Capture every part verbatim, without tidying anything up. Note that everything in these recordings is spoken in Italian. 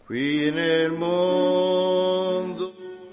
qui nel mondo.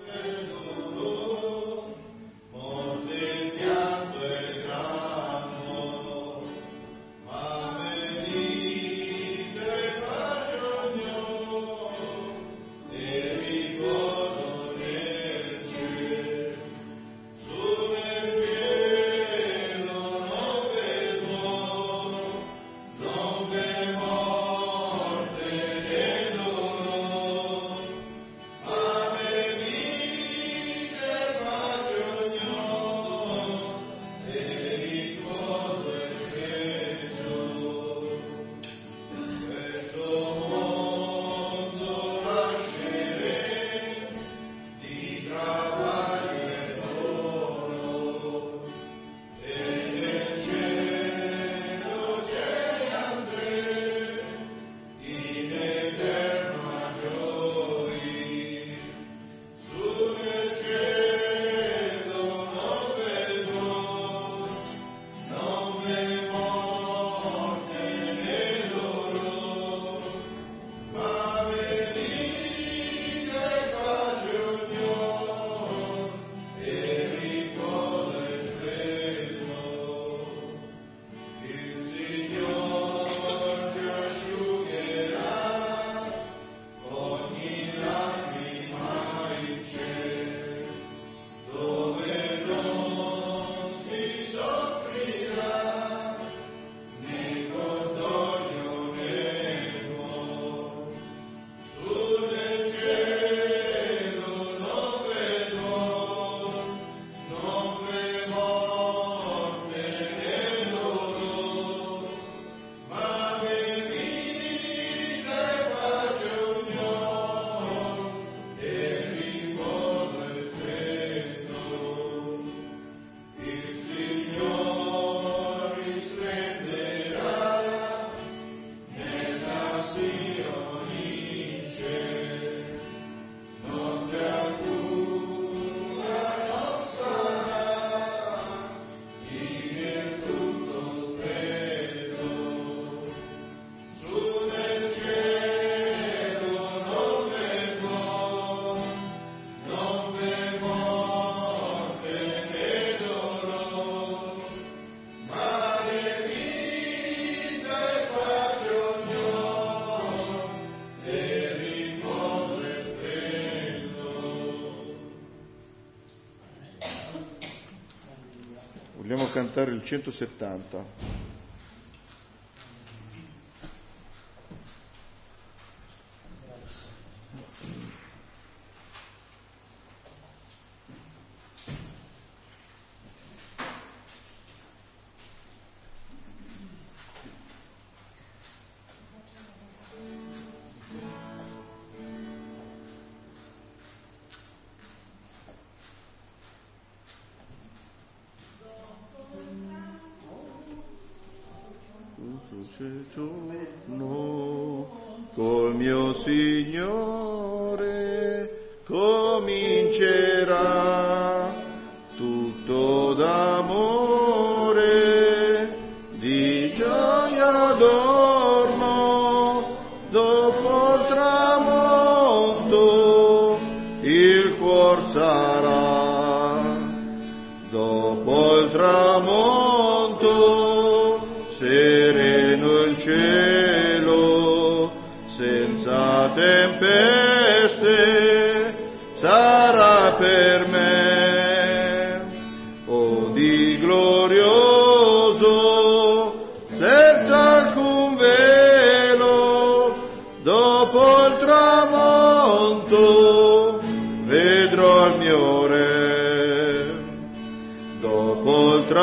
Vogliamo cantare il centosettanta. Giorno col mio Signore comincerà tutto d'amore, di gioia d'orno dopo il tramonto il cuor sarà, dopo il tramonto sereno il cielo, senza tempeste sarà per me. Oh, di glorioso, senza alcun velo, dopo il tramonto vedrò il mio Re. Dopo il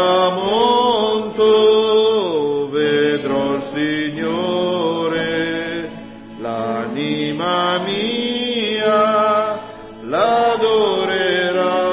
tramonto vedrò il Signore, l'anima mia l'adorerà.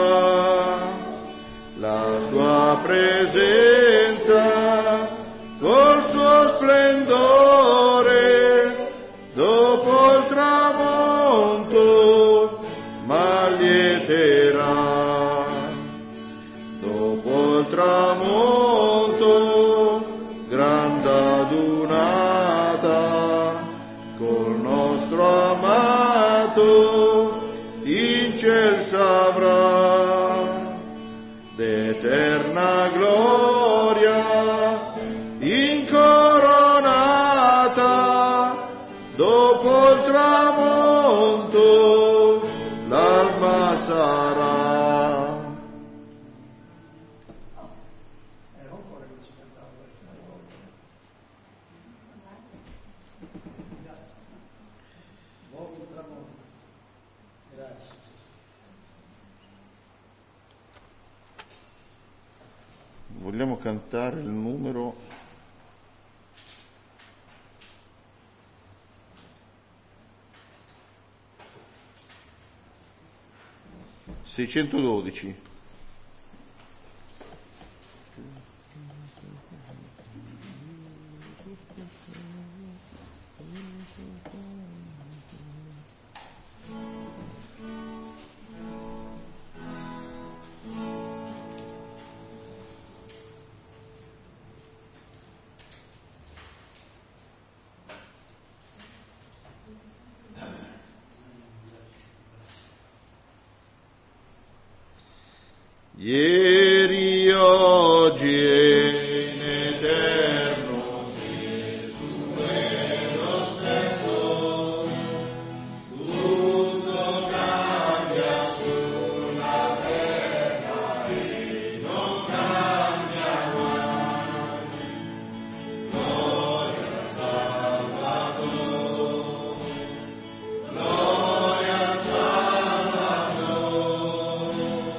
vogliamo cantare il numero seicentododici. Ieri, oggi e in eterno, Gesù è lo stesso, tutto cambia sulla terra e non cambia mai. Gloria al Salvador, gloria al Salvador.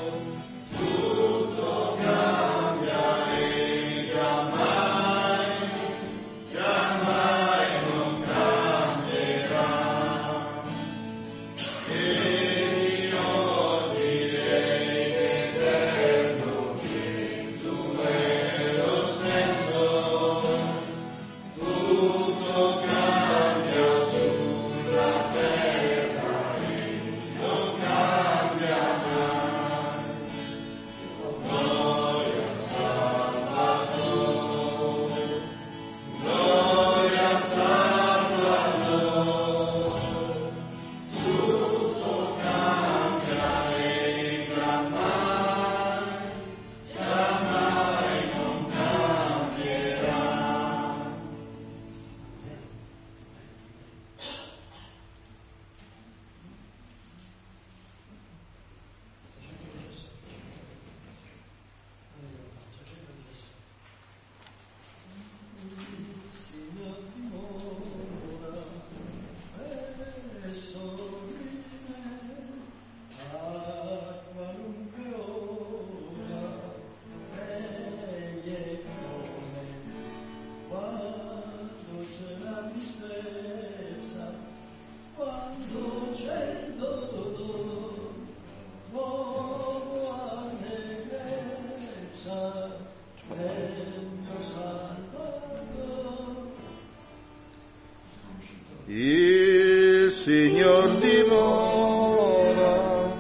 Il Signor dimora,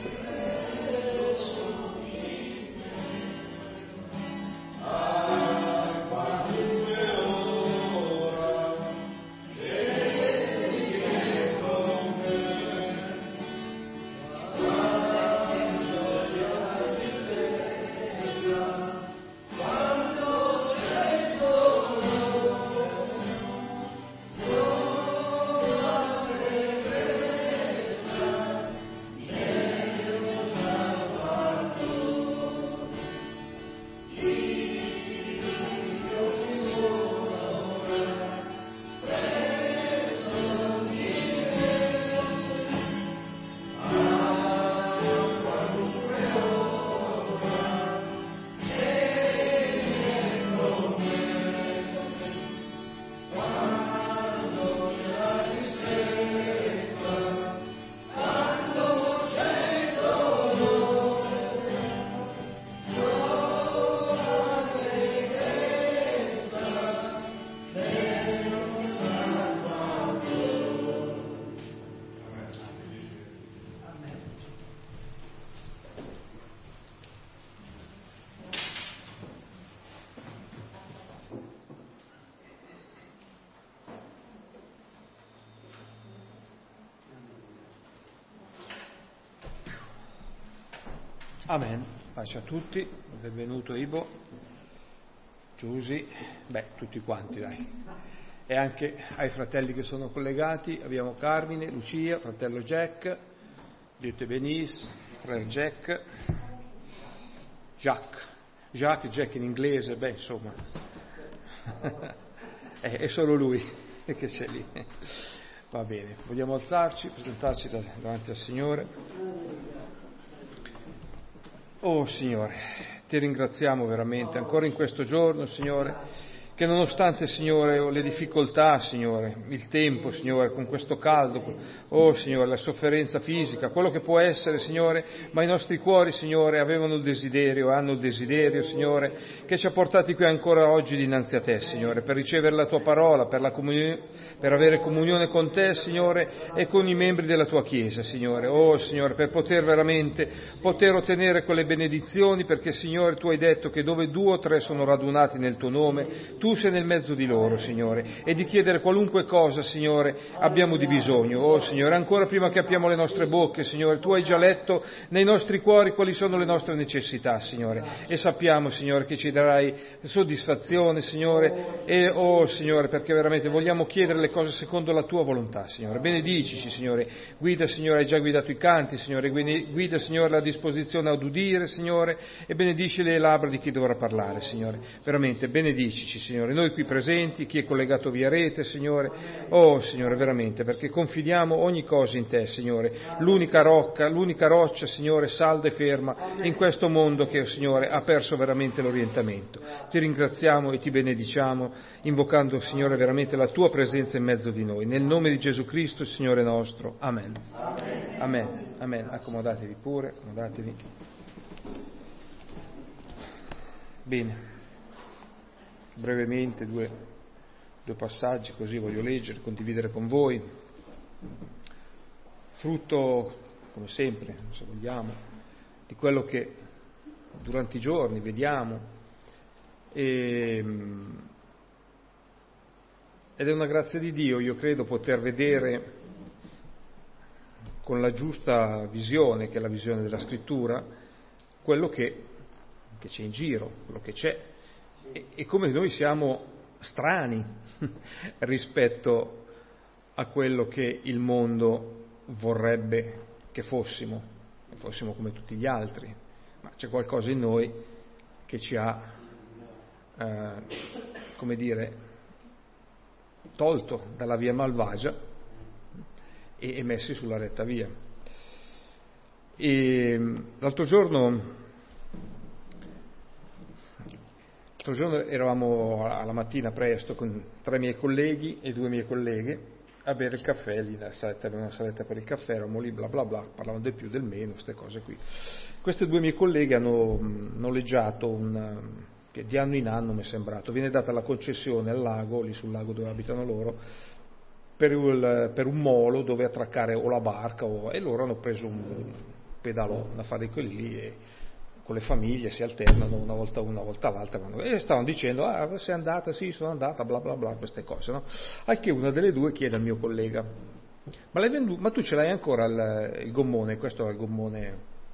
a qualunque ora, egli è con me, quando gioia e tristezza, quando c'è dolore. Amen. Pace a tutti, benvenuto Ibo, Giusy, beh, tutti quanti dai. E anche ai fratelli che sono collegati, abbiamo Carmine, Lucia, fratello Jack, Liete Benice, fratello Jack, Jacques, Jacques, Jack in inglese, beh insomma, è, è solo lui che c'è lì. Va bene, vogliamo alzarci, presentarci davanti al Signore. Oh Signore, Ti ringraziamo veramente ancora in questo giorno, Signore, che nonostante, Signore, le difficoltà, Signore, il tempo, Signore, con questo caldo, oh Signore, la sofferenza fisica, quello che può essere, Signore, ma i nostri cuori, Signore, avevano il desiderio, hanno il desiderio, Signore, che ci ha portati qui ancora oggi dinanzi a Te, Signore, per ricevere la Tua parola, per, la comunione, per avere comunione con Te, Signore, e con i membri della Tua Chiesa, Signore. Oh Signore, per poter veramente, poter ottenere quelle benedizioni, perché, Signore, Tu hai detto che dove due o tre sono radunati nel Tuo nome, Tu sei nel mezzo di loro, Signore, e di chiedere qualunque cosa, Signore, abbiamo di bisogno. Oh, Signore, ancora prima che apriamo le nostre bocche, Signore, Tu hai già letto nei nostri cuori quali sono le nostre necessità, Signore, e sappiamo, Signore, che ci darai soddisfazione, Signore, e, oh, Signore, perché veramente vogliamo chiedere le cose secondo la Tua volontà, Signore. Benedicici, Signore, guida, Signore, hai già guidato i canti, Signore, guida, Signore, la disposizione ad udire, Signore, e benedici le labbra di chi dovrà parlare, Signore. Veramente, benedicici, Signore. Noi qui presenti, chi è collegato via rete, Signore, oh Signore, veramente, perché confidiamo ogni cosa in Te, Signore, l'unica rocca, l'unica roccia, Signore, salda e ferma in questo mondo che, Signore, ha perso veramente l'orientamento. Ti ringraziamo e Ti benediciamo, invocando, Signore, veramente la Tua presenza in mezzo di noi. Nel nome di Gesù Cristo, Signore nostro. Amen. Amen. Amen. Amen. Accomodatevi pure, accomodatevi. Bene. Brevemente due, due passaggi, così voglio leggere, condividere con voi, frutto, come sempre, se vogliamo, di quello che durante i giorni vediamo, e, ed è una grazia di Dio, io credo, poter vedere con la giusta visione, che è la visione della Scrittura, quello che, che c'è in giro, quello che c'è, e come noi siamo strani rispetto a quello che il mondo vorrebbe che fossimo, che fossimo come tutti gli altri, ma c'è qualcosa in noi che ci ha, eh, come dire, tolto dalla via malvagia e, e messi sulla retta via. E l'altro giorno L'altro giorno eravamo alla mattina presto con tre miei colleghi e due mie colleghe a bere il caffè, lì nella saletta, avevamo una saletta per il caffè, eravamo lì bla bla bla, parlavano del più, del meno, queste cose qui. Queste due mie colleghe hanno noleggiato un, che di anno in anno mi è sembrato, viene data la concessione al lago, lì sul lago dove abitano loro, per, il, per un molo dove attraccare o la barca, o, e loro hanno preso un pedalò da fare quelli lì e con le famiglie si alternano una volta una, una volta l'altra, e stavano dicendo, ah, sei andata, sì, sono andata, bla bla bla, queste cose, no? Al che una delle due chiede al mio collega, ma l'hai venduto, ma tu ce l'hai ancora il, il gommone, questo è il gommone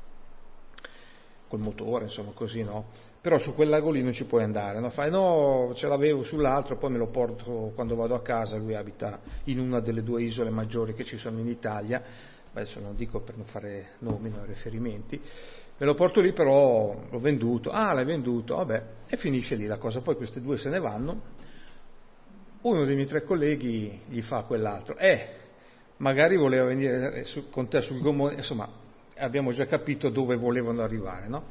col motore, insomma, così, no? Però su quel lago lì non ci puoi andare, no? Fai, no, ce l'avevo sull'altro, poi me lo porto quando vado a casa, lui abita in una delle due isole maggiori che ci sono in Italia, adesso non dico per non fare nomi, no, riferimenti, me lo porto lì, però l'ho venduto. Ah, l'hai venduto? Vabbè, e finisce lì la cosa. Poi queste due se ne vanno. Uno dei miei tre colleghi gli fa a quell'altro, eh, magari voleva venire su, con te sul gommone, insomma, abbiamo già capito dove volevano arrivare, no?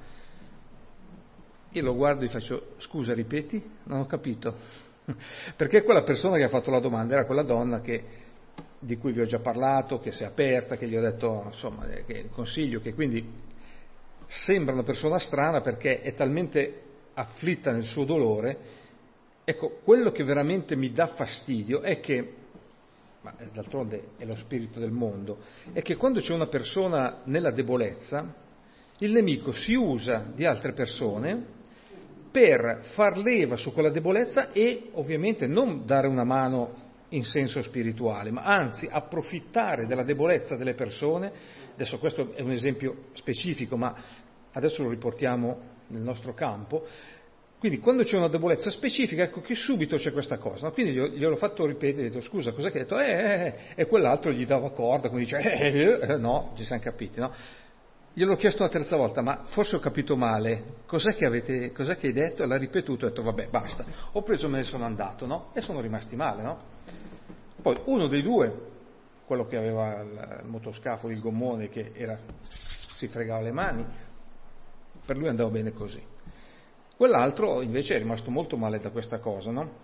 Io lo guardo e gli faccio, scusa, ripeti? Non ho capito. Perché quella persona che ha fatto la domanda era quella donna che, di cui vi ho già parlato, che si è aperta, che gli ho detto, insomma, che consiglio, che quindi sembra una persona strana perché è talmente afflitta nel suo dolore. Ecco, quello che veramente mi dà fastidio è che, ma d'altronde è lo spirito del mondo, è che quando c'è una persona nella debolezza, il nemico si usa di altre persone per far leva su quella debolezza e ovviamente non dare una mano in senso spirituale, ma anzi approfittare della debolezza delle persone. Adesso questo è un esempio specifico, ma adesso lo riportiamo nel nostro campo. Quindi quando c'è una debolezza specifica, ecco che subito c'è questa cosa, no? Quindi gliel'ho fatto ripetere, ho detto scusa, cos'è che hai detto? Eh, eh, eh, e quell'altro gli dava corda, come dice, eh, eh, no, ci siamo capiti, no? Gliel'ho chiesto una terza volta, ma forse ho capito male, cos'è che avete, cos'è che hai detto? E l'ha ripetuto, ho detto vabbè, basta. Ho preso e me ne sono andato, no? E sono rimasti male, no? Poi uno dei due, quello che aveva il, il motoscafo, il gommone, che era, si fregava le mani, per lui andava bene così. Quell'altro invece è rimasto molto male da questa cosa, no?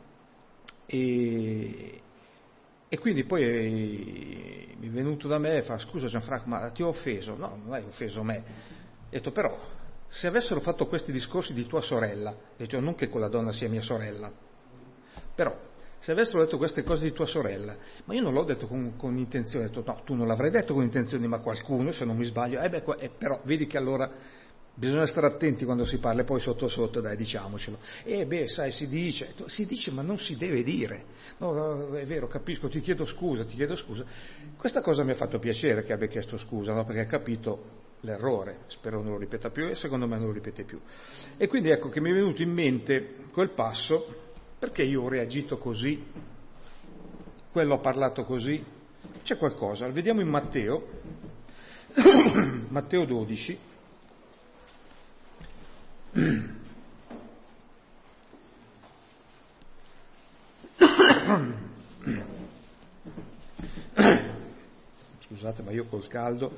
E, e quindi poi mi è venuto da me e fa: scusa Gianfranco, ma ti ho offeso? No, non hai offeso me. Ho detto: però, se avessero fatto questi discorsi di tua sorella, detto, non che quella donna sia mia sorella, però se avessero detto queste cose di tua sorella, ma io non l'ho detto con, con intenzione, ho detto no, tu non l'avrai detto con intenzione, ma qualcuno, se non mi sbaglio, eh beh, eh, però vedi che allora bisogna stare attenti quando si parla, e poi sotto sotto, dai, diciamocelo. E beh, sai, si dice, si dice, ma non si deve dire. No, no, è vero, capisco, ti chiedo scusa, ti chiedo scusa. Questa cosa mi ha fatto piacere che abbia chiesto scusa, no? Perché ha capito l'errore, spero non lo ripeta più, e secondo me non lo ripete più. E quindi ecco che mi è venuto in mente quel passo, perché io ho reagito così, quello ha parlato così, c'è qualcosa. Vediamo in Matteo, Matteo dodici, scusate, ma io col caldo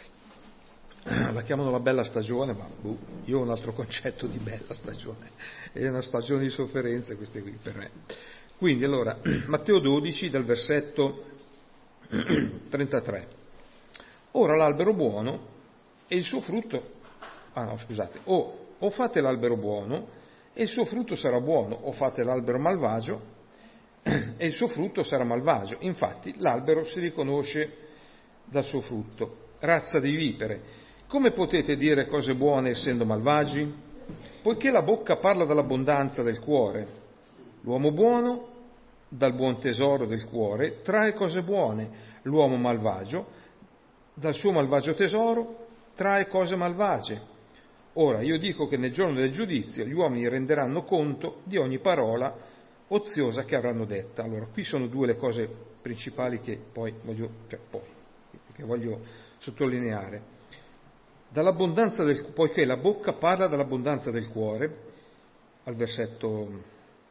la chiamano la bella stagione, ma buh, io ho un altro concetto di bella stagione, è una stagione di sofferenza queste qui per me. Quindi allora, Matteo dodici dal versetto trentatré. Ora l'albero buono e il suo frutto, ah no scusate, o, o fate l'albero buono e il suo frutto sarà buono, o fate l'albero malvagio e il suo frutto sarà malvagio. Infatti l'albero si riconosce dal suo frutto. Razza di vipere, come potete dire cose buone essendo malvagi? Poiché la bocca parla dall'abbondanza del cuore. L'uomo buono dal buon tesoro del cuore trae cose buone, l'uomo malvagio dal suo malvagio tesoro trae cose malvagie. Ora io dico che nel giorno del giudizio gli uomini renderanno conto di ogni parola oziosa che avranno detta. Allora, qui sono due le cose principali che poi voglio, cioè, poi, che voglio sottolineare. Dall'abbondanza del, poiché la bocca parla dall'abbondanza del cuore, al versetto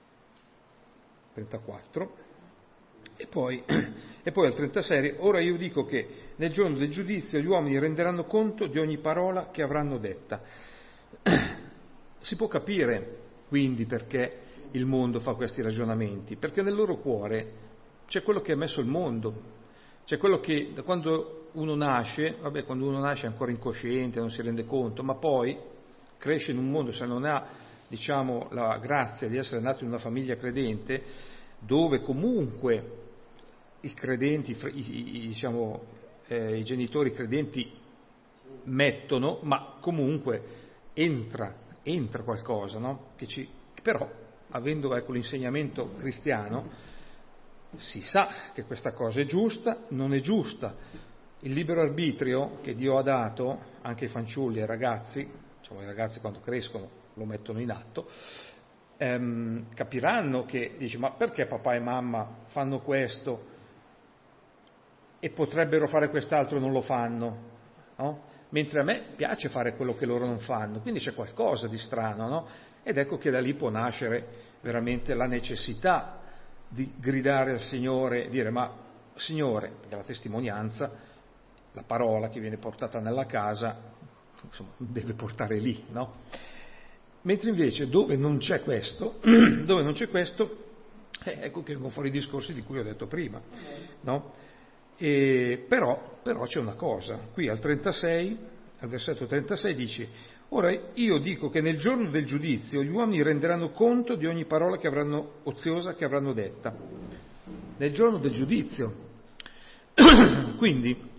trentaquattro, e poi, e poi al trentasei, ora io dico che nel giorno del giudizio gli uomini renderanno conto di ogni parola che avranno detta. Si può capire quindi perché il mondo fa questi ragionamenti, perché nel loro cuore c'è quello che ha messo il mondo, c'è quello che da quando uno nasce, vabbè, quando uno nasce è ancora incosciente, non si rende conto, ma poi cresce in un mondo, se non ha, diciamo, la grazia di essere nato in una famiglia credente, dove comunque i credenti, i, i, diciamo, eh, i genitori credenti mettono, ma comunque entra, entra qualcosa, no? Che ci, però, avendo ecco, l'insegnamento cristiano, si sa che questa cosa è giusta, non è giusta. Il libero arbitrio che Dio ha dato anche ai fanciulli, ai ragazzi, diciamo i ragazzi quando crescono lo mettono in atto, ehm, capiranno che, dice, ma perché papà e mamma fanno questo e potrebbero fare quest'altro e non lo fanno, no? Mentre a me piace fare quello che loro non fanno, quindi c'è qualcosa di strano, no? Ed ecco che da lì può nascere veramente la necessità di gridare al Signore e dire, ma Signore, perché la testimonianza, la parola che viene portata nella casa, insomma, deve portare lì, no? Mentre invece dove non c'è questo, dove non c'è questo, eh, ecco che vengono fuori i discorsi di cui ho detto prima, no? E però, però c'è una cosa, qui al trentasei, al versetto trentasei dice, ora io dico che nel giorno del giudizio gli uomini renderanno conto di ogni parola che avranno oziosa che avranno detta. Nel giorno del giudizio. Quindi,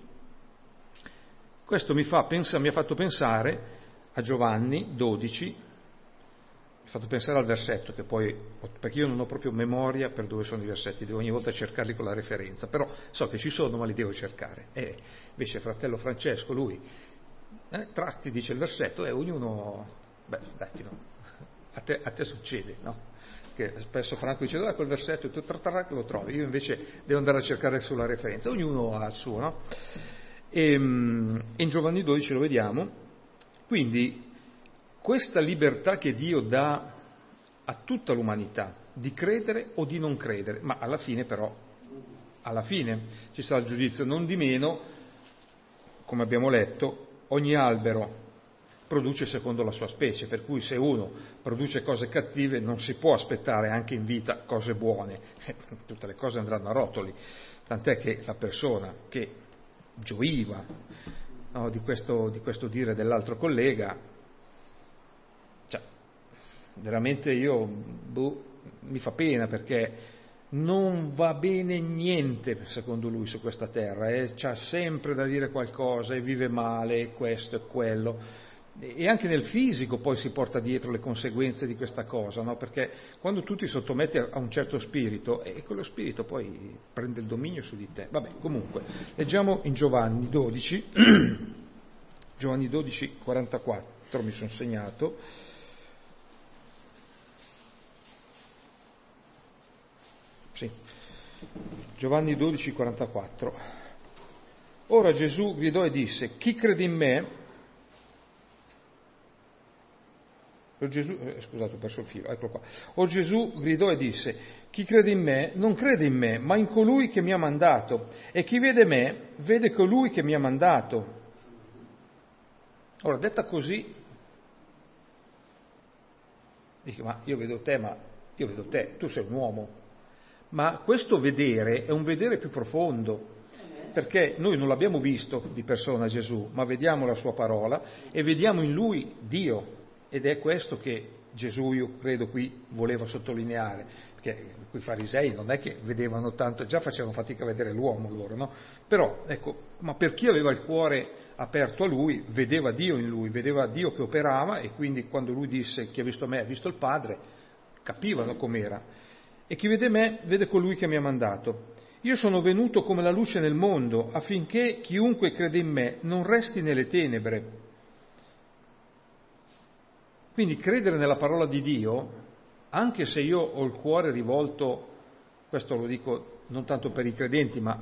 questo mi, fa, pensa, mi ha fatto pensare a Giovanni dodici, mi ha fatto pensare al versetto, che poi, perché io non ho proprio memoria per dove sono i versetti, devo ogni volta cercarli con la referenza, però so che ci sono ma li devo cercare. E invece fratello Francesco, lui, eh, tratti, dice il versetto, e ognuno, beh, dai, no, a, te, a te succede, no? Che spesso Franco dice, dov'è quel versetto? E tu trattarac lo trovi, io invece devo andare a cercare sulla referenza, ognuno ha il suo, no? E, e in Giovanni dodici lo vediamo, quindi questa libertà che Dio dà a tutta l'umanità di credere o di non credere, ma alla fine però, alla fine ci sarà il giudizio, non di meno, come abbiamo letto, ogni albero produce secondo la sua specie, per cui se uno produce cose cattive non si può aspettare anche in vita cose buone, tutte le cose andranno a rotoli, tant'è che la persona che gioiva, no, di, questo, di questo dire dell'altro collega, cioè, veramente io boh, mi fa pena, perché non va bene niente secondo lui su questa terra, eh? C'ha sempre da dire qualcosa e vive male, e questo e quello, e anche nel fisico poi si porta dietro le conseguenze di questa cosa, no? Perché quando tu ti sottometti a un certo spirito, e quello spirito poi prende il dominio su di te. Vabbè, comunque, leggiamo in Giovanni dodici, Giovanni dodici, quarantaquattro mi sono segnato. Sì. Giovanni dodici, quarantaquattro. Ora Gesù gridò e disse: chi crede in me, o Gesù, eh, scusate, ho perso il filo, eccolo qua. O Gesù gridò e disse: chi crede in me non crede in me, ma in colui che mi ha mandato, e chi vede me vede colui che mi ha mandato. Ora, detta così, dice: ma io vedo te, ma io vedo te, tu sei un uomo. Ma questo vedere è un vedere più profondo, perché noi non l'abbiamo visto di persona Gesù, ma vediamo la sua parola e vediamo in lui Dio, ed è questo che Gesù, io credo, qui voleva sottolineare, perché quei farisei non è che vedevano tanto, già facevano fatica a vedere l'uomo loro, no? Però, ecco, ma per chi aveva il cuore aperto a lui, vedeva Dio in lui, vedeva Dio che operava, e quindi quando lui disse: chi ha visto me ha visto il Padre, capivano com'era. E chi vede me vede colui che mi ha mandato. Io sono venuto come la luce nel mondo, affinché chiunque crede in me non resti nelle tenebre. Quindi credere nella parola di Dio, anche se io ho il cuore rivolto, questo lo dico non tanto per i credenti, ma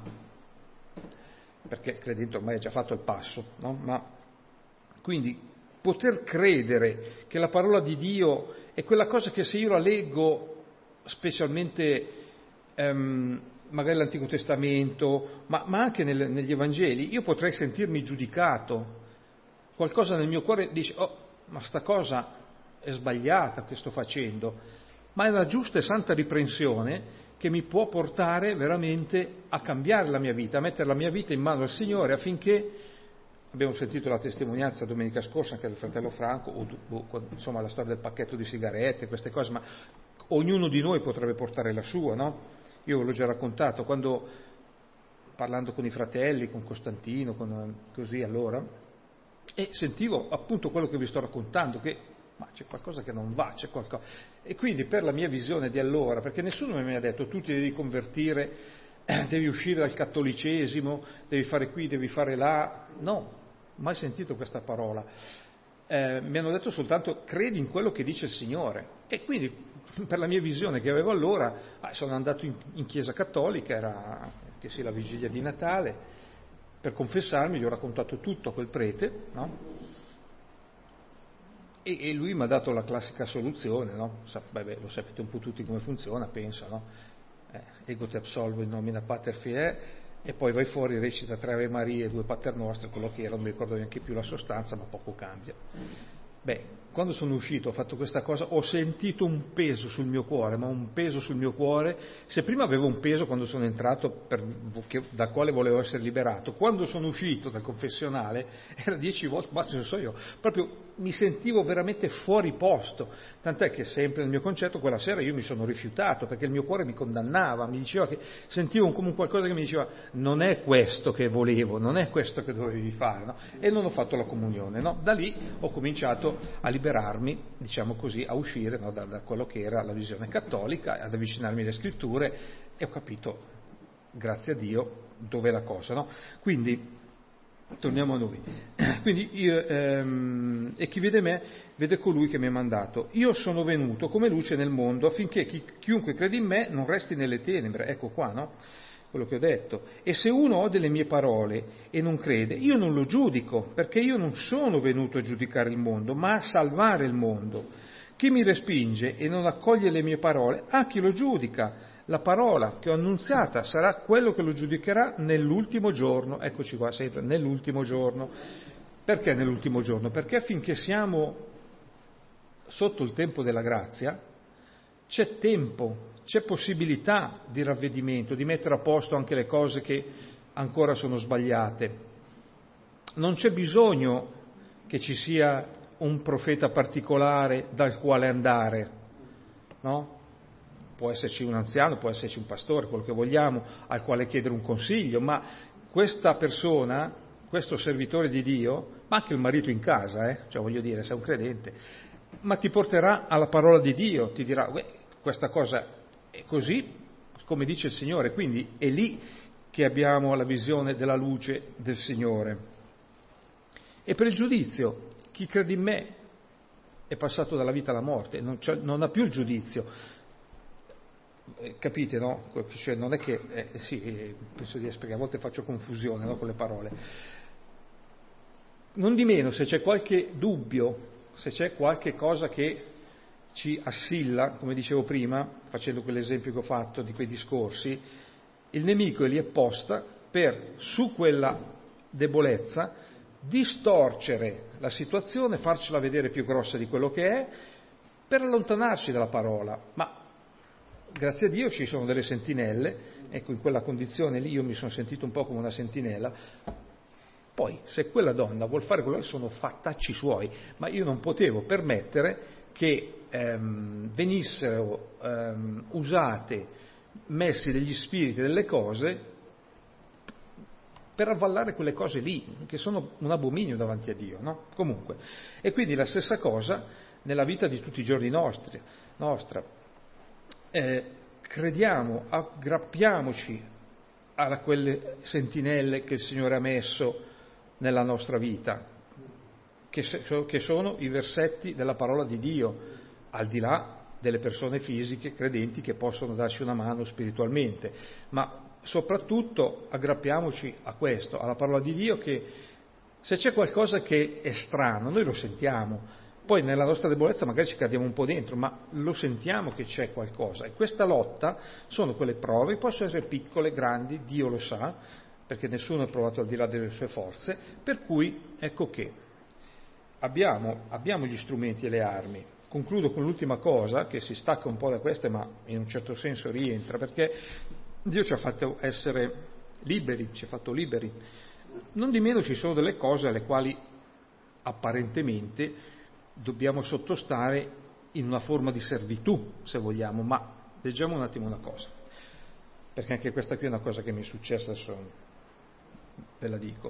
perché il credente ormai ha già fatto il passo, no? Ma quindi poter credere che la parola di Dio è quella cosa che, se io la leggo, specialmente ehm, magari l'Antico Testamento, ma, ma anche nel, negli Evangeli, io potrei sentirmi giudicato. Qualcosa nel mio cuore dice: oh, ma sta cosa è sbagliata che sto facendo, ma è la giusta e santa riprensione che mi può portare veramente a cambiare la mia vita, a mettere la mia vita in mano al Signore, affinché, abbiamo sentito la testimonianza domenica scorsa anche del fratello Franco, o, o insomma la storia del pacchetto di sigarette, queste cose, ma ognuno di noi potrebbe portare la sua, no? Io ve l'ho già raccontato, quando, parlando con i fratelli, con Costantino, con, così allora, e sentivo appunto quello che vi sto raccontando, che ma c'è qualcosa che non va, c'è qualcosa. E quindi per la mia visione di allora, perché nessuno mi ha detto: tu ti devi convertire, devi uscire dal cattolicesimo, devi fare qui, devi fare là, no, mai sentito questa parola. Eh, mi hanno detto soltanto: credi in quello che dice il Signore. E quindi per la mia visione che avevo allora, ah, sono andato in, in chiesa cattolica, era che sia la vigilia di Natale, per confessarmi, gli ho raccontato tutto a quel prete, no? E, e lui mi ha dato la classica soluzione, no? Sa, beh, lo sapete un po' tutti come funziona, penso, no? Eh, ego te absolvo in nomine Pater Fiat, e poi vai fuori, recita tre Ave Marie e due Pater Nostri, quello che era, non mi ricordo neanche più la sostanza, ma poco cambia. Beh, quando sono uscito, ho fatto questa cosa, ho sentito un peso sul mio cuore, ma un peso sul mio cuore. Se prima avevo un peso quando sono entrato, per, che, da quale volevo essere liberato, quando sono uscito dal confessionale era dieci volte, ma non so io, proprio mi sentivo veramente fuori posto, tant'è che sempre nel mio concetto quella sera io mi sono rifiutato, perché il mio cuore mi condannava, mi diceva che sentivo come qualcosa che mi diceva: non è questo che volevo, non è questo che dovevi fare, no? E non ho fatto la comunione, no? Da lì ho cominciato a liberarmi, diciamo così, a uscire, no, da, da quello che era la visione cattolica, ad avvicinarmi alle scritture, e ho capito, grazie a Dio, dov'è la cosa, no? Quindi torniamo a noi. Quindi io, ehm, e chi vede me vede colui che mi ha mandato. Io sono venuto come luce nel mondo, affinché chi, chiunque crede in me non resti nelle tenebre. Ecco qua, no? Quello che ho detto. E se uno ha delle mie parole e non crede, io non lo giudico, perché io non sono venuto a giudicare il mondo, ma a salvare il mondo. Chi mi respinge e non accoglie le mie parole, ah, chi lo giudica? La parola che ho annunziata sarà quello che lo giudicherà nell'ultimo giorno. Eccoci qua, sempre, nell'ultimo giorno. Perché nell'ultimo giorno? Perché finché siamo sotto il tempo della grazia c'è tempo, c'è possibilità di ravvedimento, di mettere a posto anche le cose che ancora sono sbagliate. Non c'è bisogno che ci sia un profeta particolare dal quale andare, no? Può esserci un anziano, può esserci un pastore, quello che vogliamo, al quale chiedere un consiglio, ma questa persona, questo servitore di Dio, ma anche il marito in casa, eh? Cioè voglio dire, sei un credente, ma ti porterà alla parola di Dio, ti dirà questa cosa è così, come dice il Signore, quindi è lì che abbiamo la visione della luce del Signore. E per il giudizio, chi crede in me è passato dalla vita alla morte, non, non ha più il giudizio. Capite, no? Cioè, non è che, eh, sì, penso di spiegare, a volte faccio confusione, no, con le parole. Non di meno, se c'è qualche dubbio, se c'è qualche cosa che ci assilla, come dicevo prima, facendo quell'esempio che ho fatto di quei discorsi, il nemico è lì apposta per, su quella debolezza, distorcere la situazione, farcela vedere più grossa di quello che è, per allontanarci dalla parola. Ma grazie a Dio ci sono delle sentinelle, ecco, in quella condizione lì io mi sono sentito un po' come una sentinella. Poi, se quella donna vuol fare quello che sono fattacci suoi, ma io non potevo permettere che ehm, venissero ehm, usate, messi degli spiriti, delle cose, per avvallare quelle cose lì, che sono un abominio davanti a Dio, no? Comunque. E quindi la stessa cosa nella vita di tutti i giorni nostri, nostra. Eh, crediamo, aggrappiamoci a quelle sentinelle che il Signore ha messo nella nostra vita, che, se, che sono i versetti della parola di Dio, al di là delle persone fisiche credenti che possono darci una mano spiritualmente, ma soprattutto aggrappiamoci a questo, alla parola di Dio, che se c'è qualcosa che è strano, noi lo sentiamo. Poi nella nostra debolezza magari ci cadiamo un po' dentro, ma lo sentiamo che c'è qualcosa. E questa lotta sono quelle prove, possono essere piccole, grandi, Dio lo sa, perché nessuno è provato al di là delle sue forze, per cui ecco che abbiamo, abbiamo gli strumenti e le armi. Concludo con l'ultima cosa, che si stacca un po' da queste, ma in un certo senso rientra, perché Dio ci ha fatto essere liberi, ci ha fatto liberi. Non di meno ci sono delle cose alle quali apparentemente dobbiamo sottostare in una forma di servitù, se vogliamo, ma leggiamo un attimo una cosa, perché anche questa qui è una cosa che mi è successa, adesso ve la dico.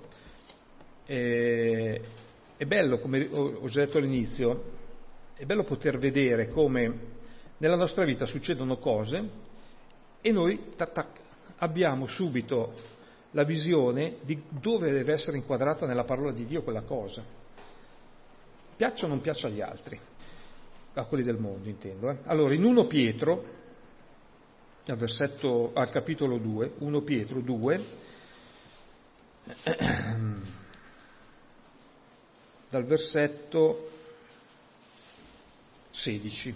E, è bello, come ho già detto all'inizio, è bello poter vedere come nella nostra vita succedono cose e noi tac, tac, abbiamo subito la visione di dove deve essere inquadrata nella parola di Dio quella cosa. Piaccia o non piaccia agli altri, a quelli del mondo intendo. Eh? Allora, in primo Pietro, al, versetto, al capitolo due, primo Pietro due, dal versetto sedici.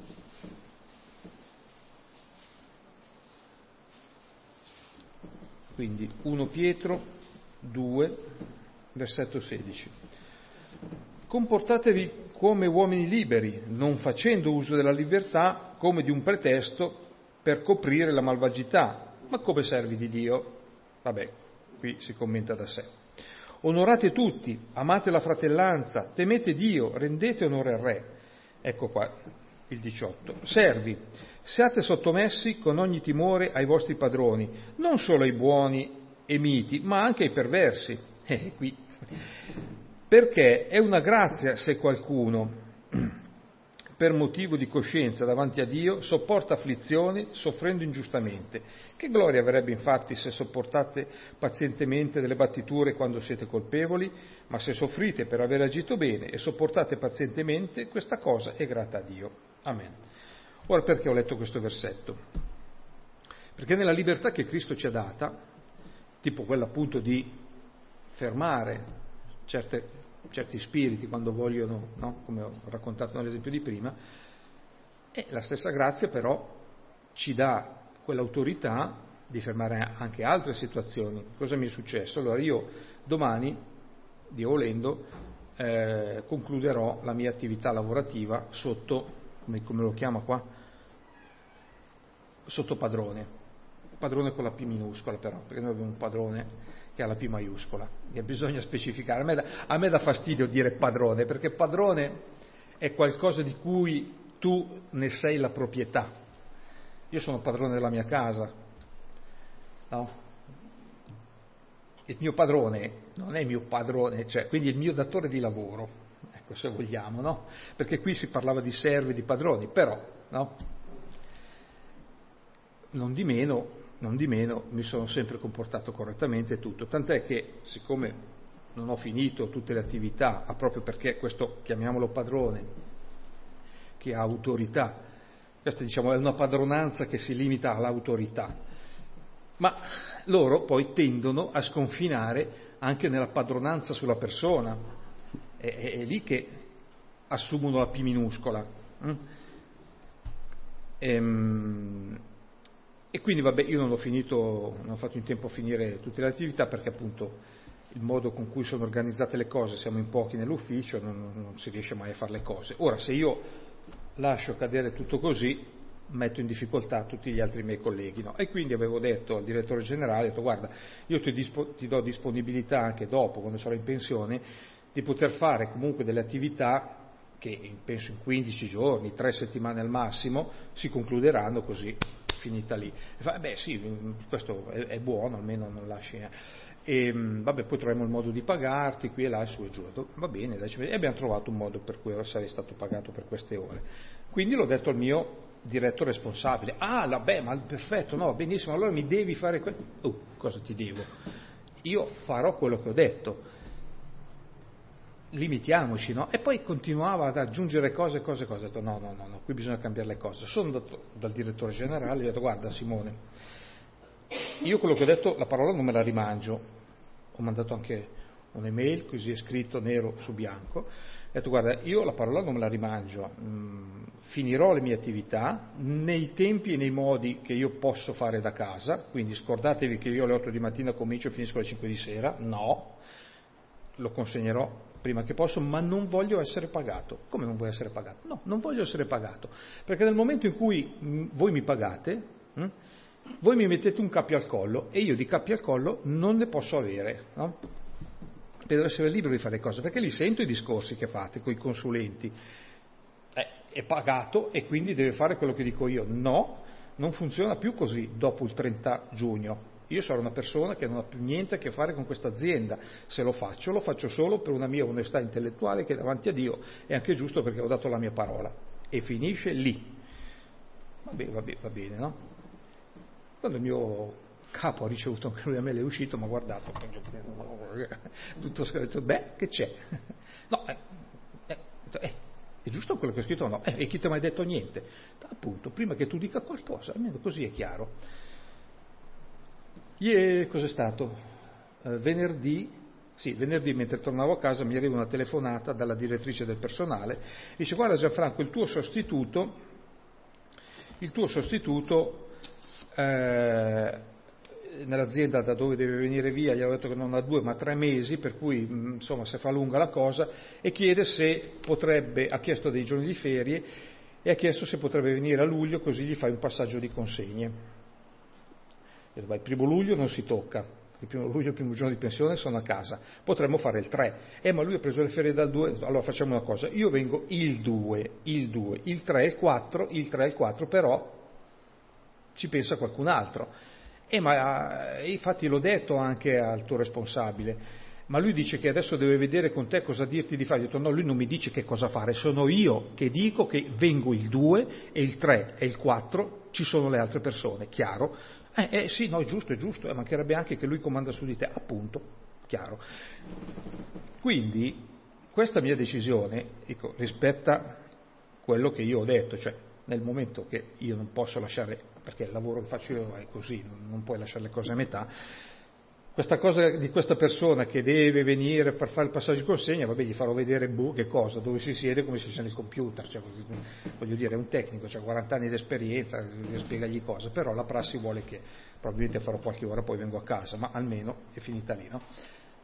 Quindi primo Pietro due, versetto sedici. Comportatevi come uomini liberi, non facendo uso della libertà come di un pretesto per coprire la malvagità, ma come servi di Dio. Vabbè, qui si commenta da sé. Onorate tutti, amate la fratellanza, temete Dio, rendete onore al Re. Ecco qua il diciotto. Servi, siate sottomessi con ogni timore ai vostri padroni, non solo ai buoni e miti, ma anche ai perversi. Eh, qui. Perché è una grazia se qualcuno, per motivo di coscienza davanti a Dio, sopporta afflizioni soffrendo ingiustamente. Che gloria avrebbe infatti se sopportate pazientemente delle battiture quando siete colpevoli, ma se soffrite per aver agito bene e sopportate pazientemente, questa cosa è grata a Dio. Amen. Ora, perché ho letto questo versetto? Perché nella libertà che Cristo ci ha data, tipo quella appunto di fermare certe, certi spiriti quando vogliono, no? Come ho raccontato nell'esempio di prima, e la stessa grazia però ci dà quell'autorità di fermare anche altre situazioni. Cosa mi è successo? Allora io domani Dio volendo, eh, concluderò la mia attività lavorativa sotto, come, come lo chiama qua? Sotto padrone. Padrone con la P minuscola però, perché noi abbiamo un padrone che ha la P maiuscola, e bisogna specificare. A me, da, a me dà fastidio dire padrone, perché padrone è qualcosa di cui tu ne sei la proprietà. Io sono padrone della mia casa, no? Il mio padrone non è il mio padrone, cioè, quindi è il mio datore di lavoro, ecco, se vogliamo, no? Perché qui si parlava di servi, di padroni, però, no? Non di meno, non di meno mi sono sempre comportato correttamente e tutto, tant'è che, siccome non ho finito tutte le attività, ah, proprio perché questo, chiamiamolo padrone, che ha autorità, questa diciamo è una padronanza che si limita all'autorità, ma loro poi tendono a sconfinare anche nella padronanza sulla persona, è, è, è lì che assumono la P minuscola. Mm? Ehm, e quindi vabbè, io non ho finito, non ho fatto in tempo a finire tutte le attività, perché appunto il modo con cui sono organizzate le cose, siamo in pochi nell'ufficio, non, non si riesce mai a fare le cose. Ora, se io lascio cadere tutto così, metto in difficoltà tutti gli altri miei colleghi, no? E quindi avevo detto al direttore generale, ho detto, guarda, io ti, dispo, ti do disponibilità anche dopo, quando sarò in pensione, di poter fare comunque delle attività che penso in quindici giorni, tre settimane al massimo, si concluderanno così, finita lì. E fa, beh sì, questo è, è buono, almeno non lasci... Eh. E vabbè, poi troviamo il modo di pagarti qui e là e su e giù. Va bene, dai, e abbiamo trovato un modo per cui sarei stato pagato per queste ore. Quindi l'ho detto al mio diretto responsabile. Ah, vabbè, ma perfetto, no, benissimo, allora mi devi fare questo. Oh, cosa ti devo? Io farò quello che ho detto. Limitiamoci, no? E poi continuava ad aggiungere cose, cose, cose. Ho detto no, no, no, no, qui bisogna cambiare le cose. Sono andato dal direttore generale e gli ho detto, guarda Simone, io quello che ho detto, la parola non me la rimangio. Ho mandato anche un'email, così è scritto nero su bianco. Ho detto, guarda, io la parola non me la rimangio, mm, finirò le mie attività nei tempi e nei modi che io posso fare da casa, quindi scordatevi che io alle otto di mattina comincio e finisco alle cinque di sera, no, lo consegnerò prima che posso, ma non voglio essere pagato. Come non voglio essere pagato? No, non voglio essere pagato, perché nel momento in cui mh, voi mi pagate, mh, voi mi mettete un cappio al collo e io di cappio al collo non ne posso avere, no? Per essere libero di fare le cose, perché li sento i discorsi che fate con i consulenti, eh, è pagato e quindi deve fare quello che dico io. No, non funziona più così dopo il trenta giugno. Io sarò una persona che non ha più niente a che fare con questa azienda, se lo faccio, lo faccio solo per una mia onestà intellettuale che davanti a Dio è anche giusto, perché ho dato la mia parola, e finisce lì. Vabbè, vabbè, va bene, no? Quando il mio capo ha ricevuto anche lui a me, l'è uscito, mi ha guardato, tutto scritto, beh, che c'è? No, eh, eh, eh, è giusto quello che ho scritto o no? Eh, e chi ti ha mai detto niente? Appunto, prima che tu dica qualcosa, almeno così è chiaro. Ieri, cos'è stato? Eh, venerdì, sì, venerdì mentre tornavo a casa mi arriva una telefonata dalla direttrice del personale, dice, guarda Gianfranco, il tuo sostituto, il tuo sostituto eh, nell'azienda da dove deve venire via, gli avevo detto che non ha due ma tre mesi, per cui insomma se fa lunga la cosa, e chiede se potrebbe, ha chiesto dei giorni di ferie e ha chiesto se potrebbe venire a luglio, così gli fai un passaggio di consegne. Il primo luglio non si tocca, il primo luglio, il primo giorno di pensione, sono a casa, potremmo fare il tre, eh ma lui ha preso le ferie dal due, allora facciamo una cosa, io vengo il due, il due, il tre, il quattro, il tre, il quattro, però ci pensa qualcun altro. Eh, ma infatti l'ho detto anche al tuo responsabile, ma lui dice che adesso deve vedere con te cosa dirti di fare. Io ho detto no, lui non mi dice che cosa fare, sono io che dico che vengo il due e il tre e il quattro, ci sono le altre persone, chiaro? Eh, eh sì, no, è giusto, è giusto, eh, mancherebbe anche che lui comanda su di te, appunto, chiaro. Quindi questa mia decisione, dico, rispetta quello che io ho detto, cioè nel momento che io non posso lasciare, perché il lavoro che faccio io è così, non puoi lasciare le cose a metà, questa cosa di questa persona che deve venire per fare il passaggio di consegna, vabbè, gli farò vedere boh, che cosa, dove si siede, come si siede il computer, cioè, voglio dire, è un tecnico, ha cioè quaranta anni di esperienza, spiegagli cosa, però la prassi vuole che probabilmente farò qualche ora, poi vengo a casa, ma almeno è finita lì, no?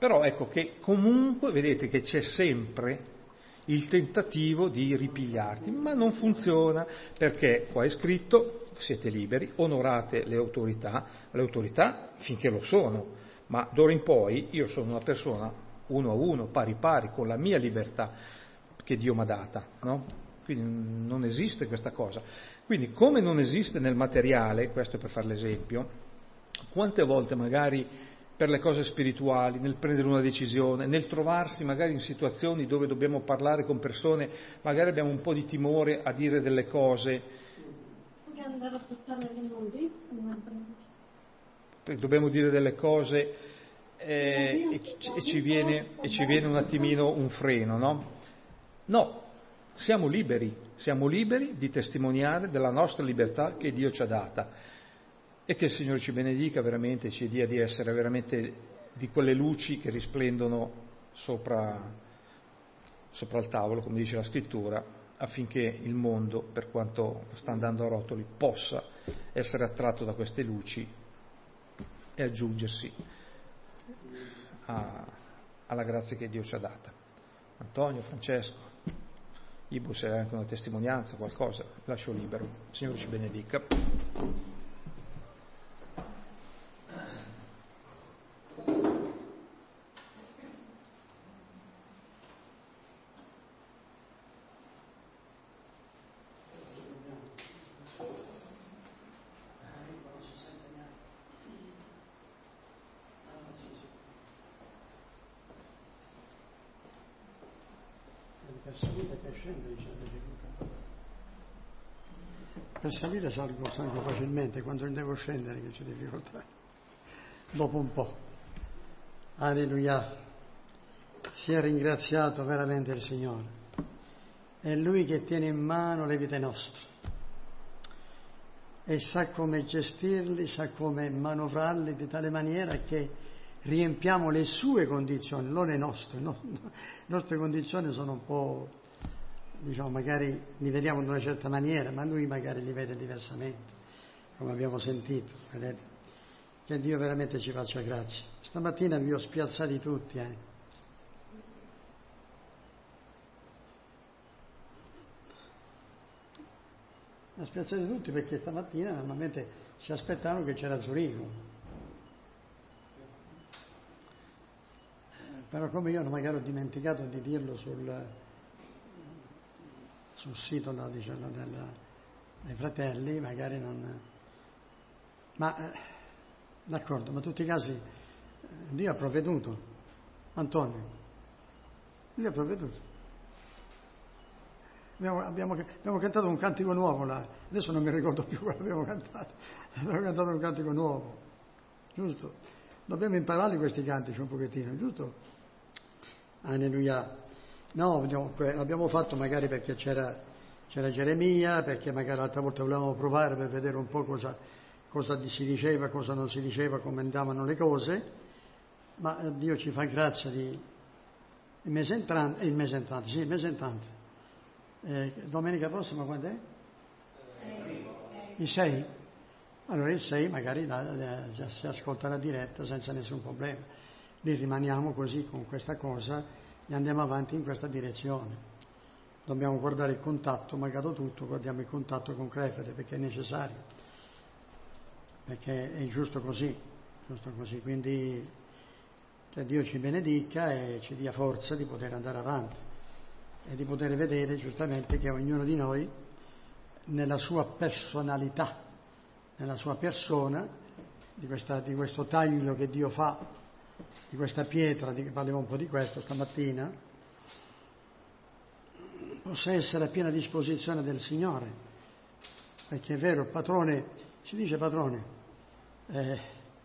Però ecco che comunque vedete che c'è sempre il tentativo di ripigliarti, ma non funziona, perché qua è scritto: siete liberi, onorate le autorità, le autorità finché lo sono, ma d'ora in poi io sono una persona uno a uno, pari pari, con la mia libertà che Dio mi ha data, no? Quindi non esiste questa cosa. Quindi come non esiste nel materiale, questo è per fare l'esempio, quante volte magari per le cose spirituali, nel prendere una decisione, nel trovarsi magari in situazioni dove dobbiamo parlare con persone, magari abbiamo un po' di timore a dire delle cose, andare a portare dobbiamo dire delle cose eh, e, e, ci viene, e ci viene un attimino un freno, no? No, siamo liberi, siamo liberi di testimoniare della nostra libertà che Dio ci ha data. E che il Signore ci benedica veramente, ci dia di essere veramente di quelle luci che risplendono sopra, sopra il tavolo, come dice la Scrittura, affinché il mondo, per quanto sta andando a rotoli, possa essere attratto da queste luci e aggiungersi a, alla grazia che Dio ci ha data. Antonio, Francesco, Ibu, se hai anche una testimonianza, qualcosa, lascio libero. Il Signore ci benedica. Per salire, per scendere, per salire salgo, salgo facilmente, quando devo scendere che c'è difficoltà, dopo un po'. Alleluia, sia ringraziato veramente il Signore, è Lui che tiene in mano le vite nostre e sa come gestirli, sa come manovrarli di tale maniera che riempiamo le sue condizioni, non le nostre. No? Le nostre condizioni sono un po', diciamo, magari li vediamo in una certa maniera, ma lui magari li vede diversamente, come abbiamo sentito. Vedete? Che Dio veramente ci faccia grazia. Stamattina vi ho spiazzati tutti, eh. Vi ho spiazzati tutti perché stamattina normalmente si aspettavano che c'era Zurigo. Però come io magari ho dimenticato di dirlo sul, sul sito no, diciamo, della, dei fratelli, magari non... Ma, eh, d'accordo, ma in tutti i casi eh, Dio ha provveduto. Antonio, Dio ha provveduto. Abbiamo, abbiamo, abbiamo cantato un cantico nuovo là, adesso non mi ricordo più quello che abbiamo cantato, abbiamo cantato un cantico nuovo, giusto? Dobbiamo imparare questi cantici un pochettino, giusto? Alleluia. No, l'abbiamo fatto magari perché c'era, c'era Geremia, perché magari l'altra volta volevamo provare per vedere un po' cosa, cosa si diceva, cosa non si diceva, come andavano le cose, ma Dio ci fa grazia di il mese entrante, il mese entrante, sì, il mese entrante. Eh, domenica prossima quando è? Il sei? Allora il sei magari la, la, già si ascolta la diretta senza nessun problema. Lì rimaniamo così con questa cosa e andiamo avanti in questa direzione. Dobbiamo guardare il contatto, malgrado tutto, guardiamo il contatto con Crefede perché è necessario, perché è giusto così, giusto così. Quindi che Dio ci benedica e ci dia forza di poter andare avanti e di poter vedere giustamente che ognuno di noi nella sua personalità, nella sua persona, di, questa, di questo taglio che Dio fa, di questa pietra, di, parliamo un po' di questo stamattina, possa essere a piena disposizione del Signore, perché è vero, il padrone, si dice padrone, eh,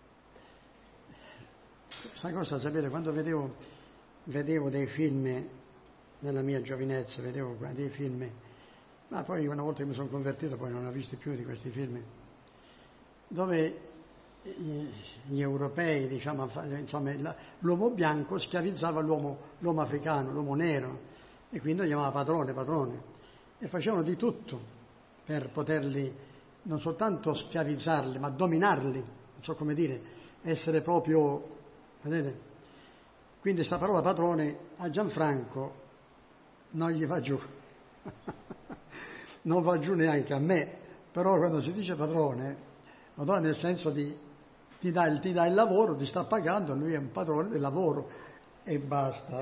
questa cosa sapete, quando vedevo, vedevo dei film nella mia giovinezza, vedevo dei film, ma poi una volta che mi sono convertito poi non ho visto più di questi film, dove gli europei, diciamo, insomma, l'uomo bianco schiavizzava l'uomo, l'uomo africano, l'uomo nero, e quindi lo chiamava padrone, padrone, e facevano di tutto per poterli non soltanto schiavizzarli, ma dominarli, non so come dire, essere proprio, vedete? Quindi sta parola padrone a Gianfranco non gli va giù, non va giù neanche a me, però quando si dice padrone, lo dà nel senso di ti dà, il, ti dà il lavoro, ti sta pagando, lui è un padrone del lavoro e basta.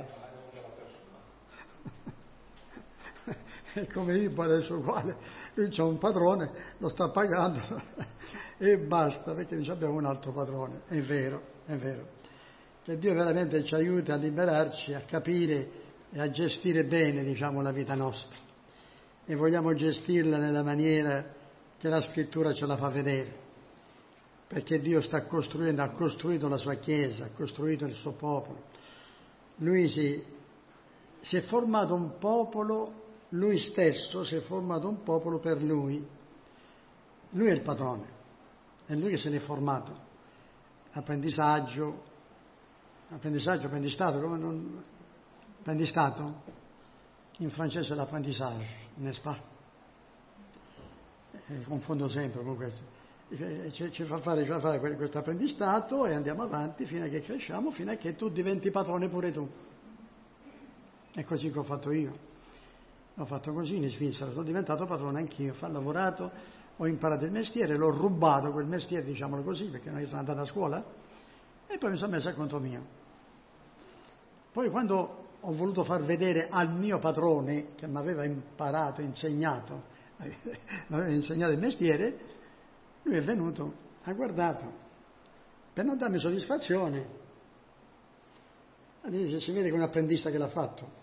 È come Ibo adesso uguale, lui c'ha un padrone, lo sta pagando e basta, perché dice abbiamo un altro padrone, è vero, è vero. Che Dio veramente ci aiuti a liberarci, a capire e a gestire bene, diciamo, la vita nostra. E vogliamo gestirla nella maniera che la Scrittura ce la fa vedere. Perché Dio sta costruendo, ha costruito la sua Chiesa, ha costruito il suo popolo. Lui si, si è formato un popolo, lui stesso si è formato un popolo per lui. Lui è il padrone, è lui che se n'è formato. Apprendisaggio, apprendisaggio, apprendistato, come non... apprendistato? In francese è l'apprentissage, n'est-ce pas? Eh, confondo sempre con questo. Ci, ci fa fare, ci fa fare questo apprendistato e andiamo avanti fino a che cresciamo, fino a che tu diventi padrone pure tu. È così che ho fatto io. Ho fatto così in Svizzera, sono diventato padrone anch'io, ho lavorato, ho imparato il mestiere, l'ho rubato quel mestiere, diciamolo così, perché non sono andato a scuola, e poi mi sono messo a conto mio. Poi quando ho voluto far vedere al mio padrone, che mi aveva imparato, insegnato, mi aveva insegnato il mestiere, lui è venuto, ha guardato, per non darmi soddisfazione, dice, si vede che è un apprendista che l'ha fatto.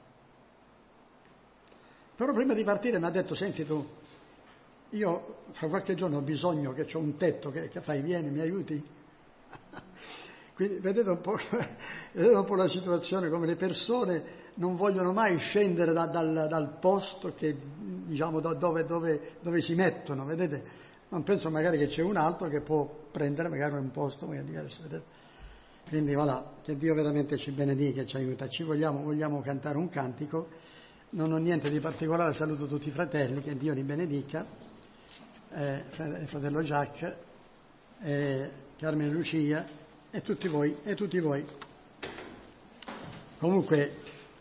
Però prima di partire mi ha detto, senti tu, io fra qualche giorno ho bisogno, che ho un tetto, che, che fai, vieni, mi aiuti? Quindi vedete un po', vedete un po' la situazione, come le persone non vogliono mai scendere da, dal, dal posto che, diciamo, da dove, dove, dove si mettono, vedete? Non penso magari che c'è un altro che può prendere magari un posto magari diverso, vedete? Quindi voilà, che Dio veramente ci benedica e ci aiuta. Ci vogliamo, vogliamo cantare un cantico, non ho niente di particolare, saluto tutti i fratelli, che Dio li benedica, eh, fratello Jacques, eh, Carmine Lucia e tutti voi, e tutti voi. Comunque,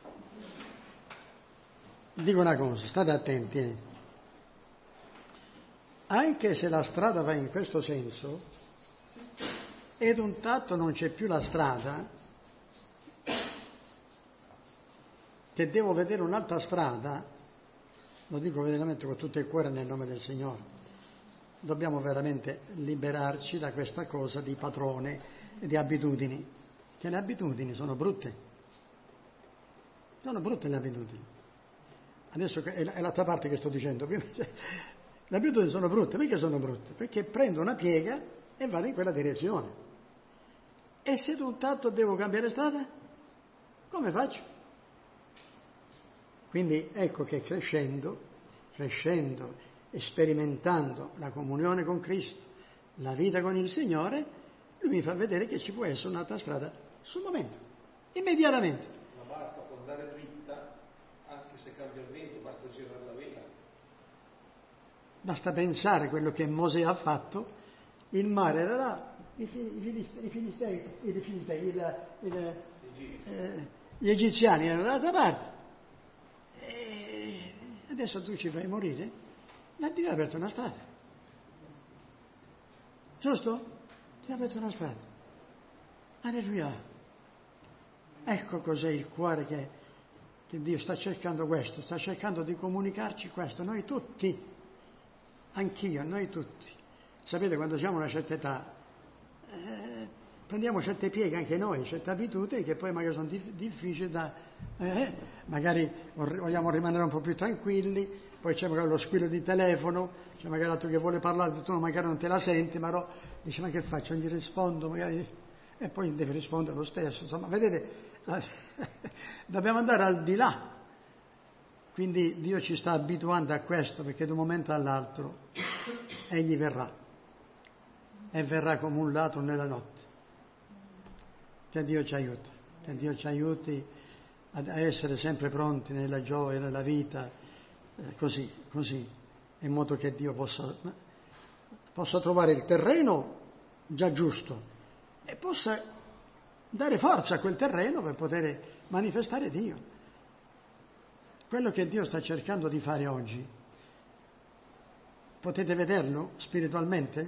dico una cosa, state attenti, eh. Anche se la strada va in questo senso, ed un tratto non c'è più la strada, che devo vedere un'altra strada, lo dico veramente con tutto il cuore nel nome del Signore, dobbiamo veramente liberarci da questa cosa di padrone e di abitudini, che le abitudini sono brutte, sono brutte le abitudini. Adesso è l'altra parte che sto dicendo, prima, le abitudini sono brutte, perché sono brutte? Perché prendo una piega e vado in quella direzione. E se da un tratto devo cambiare strada, come faccio? Quindi ecco che crescendo, crescendo e sperimentando la comunione con Cristo, la vita con il Signore, Lui mi fa vedere che ci può essere un'altra strada sul momento, immediatamente. La barca può andare dritta anche se cambia il vento, basta girare la vela. Basta pensare quello che Mosè ha fatto, il mare era là, i filistei, i filistei, i filistei il, il, eh, gli egiziani erano dall'altra parte. E adesso tu ci fai morire, ma Dio ha aperto una strada. Giusto? Ti ha aperto una strada. Alleluia. Ecco cos'è il cuore che, che Dio sta cercando questo, sta cercando di comunicarci questo, noi tutti, anch'io, noi tutti. Sapete, quando siamo a una certa età, eh, prendiamo certe pieghe anche noi, certe abitudini che poi magari sono dif- difficili da... Eh, magari vogliamo rimanere un po' più tranquilli, poi c'è magari lo squillo di telefono, c'è magari l'altro che vuole parlare, tu magari non te la senti, ma no, dice ma che faccio, non gli rispondo, magari... e poi deve rispondere lo stesso, insomma, vedete, dobbiamo andare al di là. Quindi Dio ci sta abituando a questo, perché da un momento all'altro Egli verrà, e verrà come un ladro nella notte. Che Dio ci aiuti, che Dio ci aiuti a essere sempre pronti nella gioia, nella vita, eh, così, così, in modo che Dio possa, possa trovare il terreno già giusto e possa dare forza a quel terreno per poter manifestare Dio. Quello che Dio sta cercando di fare oggi, potete vederlo spiritualmente?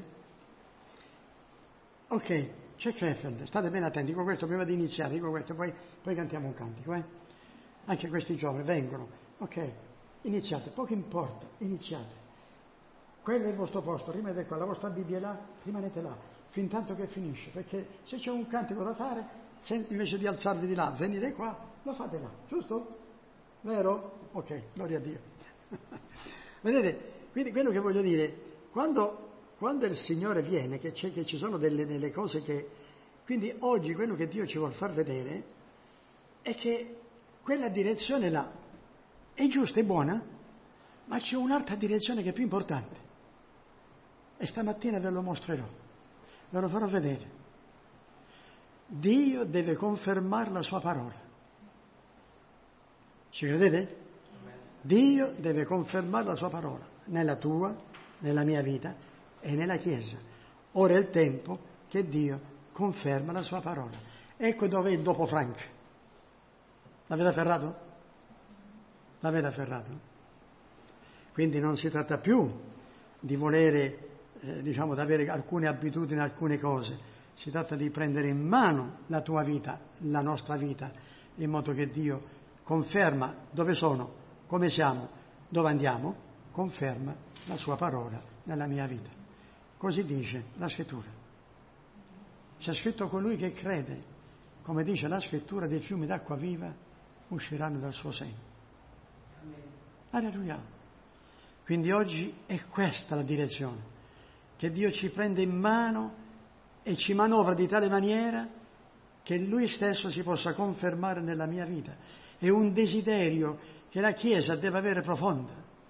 Ok, c'è Krefeld, state bene attenti, dico questo prima di iniziare, dico questo, poi, poi cantiamo un cantico, eh? Anche questi giovani vengono, ok, iniziate, poco importa, iniziate. Quello è il vostro posto, rimanete qua, la vostra Bibbia è là, rimanete là, fin tanto che finisce, perché se c'è un cantico da fare, se invece di alzarvi di là, venite qua, lo fate là, giusto? Vero? Ok, gloria a Dio. Vedete, quindi quello che voglio dire, quando, quando il Signore viene, che, c'è, che ci sono delle, delle cose che... Quindi oggi quello che Dio ci vuol far vedere è che quella direzione là è giusta, è buona, ma c'è un'altra direzione che è più importante. E stamattina ve lo mostrerò, ve lo farò vedere. Dio deve confermare la sua parola. Ci credete? Dio deve confermare la sua parola nella tua, nella mia vita e nella Chiesa. Ora è il tempo che Dio conferma la sua parola. Ecco dove è il dopo Frank. L'avete afferrato? L'avete afferrato? Quindi non si tratta più di volere, eh, diciamo, di avere alcune abitudini, alcune cose. Si tratta di prendere in mano la tua vita, la nostra vita, in modo che Dio conferma dove sono, come siamo, dove andiamo, conferma la sua parola nella mia vita. Così dice la Scrittura. C'è scritto colui che crede, come dice la Scrittura, dei fiumi d'acqua viva usciranno dal suo seno. Alleluia. Quindi oggi è questa la direzione, che Dio ci prende in mano e ci manovra di tale maniera che Lui stesso si possa confermare nella mia vita. È un desiderio che la Chiesa deve avere profonda.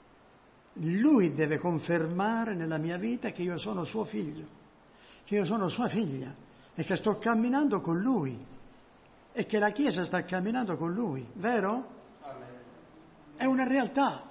Lui deve confermare nella mia vita che io sono suo figlio, che io sono sua figlia e che sto camminando con Lui e che la Chiesa sta camminando con Lui, vero? È una realtà.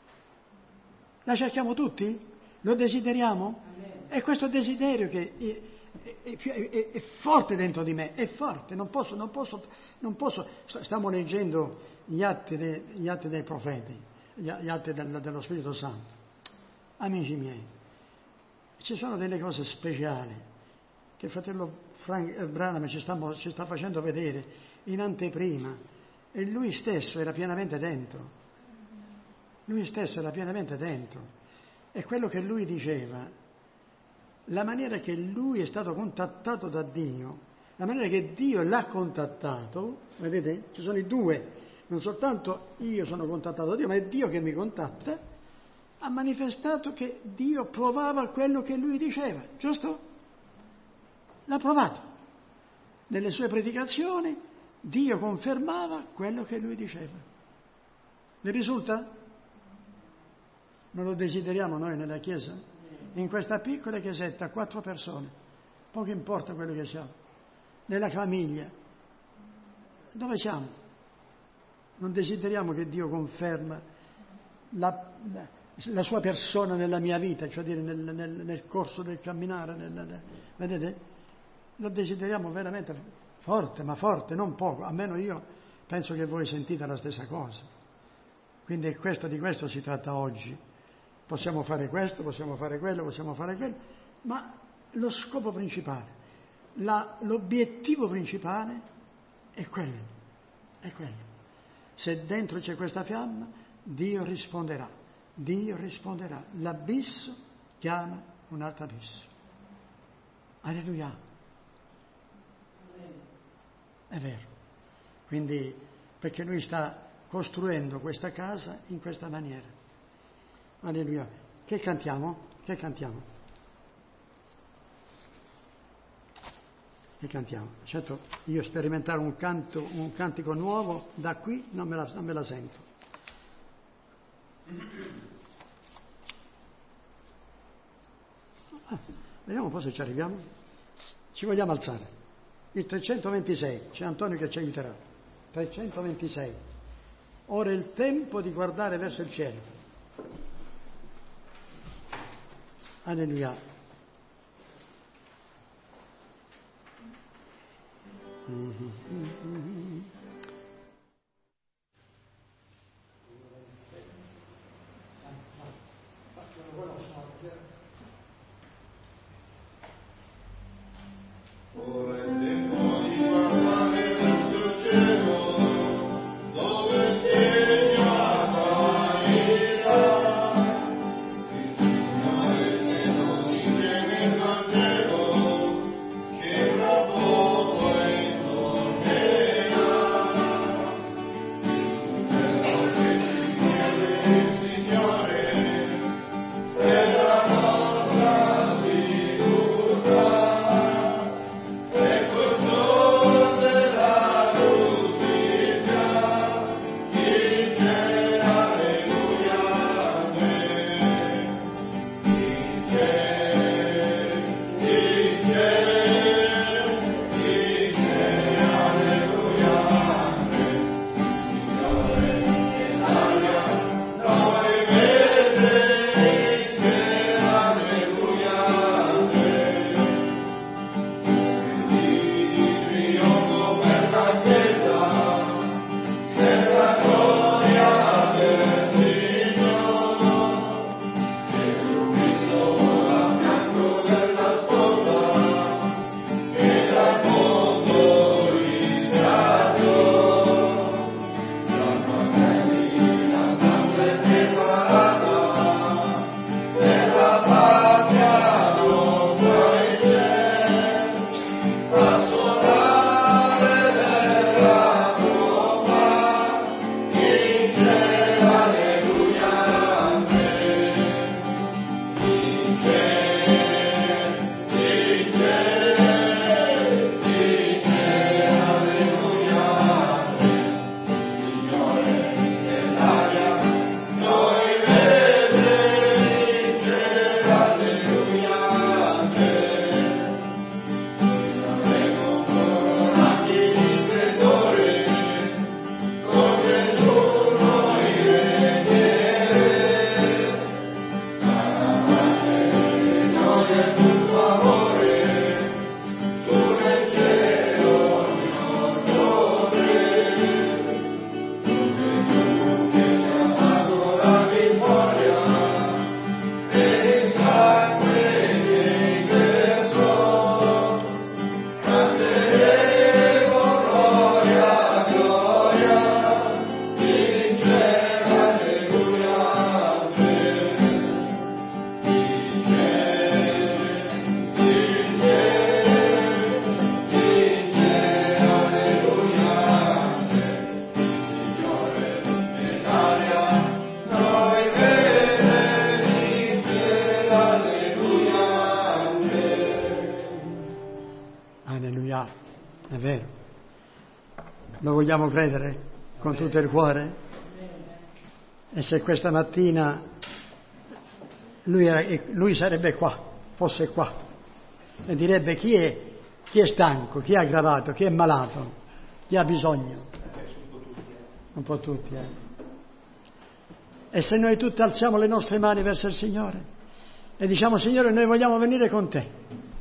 La cerchiamo tutti? Lo desideriamo? È questo desiderio che è, è, è, è forte dentro di me, è forte, non posso, non posso, non posso. Stiamo leggendo gli atti, de, gli atti dei profeti, gli, gli atti del, dello Spirito Santo. Amici miei, ci sono delle cose speciali che il fratello Frank Branham ci sta, ci sta facendo vedere in anteprima e lui stesso era pienamente dentro. Lui stesso era pienamente dentro. E quello che lui diceva, la maniera che lui è stato contattato da Dio, la maniera che Dio l'ha contattato, vedete? Ci sono i due, non soltanto io sono contattato da Dio, ma è Dio che mi contatta, ha manifestato che Dio provava quello che lui diceva, giusto? L'ha provato. Nelle sue predicazioni Dio confermava quello che lui diceva. Ne risulta? Non lo desideriamo noi nella Chiesa? In questa piccola chiesetta, quattro persone, poco importa quello che siamo, nella famiglia, dove siamo? Non desideriamo che Dio conferma la, la, la sua persona nella mia vita, cioè dire nel, nel, nel corso del camminare, nel, nel, vedete? Lo desideriamo veramente forte, ma forte, non poco, almeno io penso che voi sentite la stessa cosa. Quindi questo, di questo si tratta oggi. Possiamo fare questo, possiamo fare quello, possiamo fare quello, ma lo scopo principale, la, l'obiettivo principale è quello, è quello. Se dentro c'è questa fiamma, Dio risponderà, Dio risponderà. L'abisso chiama un altro abisso. Alleluia. È vero. Quindi, perché Lui sta costruendo questa casa in questa maniera. Alleluia. Che cantiamo? Che cantiamo? Che cantiamo? Certo, io sperimentare un canto, un cantico nuovo da qui non me la, non me la sento. Ah, vediamo un po' se ci arriviamo. Ci vogliamo alzare. Il trecentoventisei, c'è Antonio che ci aiuterà. trecentoventisei. Ora è il tempo di guardare verso il cielo. Alleluia. Ora è tempo di guardare verso cielo, dove il segno apparirà. Il Signore se lo dice nel Vangelo, che fra poco ritornerà. Il cielo che ci chiede il Signore è la nostra sicurezza. È vero. Lo vogliamo credere con tutto il cuore? E se questa mattina lui, era, lui sarebbe qua, fosse qua, e direbbe chi è, chi è stanco, chi è aggravato, chi è malato, chi ha bisogno? Un po' tutti, eh. E se noi tutti alziamo le nostre mani verso il Signore e diciamo: Signore, noi vogliamo venire con te,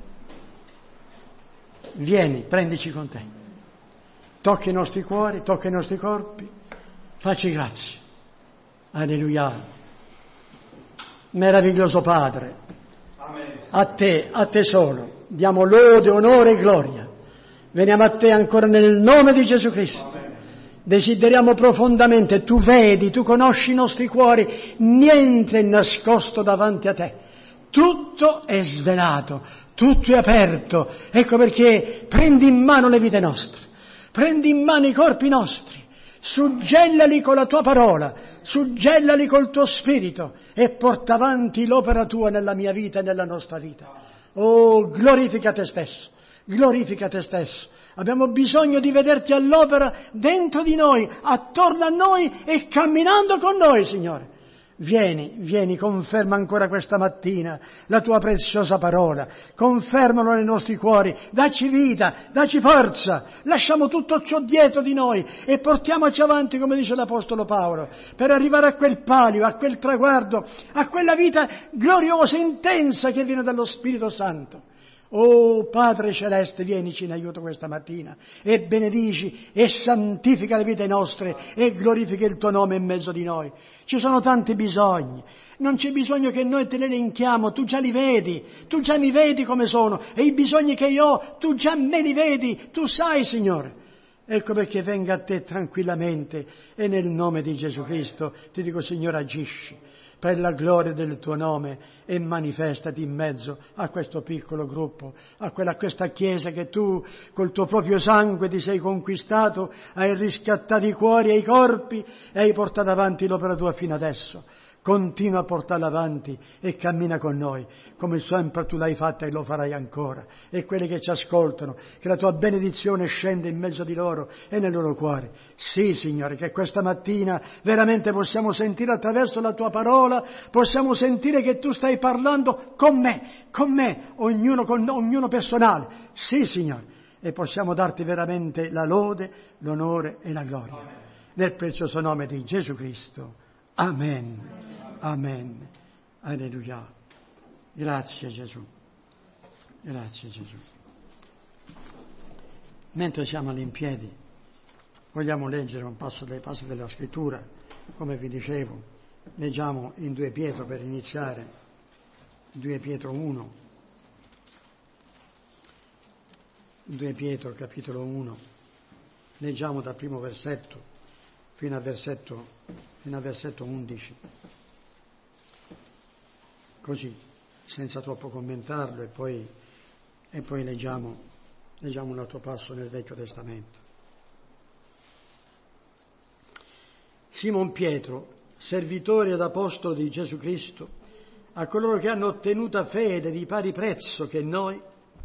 vieni, prendici con te, tocca i nostri cuori, tocca i nostri corpi, facci grazie. Alleluia. Meraviglioso Padre, a te, a te solo diamo lode, onore e gloria. Veniamo a te ancora nel nome di Gesù Cristo. Desideriamo profondamente, tu vedi, tu conosci i nostri cuori, niente è nascosto davanti a te, tutto è svelato, tutto è aperto. Ecco perché prendi in mano le vite nostre, prendi in mano i corpi nostri, suggellali con la tua parola, suggellali col tuo spirito e porta avanti l'opera tua nella mia vita e nella nostra vita. Oh, glorifica te stesso, glorifica te stesso. Abbiamo bisogno di vederti all'opera dentro di noi, attorno a noi e camminando con noi, Signore. Vieni, vieni, conferma ancora questa mattina la tua preziosa parola, confermalo nei nostri cuori, dacci vita, dacci forza, lasciamo tutto ciò dietro di noi e portiamoci avanti, come dice l'Apostolo Paolo, per arrivare a quel palio, a quel traguardo, a quella vita gloriosa, intensa che viene dallo Spirito Santo. Oh Padre Celeste, vienici in aiuto questa mattina e benedici e santifica le vite nostre e glorifica il tuo nome in mezzo di noi. Ci sono tanti bisogni, non c'è bisogno che noi te ne elenchiamo, tu già li vedi, tu già mi vedi come sono e i bisogni che io ho, tu già me li vedi, tu sai, Signore. Ecco perché venga a te tranquillamente e nel nome di Gesù Cristo ti dico, Signore, agisci per la gloria del tuo nome e manifestati in mezzo a questo piccolo gruppo, a, quella, a questa Chiesa che tu col tuo proprio sangue ti sei conquistato, hai riscattato i cuori e i corpi e hai portato avanti l'opera tua fino adesso. Continua a portarla avanti e cammina con noi, come sempre tu l'hai fatta e lo farai ancora. E quelli che ci ascoltano, che la tua benedizione scenda in mezzo di loro e nel loro cuore. Sì, Signore, che questa mattina veramente possiamo sentire attraverso la tua parola, possiamo sentire che tu stai parlando con me, con me, ognuno, con, ognuno personale. Sì, Signore, e possiamo darti veramente la lode, l'onore e la gloria. Nel prezioso nome di Gesù Cristo. Amen. Amen. Alleluia. Grazie Gesù. Grazie Gesù. Mentre siamo in piedi, vogliamo leggere un passo dei passi della Scrittura, come vi dicevo. Leggiamo in due Pietro per iniziare. due Pietro uno. due Pietro capitolo uno. Leggiamo dal primo versetto fino al versetto, fino al versetto undici. Così, senza troppo commentarlo, e poi, e poi leggiamo, leggiamo un altro passo nel Vecchio Testamento. Simon Pietro, servitore ed apostolo di Gesù Cristo, a coloro che hanno ottenuta fede di pari prezzo che noi,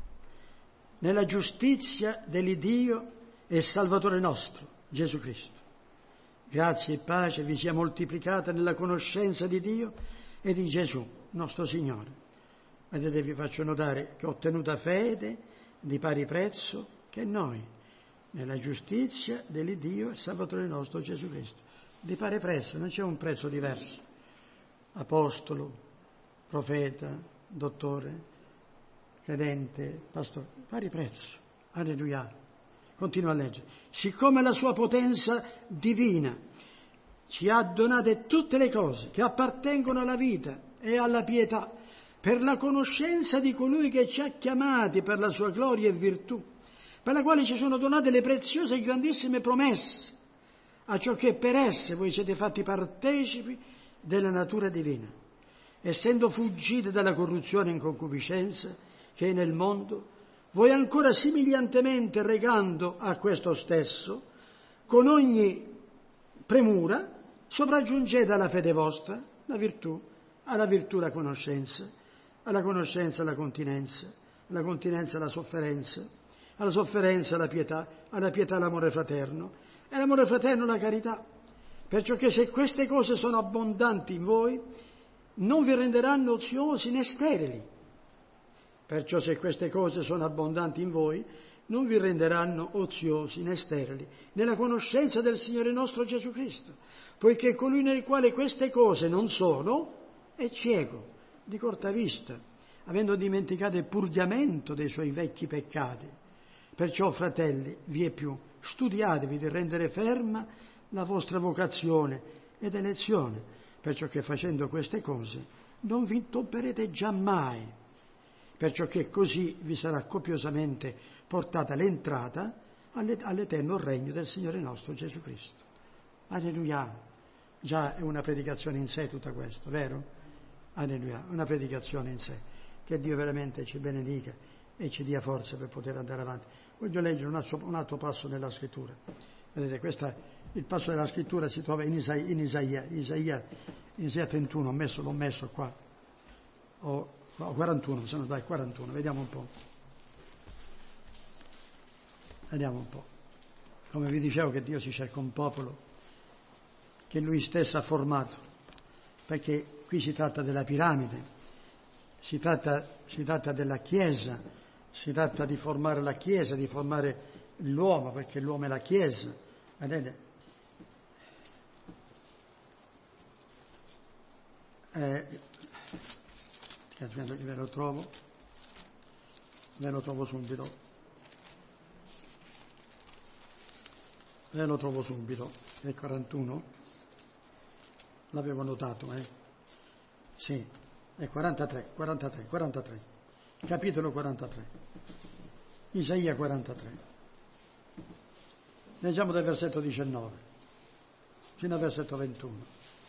nella giustizia dell'Iddio e Salvatore nostro, Gesù Cristo. Grazie e pace vi sia moltiplicata nella conoscenza di Dio e di Gesù, nostro Signore. Vedete, vi faccio notare che ho ottenuta fede di pari prezzo che noi, nella giustizia dell'Iddio e Salvatore nostro Gesù Cristo. Di pari prezzo, non c'è un prezzo diverso. Apostolo, profeta, dottore, credente, pastore, pari prezzo. Alleluia. Continua a leggere. Siccome la sua potenza divina ci ha donate tutte le cose che appartengono alla vita e alla pietà, per la conoscenza di colui che ci ha chiamati per la sua gloria e virtù, per la quale ci sono donate le preziose e grandissime promesse, a ciò che per esse voi siete fatti partecipi della natura divina, essendo fuggiti dalla corruzione in concupiscenza che è nel mondo, voi ancora similiantemente regando a questo stesso, con ogni premura, sopraggiungete alla fede vostra la virtù, alla virtù la conoscenza, alla conoscenza la continenza, alla continenza la sofferenza, alla sofferenza la pietà, alla pietà l'amore fraterno, e l'amore fraterno la carità. Perciò che se queste cose sono abbondanti in voi, non vi renderanno oziosi né sterili. Perciò se queste cose sono abbondanti in voi, non vi renderanno oziosi né sterili nella conoscenza del Signore nostro Gesù Cristo, poiché colui nel quale queste cose non sono è cieco, di corta vista, avendo dimenticato il purgamento dei suoi vecchi peccati. Perciò, fratelli, vie più, studiatevi di rendere ferma la vostra vocazione ed elezione, perciò che facendo queste cose non vi intopperete giammai, perciò che così vi sarà copiosamente portata l'entrata all'eterno regno del Signore nostro Gesù Cristo. Alleluia! Già è una predicazione in sé tutta questo, vero? Alleluia! Una predicazione in sé. Che Dio veramente ci benedica e ci dia forza per poter andare avanti. Voglio leggere un altro, un altro passo nella Scrittura. Vedete, questa, il passo della Scrittura si trova in Isaia, in Isaia, Isaia, in Isaia trentuno, ho messo, l'ho messo qua. Ho, quarantuno, se no dai, quarantuno, vediamo un po'. Vediamo un po'. Come vi dicevo che Dio si cerca un popolo che Lui stesso ha formato, perché qui si tratta della piramide, si tratta, si tratta della Chiesa, si tratta di formare la Chiesa, di formare l'uomo, perché l'uomo è la Chiesa. Vedete? Eh, ve lo trovo. ve lo trovo subito, ve lo trovo subito, è quarantuno, l'avevo notato, eh? Sì, è quarantatré, quarantatré, quarantatré, capitolo quarantatré, Isaia quarantatré. Leggiamo dal versetto diciannove fino al versetto ventuno.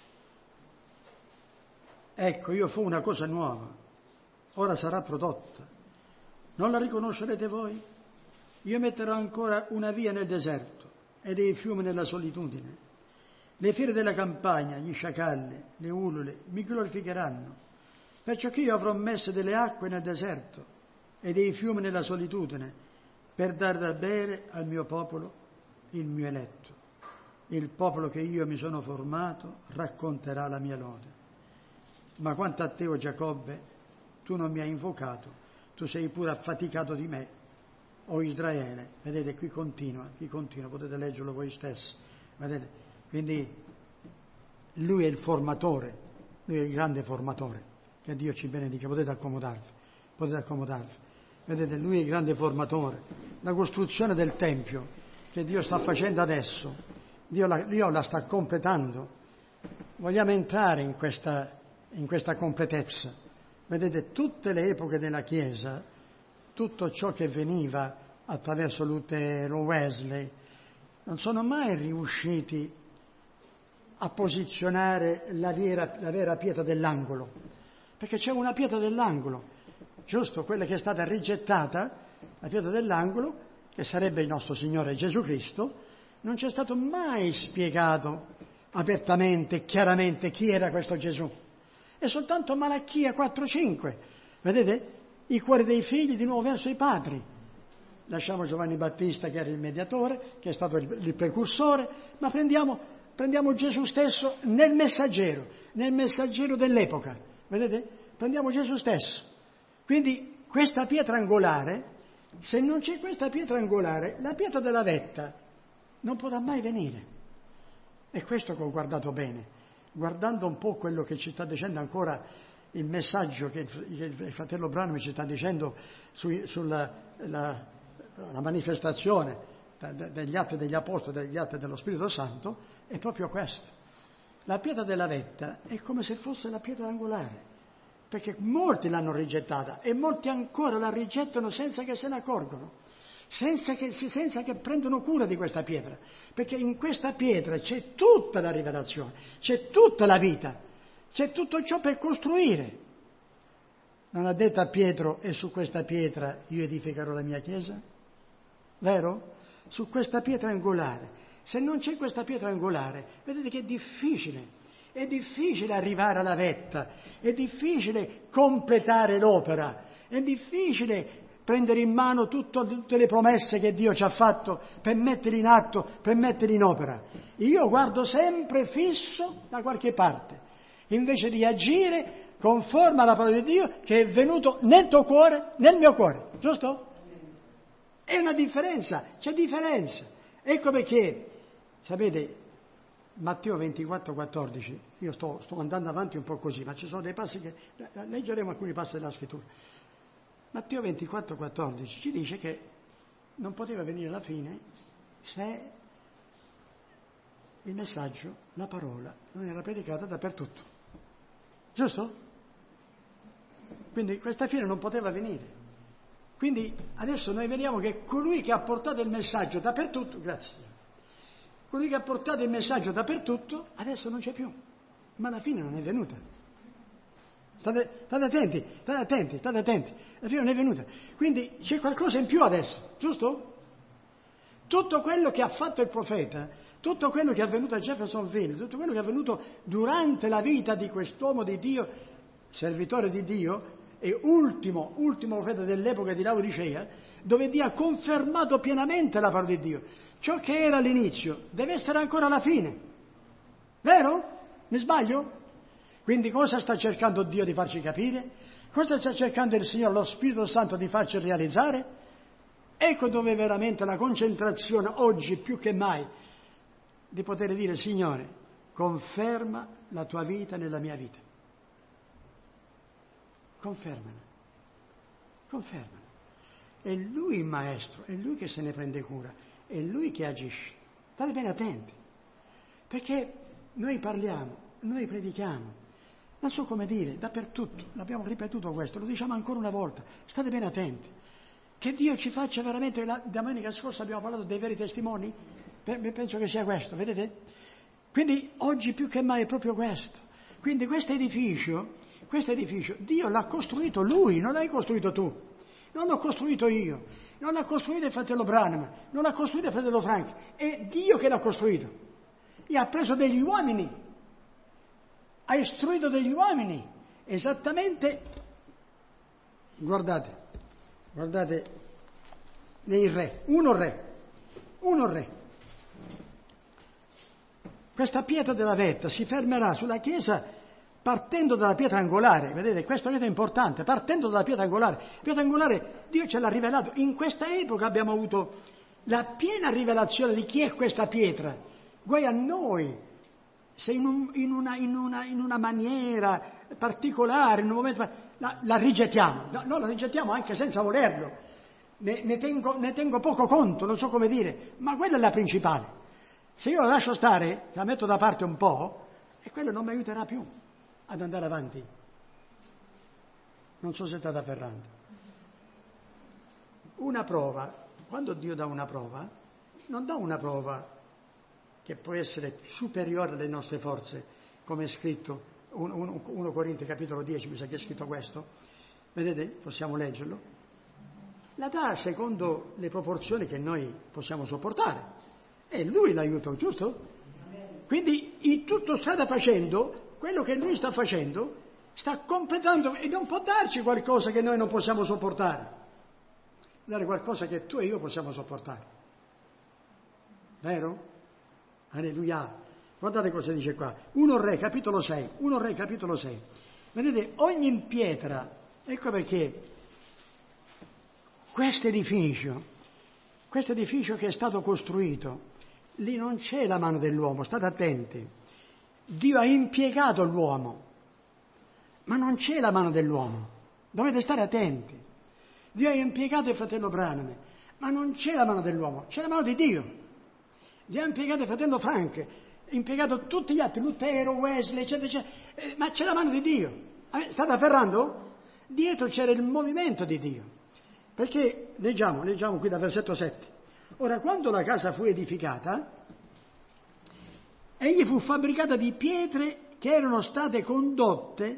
Ecco, io fu una cosa nuova, ora sarà prodotta. Non la riconoscerete voi? Io metterò ancora una via nel deserto e dei fiumi nella solitudine. Le fiere della campagna, gli sciacalli, le ulule mi glorificheranno, perciò che io avrò messo delle acque nel deserto e dei fiumi nella solitudine, per dar da bere al mio popolo il mio eletto. Il popolo che io mi sono formato racconterà la mia lode. Ma quanto a te, o Giacobbe, tu non mi hai invocato, tu sei pure affaticato di me, o Israele. Vedete, qui continua, qui continua, potete leggerlo voi stessi. Vedete? Quindi lui è il formatore, lui è il grande formatore. Che Dio ci benedica, potete accomodarvi, potete accomodarvi. Vedete, lui è il grande formatore. La costruzione del Tempio che Dio sta facendo adesso, Dio la, Dio la sta completando. Vogliamo entrare in questa, in questa completezza. Vedete, tutte le epoche della Chiesa, tutto ciò che veniva attraverso Lutero, Wesley, non sono mai riusciti a posizionare la vera, la vera pietra dell'angolo, perché c'è una pietra dell'angolo, giusto? Quella che è stata rigettata, la pietra dell'angolo, che sarebbe il nostro Signore Gesù Cristo. Non c'è stato mai spiegato apertamente, chiaramente chi era questo Gesù. È soltanto Malachia quattro cinque, vedete? I cuori dei figli di nuovo verso i padri. Lasciamo Giovanni Battista, che era il mediatore, che è stato il, il precursore, ma prendiamo, prendiamo Gesù stesso nel messaggero, nel messaggero dell'epoca, vedete? Prendiamo Gesù stesso. Quindi questa pietra angolare, se non c'è questa pietra angolare, la pietra della vetta non potrà mai venire. E questo che ho guardato bene, guardando un po' quello che ci sta dicendo ancora il messaggio che il fratello Branham ci sta dicendo su, sulla la, la manifestazione degli atti degli apostoli, degli atti dello Spirito Santo, è proprio questo. La pietra della vetta è come se fosse la pietra angolare, perché molti l'hanno rigettata e molti ancora la rigettano senza che se ne accorgono, senza che, senza che prendono cura di questa pietra, perché in questa pietra c'è tutta la rivelazione, c'è tutta la vita, c'è tutto ciò per costruire. Non ha detto a Pietro: e su questa pietra io edificherò la mia chiesa? Vero? Su questa pietra angolare. Se non c'è questa pietra angolare, vedete che è difficile. È difficile arrivare alla vetta, è difficile completare l'opera, è difficile prendere in mano tutto, tutte le promesse che Dio ci ha fatto per metterle in atto, per metterle in opera. Io guardo sempre fisso da qualche parte, invece di agire conforme alla parola di Dio che è venuto nel tuo cuore, nel mio cuore, giusto? È una differenza, c'è differenza. Ecco perché, sapete, Matteo ventiquattro quattordici, io sto, sto andando avanti un po' così, ma ci sono dei passi che leggeremo, alcuni passi della scrittura. Matteo ventiquattro quattordici ci dice che non poteva venire la fine se il messaggio, la parola, non era predicata dappertutto. Giusto? Quindi questa fine non poteva venire. Quindi adesso noi vediamo che colui che ha portato il messaggio dappertutto, grazie, colui che ha portato il messaggio dappertutto, adesso non c'è più, ma la fine non è venuta. State, state attenti, state attenti, state attenti, la fine non è venuta. Quindi c'è qualcosa in più adesso, giusto? Tutto quello che ha fatto il profeta, tutto quello che è avvenuto a Jeffersonville, tutto quello che è avvenuto durante la vita di quest'uomo di Dio, servitore di Dio, e ultimo, ultimo profeta dell'epoca di Laodicea, dove Dio ha confermato pienamente la parola di Dio. Ciò che era all'inizio deve essere ancora alla fine. Vero? Mi sbaglio? Quindi cosa sta cercando Dio di farci capire? Cosa sta cercando il Signore, lo Spirito Santo, di farci realizzare? Ecco dove veramente la concentrazione, oggi più che mai, di poter dire: Signore, conferma la tua vita nella mia vita. Confermala. Confermala. È Lui il maestro, è Lui che se ne prende cura, è Lui che agisce. State bene attenti, perché noi parliamo, noi predichiamo, non so come dire, dappertutto, l'abbiamo ripetuto questo, lo diciamo ancora una volta, state bene attenti, che Dio ci faccia veramente, la domenica scorsa abbiamo parlato dei veri testimoni, penso che sia questo, vedete? Quindi oggi più che mai è proprio questo, quindi questo edificio, questo edificio, Dio l'ha costruito Lui, non l'hai costruito tu, non l'ho costruito io, non l'ha costruito il fratello Branham, non l'ha costruito il fratello Frank, è Dio che l'ha costruito, e ha preso degli uomini, ha istruito degli uomini, esattamente, guardate, guardate, nei re, uno re, uno re. Questa pietra della vetta si fermerà sulla chiesa partendo dalla pietra angolare, vedete, questo è importante, partendo dalla pietra angolare. Pietra angolare, Dio ce l'ha rivelato, in questa epoca abbiamo avuto la piena rivelazione di chi è questa pietra. Guai a noi, se in, un, in, una, in, una, in una maniera particolare, in un momento, la, la rigettiamo, no, no, la rigettiamo anche senza volerlo, ne, ne, tengo, ne tengo poco conto, non so come dire, ma quella è la principale. Se io la lascio stare, la metto da parte un po', e quello non mi aiuterà più ad andare avanti. Non so se state afferrando. Una prova, quando Dio dà una prova, non dà una prova che può essere superiore alle nostre forze, come è scritto, primo Corinzi capitolo dieci, mi sa che è scritto questo, vedete, possiamo leggerlo, la dà secondo le proporzioni che noi possiamo sopportare. È Lui l'aiuto, giusto? Quindi in tutto strada facendo, quello che Lui sta facendo, sta completando e non può darci qualcosa che noi non possiamo sopportare. Dare qualcosa che tu e io possiamo sopportare. Vero? Alleluia. Guardate cosa dice qua. primo Re, capitolo sei. primo Re, capitolo sei. Vedete, ogni pietra, ecco perché questo edificio, questo edificio che è stato costruito, lì non c'è la mano dell'uomo, state attenti. Dio ha impiegato l'uomo, ma non c'è la mano dell'uomo. Dovete stare attenti. Dio ha impiegato il fratello Branham, ma non c'è la mano dell'uomo, c'è la mano di Dio. Dio ha impiegato il fratello Frank, ha impiegato tutti gli altri, Lutero, Wesley, eccetera, eccetera, eh, ma c'è la mano di Dio. State afferrando? Dietro c'era il movimento di Dio. Perché, leggiamo, leggiamo qui dal versetto sette. Ora, quando la casa fu edificata, egli fu fabbricata di pietre che erano state condotte,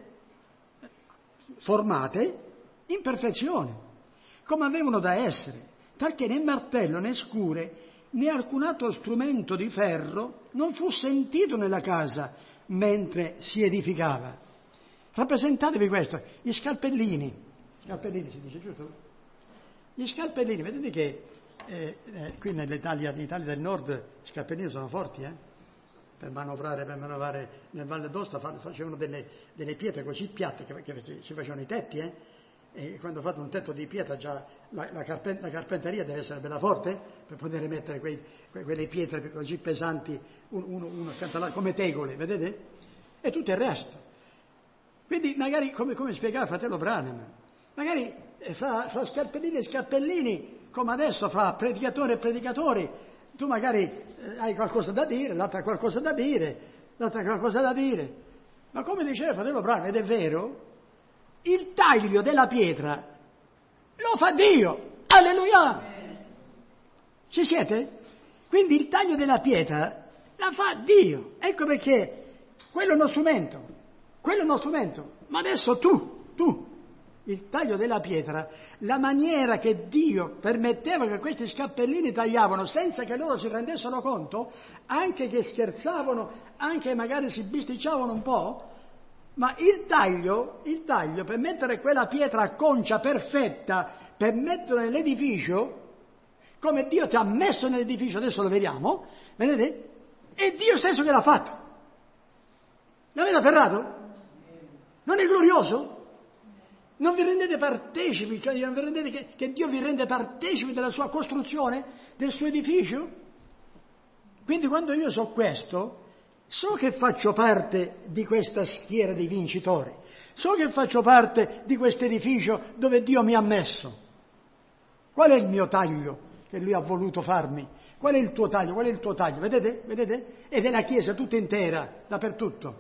formate, in perfezione, come avevano da essere, perché né martello né scure né alcun altro strumento di ferro non fu sentito nella casa mentre si edificava. Rappresentatevi questo, gli scalpellini, scalpellini si dice, giusto? Gli scalpellini, vedete che Eh, eh, qui nell'Italia, nell'Italia del Nord i scalpellini sono forti, eh? Per manovrare, per manovrare nel Valle d'Aosta facevano delle, delle pietre così piatte che, che si facevano i tetti, eh? E quando fate un tetto di pietra già la, la, carpen, la carpenteria deve essere bella forte per poter mettere quei, que, quelle pietre così pesanti uno, uno, uno là, come tegole, vedete? E tutto il resto. Quindi magari, come, come spiegava il fratello Branham, magari fra, fra scalpellini e scalpellini, come adesso fra predicatore e predicatori, tu magari eh, hai qualcosa da dire, l'altra ha qualcosa da dire, l'altra ha qualcosa da dire. Ma come diceva il fratello Branham, ed è vero, il taglio della pietra lo fa Dio. Alleluia! Ci siete? Quindi il taglio della pietra la fa Dio. Ecco perché quello è uno strumento, quello è uno strumento. Ma adesso tu, tu, il taglio della pietra, la maniera che Dio permetteva che questi scappellini tagliavano senza che loro si rendessero conto, anche che scherzavano, anche magari si bisticciavano un po', ma il taglio, il taglio per mettere quella pietra a concia perfetta, per metterla nell'edificio, come Dio ti ha messo nell'edificio, adesso lo vediamo, vedete? È Dio stesso che l'ha fatto. L'avete afferrato? Non è glorioso? Non vi rendete partecipi, cioè non vi rendete che, che Dio vi rende partecipi della sua costruzione, del suo edificio? Quindi quando io so questo, so che faccio parte di questa schiera dei vincitori, so che faccio parte di questo edificio dove Dio mi ha messo. Qual è il mio taglio che lui ha voluto farmi? Qual è il tuo taglio? Qual è il tuo taglio? Vedete? Vedete? Ed è la Chiesa tutta intera, dappertutto.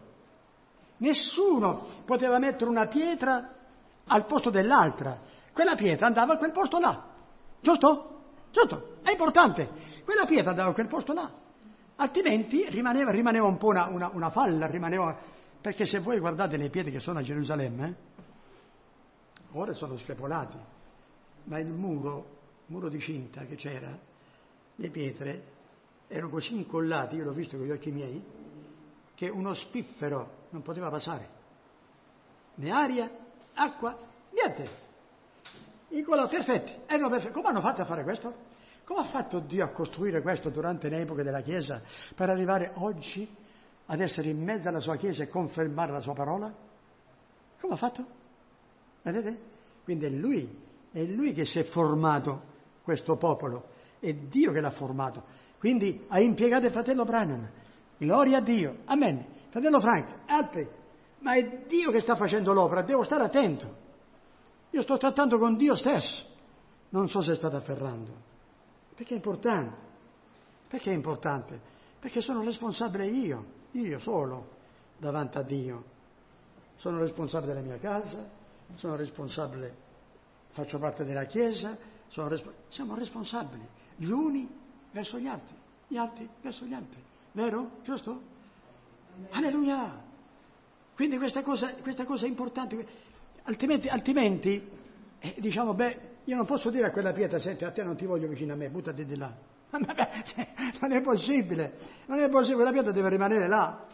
Nessuno poteva mettere una pietra al posto dell'altra. Quella pietra andava a quel posto là. Giusto? Giusto? È importante. Quella pietra andava a quel posto là. Altrimenti rimaneva, rimaneva un po' una, una, una falla, rimaneva... Perché se voi guardate le pietre che sono a Gerusalemme, eh, ora sono screpolati, ma il muro, muro di cinta che c'era, le pietre erano così incollate, io l'ho visto con gli occhi miei, che uno spiffero non poteva passare. Né aria, acqua, niente. Incollati, perfetti, erano perfetti. Come hanno fatto a fare questo? Come ha fatto Dio a costruire questo durante l'epoca della Chiesa per arrivare oggi ad essere in mezzo alla sua Chiesa e confermare la sua parola? Come ha fatto? Vedete? Quindi è Lui, è Lui che si è formato questo popolo, è Dio che l'ha formato. Quindi ha impiegato il fratello Branham, gloria a Dio, amen, fratello Frank, altri, ma è Dio che sta facendo l'opera, devo stare attento. Io sto trattando con Dio stesso, non so se state afferrando. Perché è importante? Perché è importante? Perché sono responsabile io, io solo, davanti a Dio. Sono responsabile della mia casa, sono responsabile, faccio parte della Chiesa, sono resp- siamo responsabili, gli uni verso gli altri, gli altri verso gli altri. Vero? Giusto? Alleluia! Quindi questa cosa, questa cosa è importante, altrimenti, altrimenti eh, diciamo, beh, io non posso dire a quella pietra, senti, a te non ti voglio vicino a me, buttati di là. Non è possibile, non è possibile, quella pietra deve rimanere là.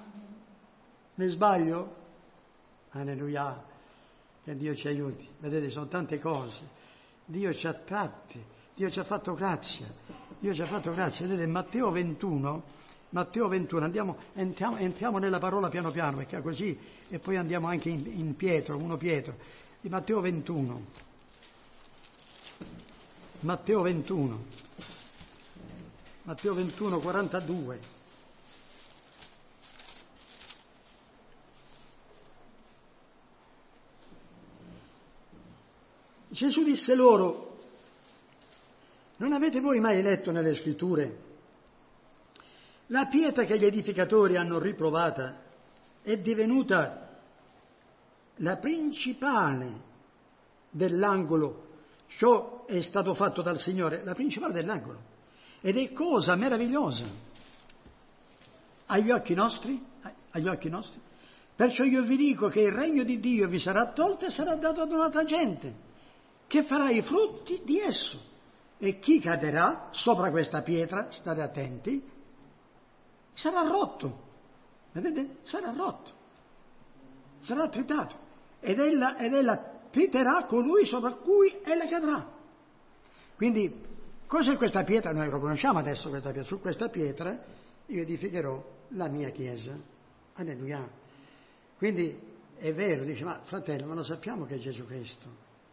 Mi sbaglio? Alleluia, che Dio ci aiuti. Vedete, sono tante cose. Dio ci ha tratti, Dio ci ha fatto grazia, Dio ci ha fatto grazia. Vedete, Matteo ventuno, Matteo ventuno, andiamo, entriamo, entriamo nella parola piano piano, perché è così, e poi andiamo anche in, in Pietro, uno Pietro, di Matteo ventuno. Matteo ventuno, Matteo ventuno, quarantadue. Gesù disse loro: non avete voi mai letto nelle scritture la pietra che gli edificatori hanno riprovata è divenuta la principale dell'angolo? Ciò è stato fatto dal Signore, la principale dell'angolo, ed è cosa meravigliosa agli occhi nostri, agli occhi nostri. Perciò io vi dico che il regno di Dio vi sarà tolto e sarà dato ad un'altra gente, che farà i frutti di esso. E chi caderà sopra questa pietra, state attenti, sarà rotto. Vedete? Sarà rotto, sarà tritato, ed ella, ed ella triterà colui sopra cui ella cadrà. Quindi, cos'è questa pietra? Noi lo conosciamo adesso questa pietra. Su questa pietra io edificherò la mia Chiesa. Alleluia. Quindi è vero, dice, ma fratello, ma lo sappiamo che è Gesù Cristo.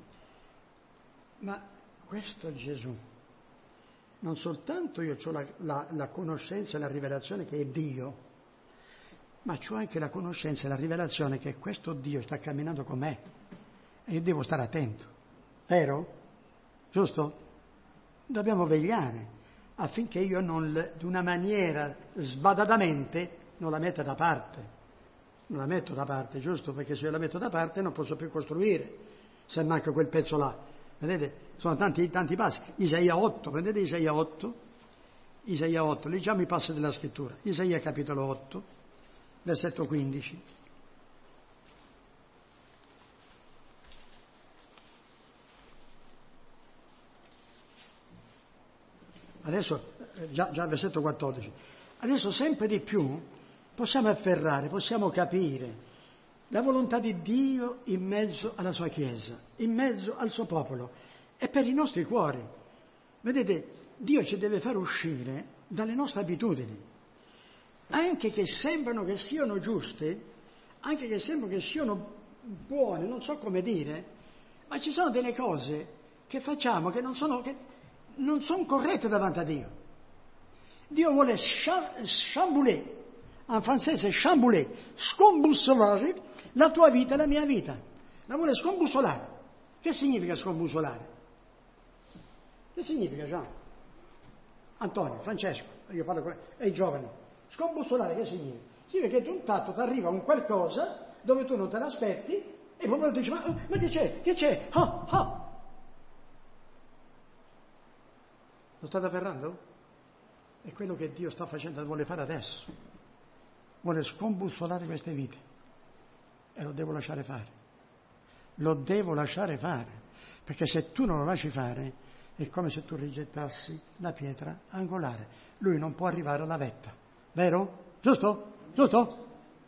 Ma questo Gesù, non soltanto io ho la, la, la conoscenza e la rivelazione che è Dio, ma ho anche la conoscenza e la rivelazione che questo Dio sta camminando con me. E io devo stare attento, vero? Giusto? Dobbiamo vegliare affinché io non, di una maniera sbadatamente, non la metta da parte. Non la metto da parte, giusto? Perché se io la metto da parte non posso più costruire, se manca quel pezzo là. Vedete? Sono tanti, tanti passi. Isaia otto, prendete Isaia otto, Isaia otto, leggiamo i passi della scrittura. Isaia capitolo otto, versetto quindici. Adesso, già, già versetto quattordici, adesso sempre di più possiamo afferrare, possiamo capire la volontà di Dio in mezzo alla sua Chiesa, in mezzo al suo popolo e per i nostri cuori. Vedete, Dio ci deve far uscire dalle nostre abitudini, anche che sembrano che siano giuste, anche che sembrano che siano buone, non so come dire, ma ci sono delle cose che facciamo che non sono... Che, non sono corrette davanti a Dio. Dio vuole chambouler, in francese chambouler, scombussolare la tua vita e la mia vita. La vuole scombussolare. Che significa scombussolare? Che significa, Gian? Antonio, Francesco, io parlo con i giovani. Scombussolare che significa? Significa che di un tratto ti arriva un qualcosa dove tu non te l'aspetti e proprio dici, ma, ma che c'è? Che c'è? Ah, ah. Lo state afferrando? È quello che Dio sta facendo e vuole fare adesso. Vuole scombussolare queste vite. E lo devo lasciare fare. Lo devo lasciare fare. Perché se tu non lo lasci fare, è come se tu rigettassi la pietra angolare. Lui non può arrivare alla vetta. Vero? Giusto? Giusto?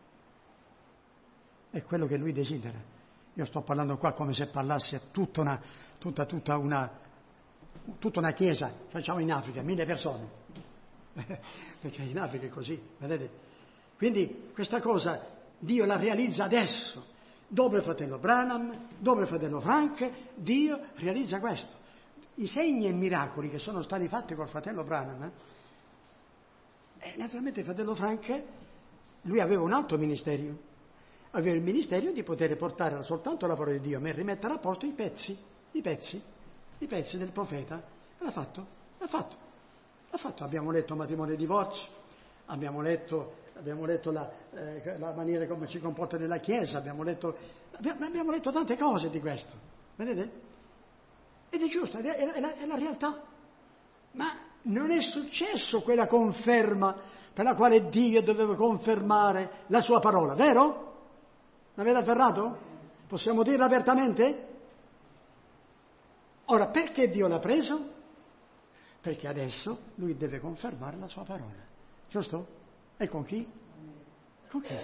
È quello che lui desidera. Io sto parlando qua come se parlassi a tutta una, tutta, tutta una, tutta una chiesa, facciamo in Africa, mille persone. Perché in Africa è così, vedete? Quindi questa cosa Dio la realizza adesso. Dopo il fratello Branham, dopo il fratello Frank, Dio realizza questo. I segni e miracoli che sono stati fatti col fratello Branham, eh, naturalmente il fratello Frank, lui aveva un altro ministero, aveva il ministero di poter portare soltanto la parola di Dio, ma rimettere a posto i pezzi, i pezzi, i pezzi del profeta. L'ha fatto, l'ha fatto, l'ha fatto. Abbiamo letto matrimonio e divorzio, abbiamo letto... Abbiamo letto la, eh, la maniera come si comporta nella Chiesa, abbiamo letto, abbiamo, abbiamo letto tante cose di questo, vedete? Ed è giusto, è, è, è, la, è la realtà. Ma non è successo quella conferma per la quale Dio doveva confermare la sua parola, vero? L'avete afferrato? Possiamo dirlo apertamente? Ora, perché Dio l'ha preso? Perché adesso Lui deve confermare la sua parola, giusto? E con chi? Con chi?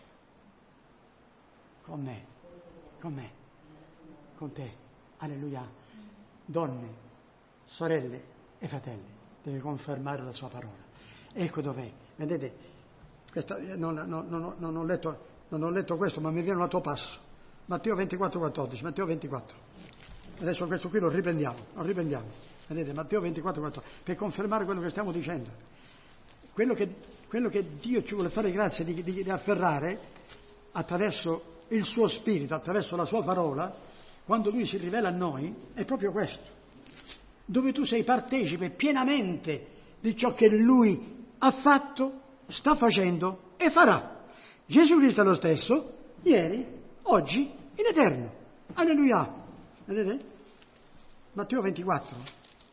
Con me, con me, con te. Alleluia. Donne, sorelle e fratelli, deve confermare la sua parola. Ecco dov'è. Vedete, questa, non, non, non, non, ho letto, non ho letto questo, ma mi viene un altro passo. Matteo ventiquattro quattordici, Matteo ventiquattro. Adesso questo qui lo riprendiamo, lo riprendiamo. Vedete, Matteo ventiquattro quattordici, per confermare quello che stiamo dicendo. Quello che, quello che Dio ci vuole fare grazia di, di, di afferrare attraverso il suo spirito, attraverso la sua parola, quando Lui si rivela a noi, è proprio questo. Dove tu sei partecipe pienamente di ciò che Lui ha fatto, sta facendo e farà. Gesù Cristo è lo stesso, ieri, oggi, in eterno. Alleluia. Vedete? Matteo ventiquattro.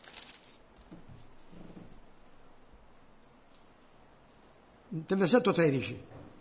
Del versetto tredici.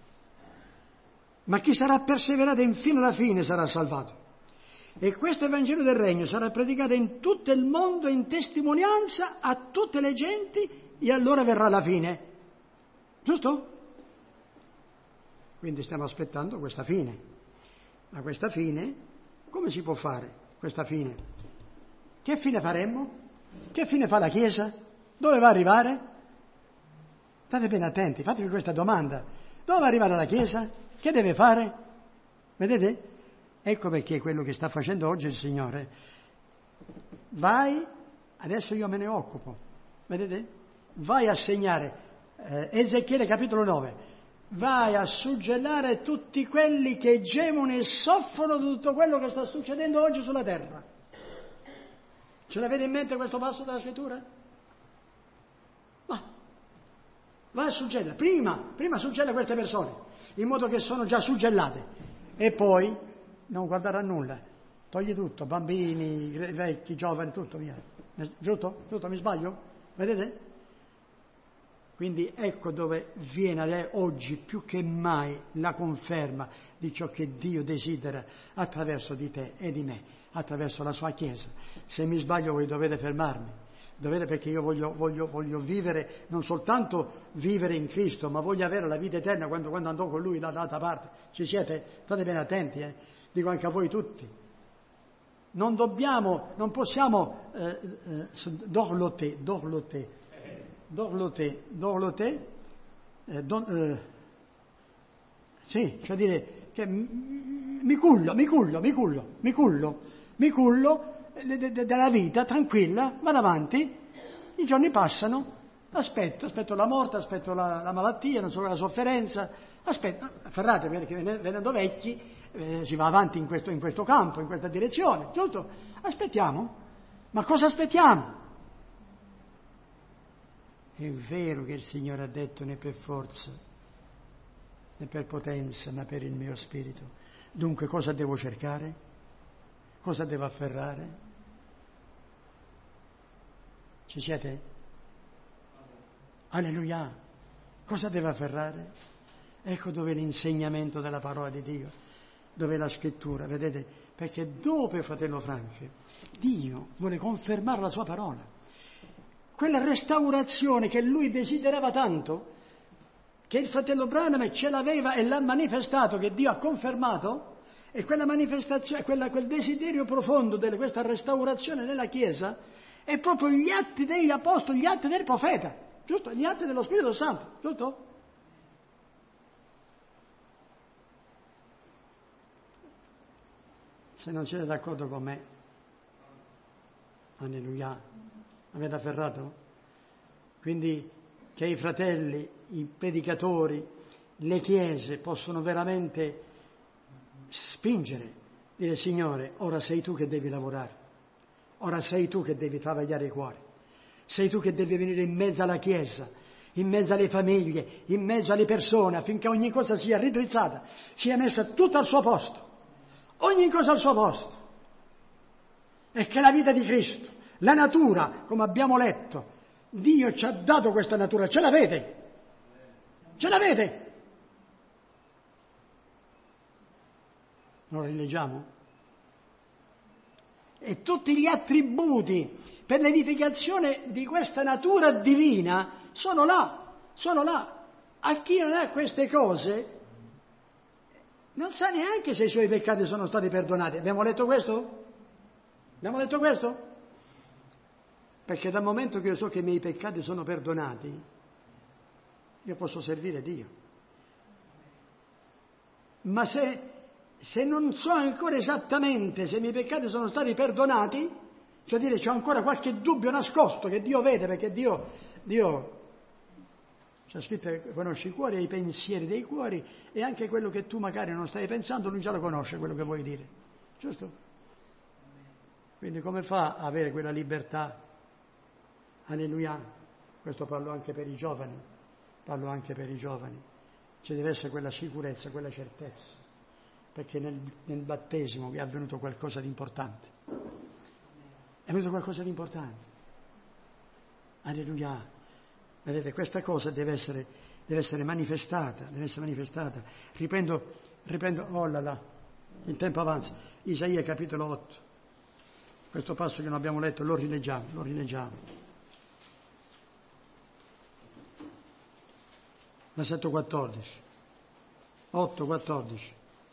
Ma chi sarà perseverato infino alla fine sarà salvato. E questo Evangelo del Regno sarà predicato in tutto il mondo in testimonianza a tutte le genti e allora verrà la fine. Giusto? Quindi stiamo aspettando questa fine. Ma questa fine, come si può fare questa fine? Che fine faremmo? Che fine fa la Chiesa? Dove va a arrivare? State bene attenti, fatevi questa domanda. Dove va arrivare la Chiesa? Che deve fare? Vedete? Ecco perché quello che sta facendo oggi il Signore. Vai, adesso io me ne occupo. Vedete? Vai a segnare, eh, Ezechiele capitolo nove, vai a suggellare tutti quelli che gemono e soffrono di tutto quello che sta succedendo oggi sulla terra. Ce l'avete in mente questo passo della Scrittura? Va a suggellare, prima, prima suggella queste persone, in modo che sono già suggellate, e poi non guardare a nulla, togli tutto, bambini, vecchi, giovani, tutto via. Giusto? Giusto? Mi sbaglio? Vedete? Quindi ecco dove viene oggi più che mai la conferma di ciò che Dio desidera attraverso di te e di me, attraverso la sua Chiesa. Se mi sbaglio voi dovete fermarmi. Dovete, perché io voglio, voglio, voglio vivere, non soltanto vivere in Cristo, ma voglio avere la vita eterna quando, quando andrò con Lui dall'altra parte. Ci siete? State ben attenti, eh? Dico anche a voi tutti. Non dobbiamo, non possiamo eh, eh, dorloter, dorloter, dorloter, dorloter, eh, don, eh, sì, cioè dire che mi cullo, mi cullo, mi cullo, mi cullo, mi cullo della vita tranquilla, vado avanti, i giorni passano, aspetto, aspetto la morte, aspetto la, la malattia, non so, la sofferenza, aspetto, afferrate perché venendo vecchi eh, si va avanti in questo, in questo campo, in questa direzione, giusto? Aspettiamo, ma cosa aspettiamo? È vero che il Signore ha detto né per forza, né per potenza, ma per il mio spirito. Dunque cosa devo cercare? Cosa devo afferrare? Ci siete? Alleluia! Cosa devo afferrare? Ecco dove è l'insegnamento della parola di Dio, dove è la scrittura, vedete? Perché dopo, fratello Franchi, Dio vuole confermare la sua parola. Quella restaurazione che lui desiderava tanto, che il fratello Branham ce l'aveva e l'ha manifestato, che Dio ha confermato, e quella manifestazione, quella, quel desiderio profondo di questa restaurazione nella Chiesa, è proprio gli atti degli apostoli, gli atti del profeta, giusto? Gli atti dello Spirito Santo, giusto? Se non siete d'accordo con me, alleluia, avete afferrato? Quindi che i fratelli, i predicatori, le chiese possono veramente spingere, dire Signore, ora sei tu che devi lavorare, ora sei tu che devi travagliare i cuori, sei tu che devi venire in mezzo alla Chiesa, in mezzo alle famiglie, in mezzo alle persone, affinché ogni cosa sia ridrizzata, sia messa tutta al suo posto. Ogni cosa al suo posto. E che la vita di Cristo, la natura, come abbiamo letto, Dio ci ha dato questa natura, ce l'avete? Ce l'avete? Lo rileggiamo? E tutti gli attributi per l'edificazione di questa natura divina sono là, sono là. A chi non ha queste cose non sa neanche se i suoi peccati sono stati perdonati. Abbiamo letto questo? Abbiamo letto questo? Perché dal momento che io so che i miei peccati sono perdonati, io posso servire Dio. Ma se, se non so ancora esattamente se i miei peccati sono stati perdonati, cioè dire c'ho ancora qualche dubbio nascosto che Dio vede, perché Dio, Dio c'è scritto che conosce i cuori e i pensieri dei cuori, e anche quello che tu magari non stai pensando, lui già lo conosce, quello che vuoi dire. Giusto? Quindi come fa a avere quella libertà? Alleluia. Questo parlo anche per i giovani, parlo anche per i giovani. Ci deve essere quella sicurezza, quella certezza, perché nel, nel battesimo è avvenuto qualcosa di importante. È avvenuto qualcosa di importante. Alleluia. Vedete, questa cosa deve essere, deve essere manifestata, deve essere manifestata. Riprendo, riprendo, oh là là, il tempo avanza. Isaia capitolo otto. Questo passo che non abbiamo letto, lo rileggiamo, lo rileggiamo. Versetto quattordici. otto, quattordici.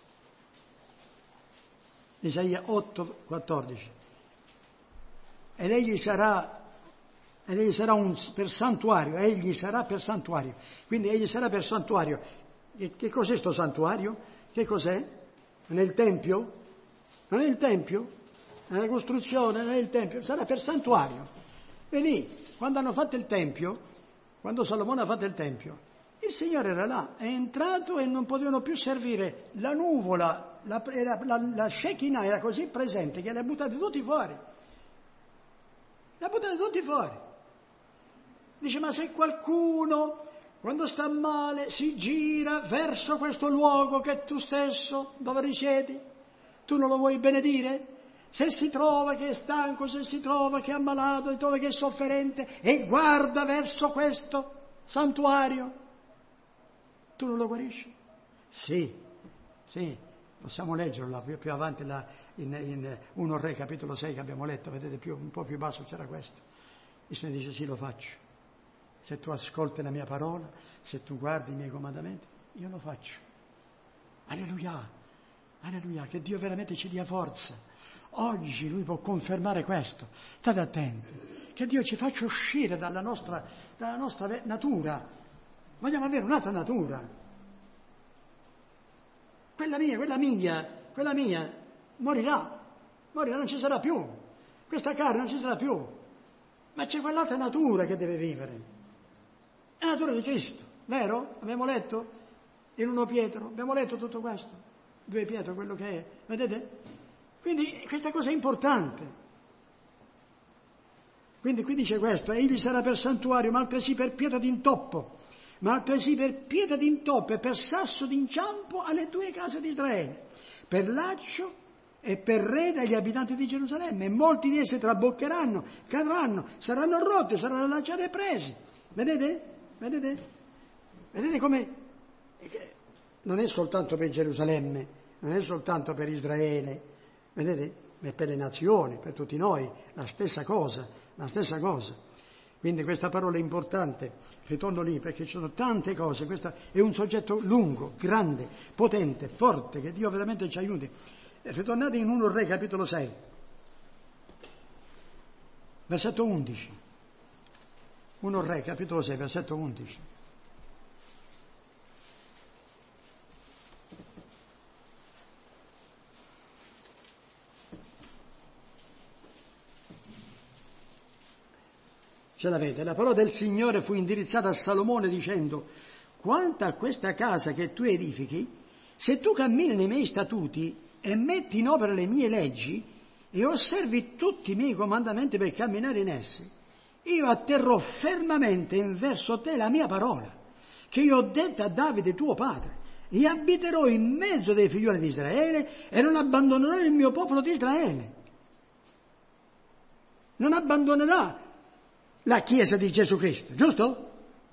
Isaia otto, quattordici. Ed egli sarà... Ed egli sarà un, per santuario, egli sarà per santuario. Quindi egli sarà per santuario. E che cos'è sto santuario? Che cos'è? Nel Tempio? Non è il Tempio? Nella costruzione, non è il Tempio, sarà per santuario. E lì, quando hanno fatto il Tempio, quando Salomone ha fatto il Tempio, il Signore era là, è entrato e non potevano più servire. La nuvola, la, la, la, la Shekinah era così presente che li ha buttati tutti fuori. Li ha buttati tutti fuori. Dice, ma se qualcuno, quando sta male, si gira verso questo luogo che tu stesso, dove risiedi, tu non lo vuoi benedire? Se si trova che è stanco, se si trova che è ammalato, se si trova che è sofferente, e guarda verso questo santuario, tu non lo guarisci? Sì, sì, possiamo leggerlo là, più, più avanti là, in, in primo Re, capitolo sei, che abbiamo letto, vedete, più, un po' più basso c'era questo. Il Signore dice, sì, lo faccio. Se tu ascolti la mia parola, se tu guardi i miei comandamenti, io lo faccio. Alleluia, alleluia, che Dio veramente ci dia forza. Oggi Lui può confermare questo. State attenti, che Dio ci faccia uscire dalla nostra, dalla nostra natura. Vogliamo avere un'altra natura. Quella mia, quella mia, quella mia morirà, morirà, non ci sarà più. Questa carne non ci sarà più. Ma c'è quell'altra natura che deve vivere. È la natura di Cristo, vero? Abbiamo letto in primo Pietro, abbiamo letto tutto questo. due Pietro, quello che è, vedete? Quindi questa cosa è importante. Quindi qui dice questo, egli sarà per santuario, ma altresì per pietra d'intoppo, ma altresì per pietra d'intoppo e per sasso d'inciampo alle due case di Israele, per laccio e per rete agli abitanti di Gerusalemme, e molti di essi traboccheranno, cadranno, saranno rotti, saranno lanciati e presi. Vedete? Vedete? Vedete come non è soltanto per Gerusalemme, non è soltanto per Israele, vedete? È per le nazioni, per tutti noi, la stessa cosa, la stessa cosa. Quindi questa parola è importante, ritorno lì perché ci sono tante cose, questo è un soggetto lungo, grande, potente, forte, che Dio veramente ci aiuti. Ritornate in primo Re, capitolo sei, versetto undici. primo Re, capitolo sei, versetto undici. Ce l'avete? La parola del Signore fu indirizzata a Salomone dicendo: quanto a questa casa che tu edifichi, se tu cammini nei miei statuti e metti in opera le mie leggi e osservi tutti i miei comandamenti per camminare in essi, io atterrò fermamente in verso te la mia parola, che io ho detta a Davide tuo padre, e abiterò in mezzo dei figlioli di Israele e non abbandonerò il mio popolo di Israele. Non abbandonerà la Chiesa di Gesù Cristo, giusto?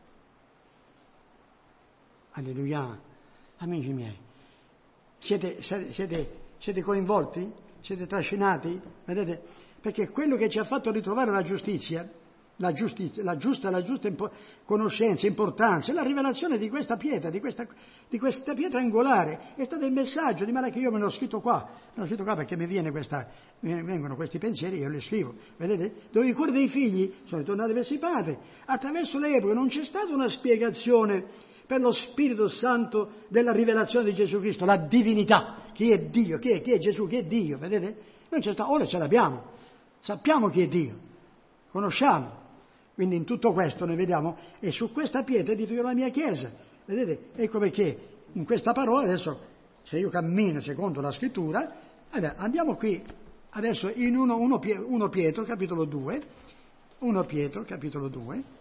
Alleluia, amici miei. Siete, siete, siete coinvolti? Siete trascinati? Vedete? Perché quello che ci ha fatto ritrovare la giustizia, la, giustizia, la giusta, la giusta impo- conoscenza, importanza, la rivelazione di questa pietra, di questa, di questa pietra angolare, è stato il messaggio di Malachia. Io me l'ho scritto qua, me l'ho scritto qua perché mi viene questa, mi vengono questi pensieri, io li scrivo, vedete? Dove i cuori dei figli sono ritornati verso i padri. Attraverso le epoche non c'è stata una spiegazione per lo Spirito Santo della rivelazione di Gesù Cristo, la divinità, chi è Dio, chi è, chi è Gesù, chi è Dio, vedete? Non c'è stato, ora ce l'abbiamo, sappiamo chi è Dio, conosciamo. Quindi in tutto questo noi vediamo, e su questa pietra edificherò la mia Chiesa, vedete? Ecco perché in questa parola, adesso, se io cammino secondo la Scrittura, andiamo qui, adesso in primo Pietro, capitolo due, primo Pietro, capitolo due,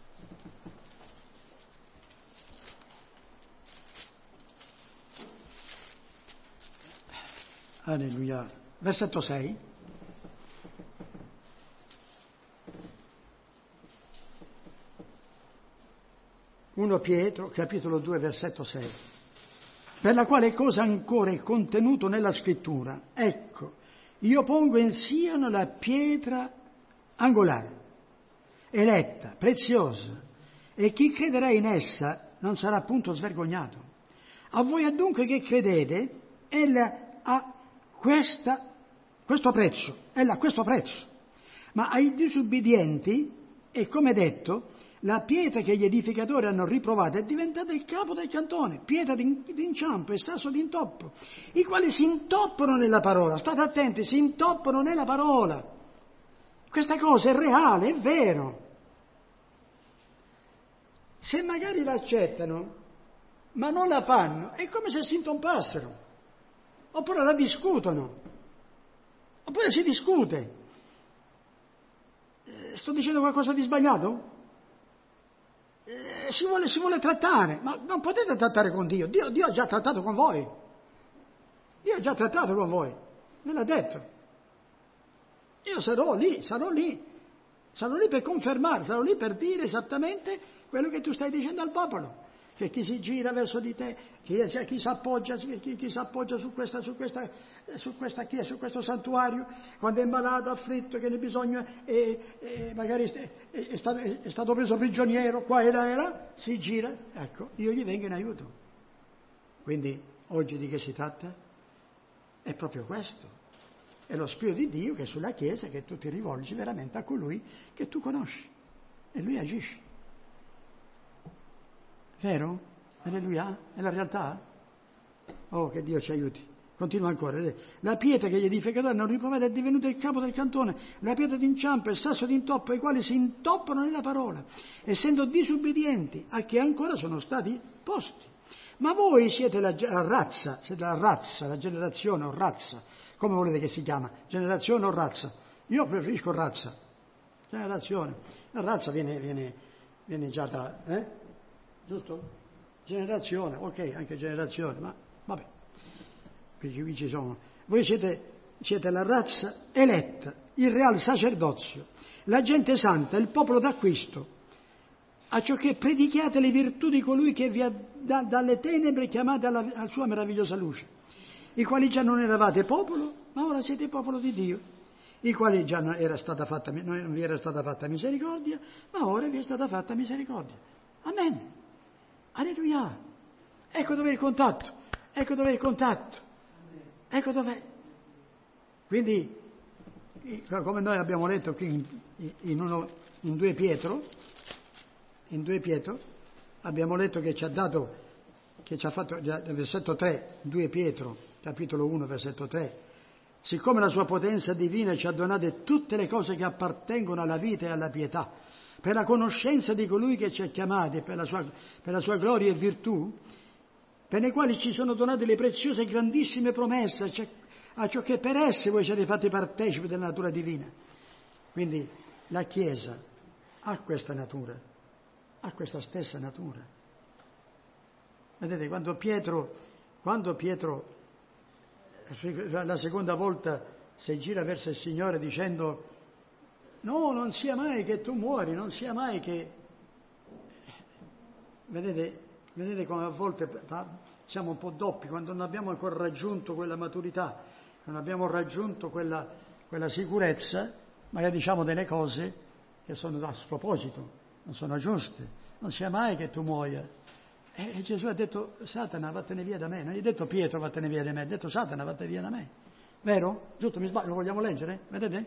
alleluia, versetto sei. primo Pietro, capitolo due, versetto sei. Per la quale cosa ancora è contenuto nella Scrittura? Ecco, io pongo in Sion la pietra angolare, eletta, preziosa, e chi crederà in essa non sarà appunto svergognato. A voi adunque che credete, ella ha questa, questo prezzo, ella ha questo prezzo, ma ai disubbidienti è come detto, la pietra che gli edificatori hanno riprovata è diventata il capo del cantone, pietra d'inciampo e sasso d'intoppo, i quali si intoppano nella parola. State attenti, si intoppano nella parola. Questa cosa è reale, è vero. Se magari l'accettano, ma non la fanno, è come se si intompassero. Oppure la discutono, oppure si discute. Eh, sto dicendo qualcosa di sbagliato? Eh, si, vuole, si vuole trattare, ma non potete trattare con Dio. Dio. Dio ha già trattato con voi. Dio ha già trattato con voi, me l'ha detto. Io sarò lì, sarò lì, sarò lì per confermare, sarò lì per dire esattamente quello che tu stai dicendo al popolo. Che chi si gira verso di te, chi, cioè, chi si appoggia, chi, chi si appoggia su questa, su questa, su questa chiesa, su questo santuario, quando è malato, afflitto, che ne bisogna, e, e magari è, è, stato, è stato preso prigioniero, qua e là e là, si gira, ecco, io gli vengo in aiuto. Quindi oggi di che si tratta? È proprio questo. È lo Spirito di Dio che è sulla Chiesa, che tu ti rivolgi veramente a colui che tu conosci e lui agisce. Vero? Alleluia? È la realtà? Oh, che Dio ci aiuti. Continua ancora. La pietra che gli edificatori hanno riprovato è divenuta il capo del cantone, la pietra d'inciampo e il sasso d'intoppo, i quali si intoppano nella parola, essendo disubbidienti a che ancora sono stati posti. Ma voi siete la, la razza, siete la razza, la generazione o razza, come volete che si chiama? Generazione o razza? Io preferisco razza. generazione. La razza viene, viene, viene già da, eh? Giusto? Generazione, ok, anche generazione, ma vabbè, qui, qui ci sono. Voi siete, siete la razza eletta, il real sacerdozio, la gente santa, il popolo d'acquisto, a ciò che predichiate le virtù di colui che vi ha da, dalle tenebre chiamate alla, alla sua meravigliosa luce, i quali già non eravate popolo, ma ora siete popolo di Dio, i quali già non, era stata fatta, non vi era stata fatta misericordia, ma ora vi è stata fatta misericordia. Amen. Alleluia. Ecco dov'è il contatto, ecco dov'è il contatto, ecco dov'è. Quindi, come noi abbiamo letto qui in, in, uno, in due Pietro, in due Pietro, abbiamo letto che ci ha dato, che ci ha fatto, nel versetto tre, due Pietro, capitolo uno, versetto tre, siccome la sua potenza divina ci ha donato tutte le cose che appartengono alla vita e alla pietà, per la conoscenza di colui che ci ha chiamati, per la sua, per la sua gloria e virtù, per le quali ci sono donate le preziose e grandissime promesse, cioè, a ciò che per esse voi siete fatti partecipi della natura divina. Quindi la Chiesa ha questa natura, ha questa stessa natura. Vedete, quando Pietro, quando Pietro la seconda volta si gira verso il Signore dicendo: no, non sia mai che tu muori, non sia mai che... Vedete, vedete come a volte siamo un po' doppi, quando non abbiamo ancora raggiunto quella maturità, non abbiamo raggiunto quella, quella sicurezza, magari diciamo delle cose che sono a sproposito, non sono giuste, non sia mai che tu muoia. E Gesù ha detto: Satana, vattene via da me. Non gli ha detto Pietro, vattene via da me, ha detto Satana, vattene via da me. Vero? Giusto, mi sbaglio, lo vogliamo leggere? Vedete?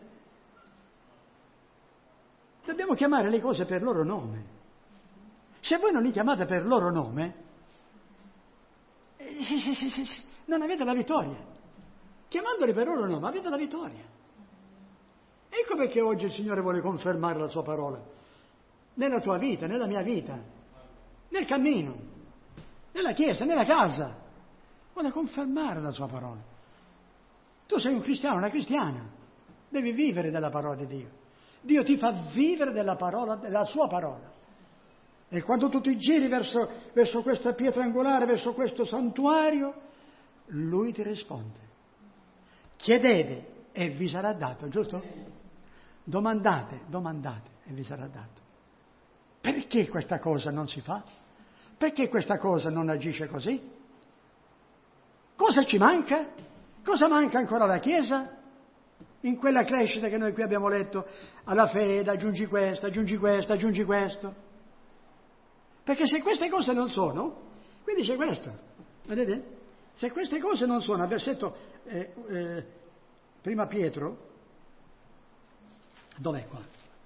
Dobbiamo chiamare le cose per loro nome. Se voi non li chiamate per loro nome, eh, sì, sì, sì, sì, non avete la vittoria. Chiamandoli per loro nome avete la vittoria. Ecco perché oggi il Signore vuole confermare la sua parola nella tua vita, nella mia vita, nel cammino, nella chiesa, nella casa. Vuole confermare la sua parola. Tu sei un cristiano, una cristiana, devi vivere della parola di Dio. Dio ti fa vivere della parola, della sua parola. E quando tu ti giri verso, verso questa pietra angolare, verso questo santuario, Lui ti risponde. Chiedete e vi sarà dato, giusto? Domandate, domandate e vi sarà dato. Perché questa cosa non si fa? Perché questa cosa non agisce così? Cosa ci manca? Cosa manca ancora alla Chiesa? In quella crescita che noi qui abbiamo letto, alla fede, aggiungi questo, aggiungi questo, aggiungi questo. Perché se queste cose non sono, qui dice questo, vedete? Se queste cose non sono, al versetto eh, eh, prima Pietro, dov'è qua?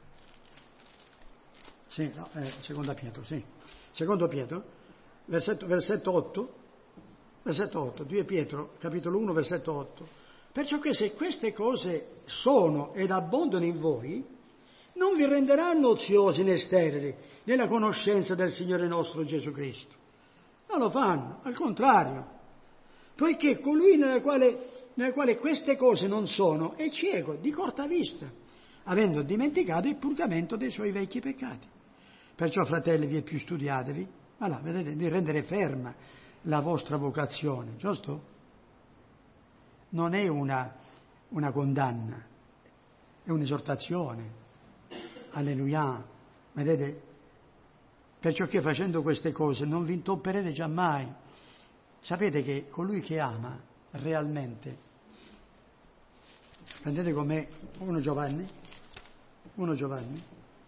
Sì, no, eh, seconda Pietro, sì. Secondo Pietro, versetto, versetto otto, versetto otto, due Pietro, capitolo uno, versetto otto. Perciò che se queste cose sono ed abbondano in voi, non vi renderanno oziosi né sterili nella conoscenza del Signore nostro Gesù Cristo. Non lo fanno, al contrario, poiché colui nella quale, nella quale queste cose non sono è cieco, di corta vista, avendo dimenticato il purgamento dei suoi vecchi peccati. Perciò, fratelli, vi più studiatevi, ma là, vedete, di rendere ferma la vostra vocazione, giusto? Non è una, una condanna, è un'esortazione. Alleluia, vedete? Perciò che facendo queste cose non vi intopperete giammai. Sapete che colui che ama realmente, prendete con me uno Giovanni, uno Giovanni,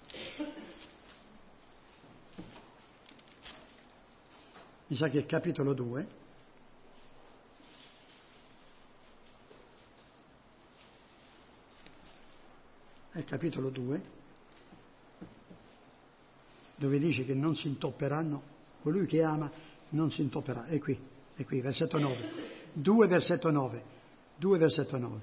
mi sa che è il capitolo due, è il capitolo due, dove dice che non si intopperanno, colui che ama non si intopperà, è qui, è qui, versetto nove, due versetto nove, due versetto nove.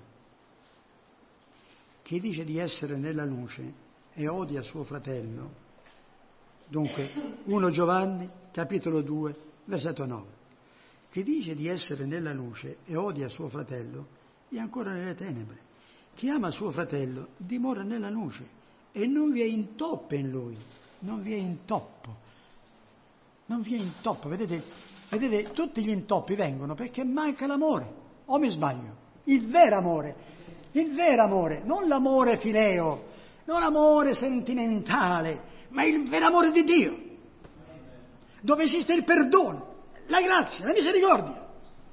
Chi dice di essere nella luce e odia suo fratello, dunque uno Giovanni, capitolo due, versetto nove. Chi dice di essere nella luce e odia suo fratello è ancora nelle tenebre. Chi ama suo fratello dimora nella luce e non vi è intoppo in lui, non vi è intoppo, non vi è intoppo, vedete, vedete, tutti gli intoppi vengono perché manca l'amore, o mi sbaglio? Il vero amore, il vero amore, non l'amore fileo, non l'amore sentimentale, ma il vero amore di Dio, dove esiste il perdono, la grazia, la misericordia,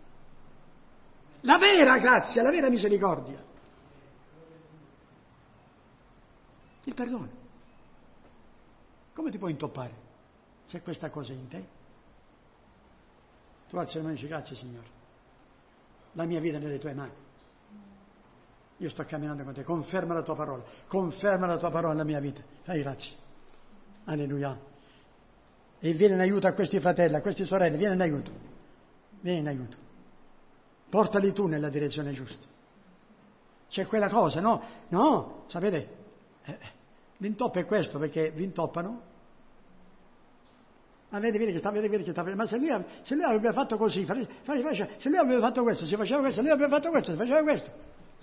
la vera grazia, la vera misericordia. Il perdono. Come ti puoi intoppare se questa cosa è in te? Tu alzi le mani e dici: grazie Signore, la mia vita è nelle tue mani. Io sto camminando con te, conferma la tua parola, conferma la tua parola nella mia vita. Fai grazie. Alleluia. E vieni in aiuto a questi fratelli, a queste sorelle, vieni in aiuto. Vieni in aiuto. Portali tu nella direzione giusta. C'è quella cosa, no? No, sapete? Eh, l'intoppo è questo, perché vi intoppano. Ma vedi, vedi che sta, vedi, vedi che sta, ma se lui, se lui aveva fatto così, se lui aveva fatto questo, si faceva questo, se lui aveva fatto questo, si faceva questo.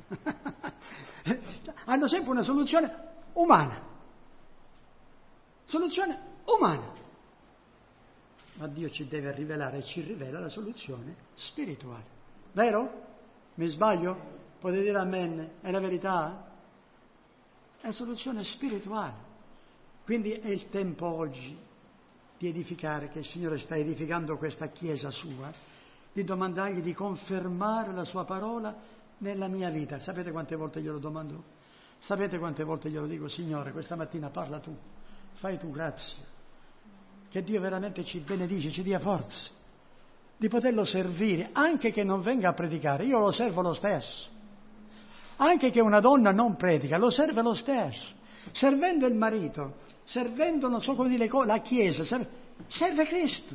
Hanno sempre una soluzione umana. Soluzione umana. Ma Dio ci deve rivelare e ci rivela la soluzione spirituale. Vero? Mi sbaglio? Potete dire amen? È la verità? È soluzione spirituale. Quindi è il tempo oggi di edificare, che il Signore sta edificando questa Chiesa sua, di domandargli di confermare la sua parola nella mia vita. Sapete quante volte glielo domando? Sapete quante volte glielo dico? Signore, questa mattina parla tu, fai tu grazia, che Dio veramente ci benedice, ci dia forza di poterlo servire, anche che non venga a predicare, io lo servo lo stesso. Anche che una donna non predica, lo serve lo stesso. Servendo il marito, servendo, non so come dire, la Chiesa, serve, serve Cristo.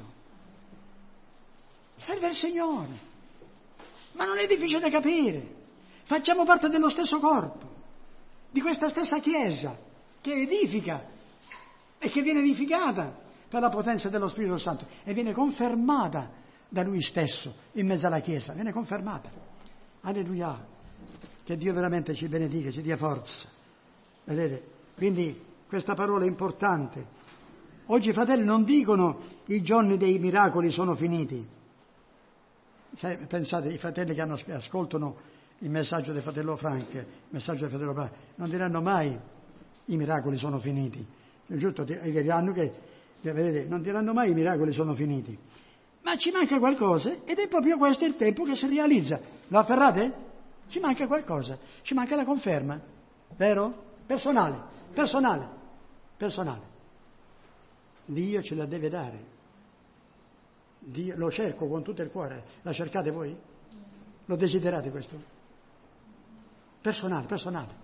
Serve il Signore. Ma non è difficile da capire. Facciamo parte dello stesso corpo, di questa stessa Chiesa, che edifica e che viene edificata per la potenza dello Spirito Santo e viene confermata da Lui stesso in mezzo alla Chiesa. Viene confermata. Alleluia. Che Dio veramente ci benedica, ci dia forza. Vedete? Quindi questa parola è importante. Oggi, fratelli, non dicono i giorni dei miracoli sono finiti. Se, pensate, i fratelli che hanno, ascoltano il messaggio del fratello Frank, il messaggio del fratello Frank, non diranno mai i miracoli sono finiti. Giusto? Diranno che, vedete, non diranno mai i miracoli sono finiti. Ma ci manca qualcosa ed è proprio questo il tempo che si realizza. Lo afferrate? Ci manca qualcosa, ci manca la conferma, vero? Personale, personale, personale. Dio ce la deve dare. Dio, lo cerco con tutto il cuore. La cercate voi? Lo desiderate questo? Personale, personale.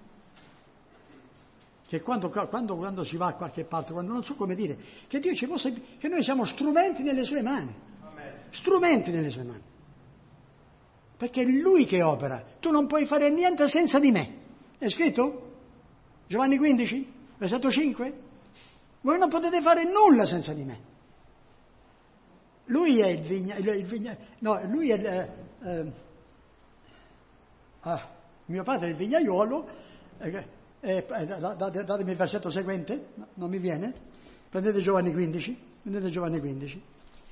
Che quando, quando, quando si va a qualche parte, quando non so come dire, che Dio ci possa, che noi siamo strumenti nelle sue mani. Amen. Strumenti nelle sue mani. Perché è Lui che opera. Tu non puoi fare niente senza di me. È scritto? Giovanni quindici, versetto cinque. Voi non potete fare nulla senza di me. Lui è il vigna... Il, il vigna no, lui è il... Eh, eh, ah, mio padre è il vignaiuolo. Eh, eh, datemi il versetto seguente. No, non mi viene. Prendete Giovanni quindici. Prendete Giovanni quindici.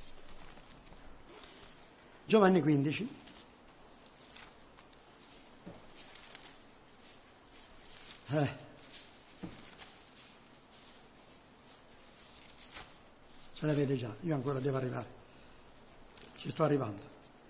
Giovanni quindici. Eh. Ce l'avete già, io ancora devo arrivare, ci sto arrivando.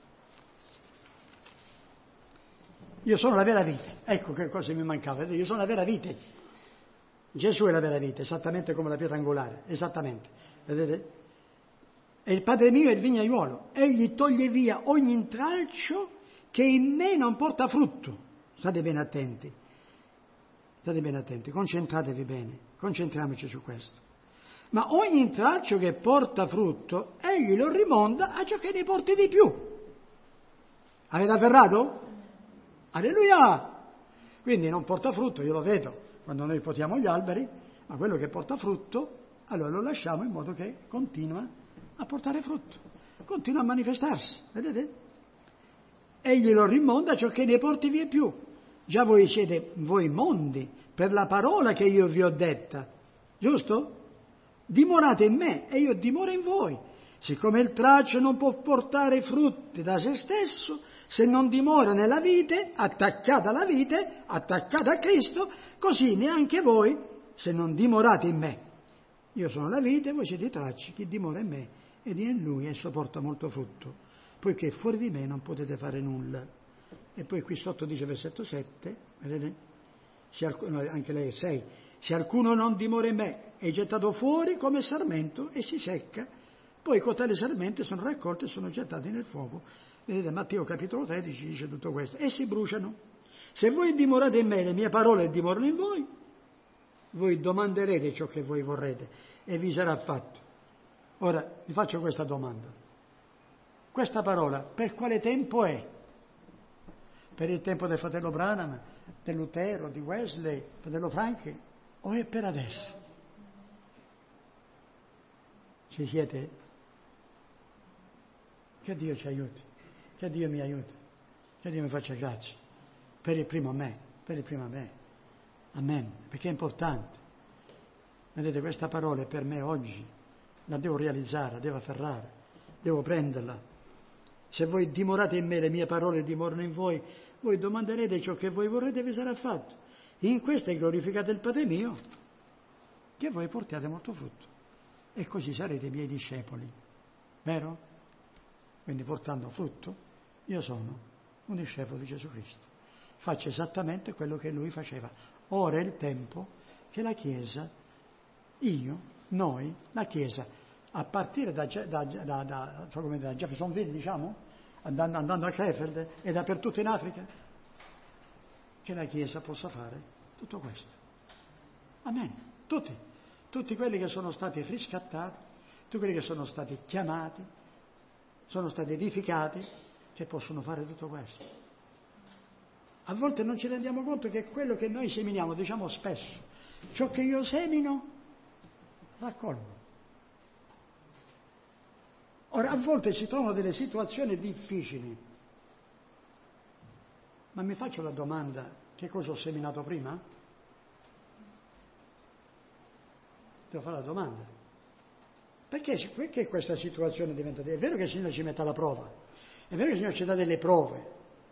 Io sono la vera vite, ecco che cosa mi mancava, io sono la vera vite. Gesù è la vera vite, esattamente come la pietra angolare, esattamente, vedete? E il Padre mio è il vignaiuolo, egli toglie via ogni intralcio che in me non porta frutto. State bene attenti. State bene attenti, concentratevi bene, concentriamoci su questo. Ma ogni intralcio che porta frutto, egli lo rimonda a ciò che ne porti di più. Avete afferrato? Alleluia! Quindi non porta frutto, io lo vedo quando noi potiamo gli alberi, ma quello che porta frutto, allora lo lasciamo in modo che continua a portare frutto, continua a manifestarsi, vedete? Egli lo rimonda a ciò che ne porti via più. già voi siete voi mondi per la parola che io vi ho detta, giusto? Dimorate in me e io dimoro in voi. Siccome il tralcio non può portare frutti da se stesso se non dimora nella vite, attaccata alla vite, attaccata a Cristo, così neanche voi se non dimorate in me. Io sono la vite, voi siete i tralci, chi dimora in me ed io in lui, esso porta molto frutto, poiché fuori di me non potete fare nulla. E poi qui sotto dice versetto sette, vedete? Se alcuno, anche lei è sei, se alcuno non dimora in me è gettato fuori come sarmento e si secca, poi cotali sarmente sono raccolte e sono gettati nel fuoco. Vedete, Matteo capitolo tredici dice tutto questo. E si bruciano. Se voi dimorate in me, le mie parole dimorano in voi, voi domanderete ciò che voi vorrete e vi sarà fatto. Ora, vi faccio questa domanda. Questa parola per quale tempo è? Per il tempo del fratello Branham, del Lutero, di Wesley, fratello Franchi, o è per adesso? Ci siete? Che Dio ci aiuti, che Dio mi aiuti, che Dio mi faccia grazia, per il primo a me, per il primo a me. Amen, perché è importante. Vedete, questa parola è per me oggi, la devo realizzare, la devo afferrare, devo prenderla. Se voi dimorate in me, le mie parole dimorano in voi, voi domanderete ciò che voi vorrete e vi sarà fatto. In questo è glorificato il Padre mio, che voi portiate molto frutto. E così sarete i miei discepoli. Vero? Quindi portando frutto, io sono un discepolo di Gesù Cristo. Faccio esattamente quello che Lui faceva. Ora è il tempo che la Chiesa, io, noi, la Chiesa, a partire da, da, da, da, da Jeffersonville, diciamo, andando, andando a Krefeld e dappertutto in Africa, che la Chiesa possa fare tutto questo. Amen. Tutti, tutti quelli che sono stati riscattati, tutti quelli che sono stati chiamati, sono stati edificati, che possono fare tutto questo. A volte non ci rendiamo conto che quello che noi seminiamo, diciamo spesso, ciò che io semino, raccolgo. Ora, a volte si trovano delle situazioni difficili, ma mi faccio la domanda, che cosa ho seminato prima? Devo fare la domanda. Perché, perché questa situazione diventa... È vero che il Signore ci mette alla prova, è vero che il Signore ci dà delle prove,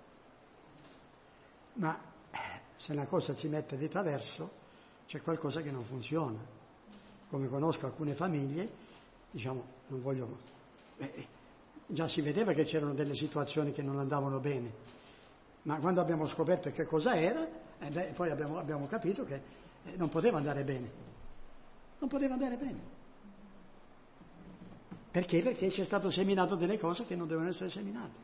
ma se una cosa si mette di traverso, c'è qualcosa che non funziona. Come conosco alcune famiglie, diciamo, non voglio... Beh, già si vedeva che c'erano delle situazioni che non andavano bene, ma quando abbiamo scoperto che cosa era, eh beh, poi abbiamo, abbiamo capito che eh, non poteva andare bene. Non poteva andare bene. Perché? Perché c'è stato seminato delle cose che non devono essere seminate.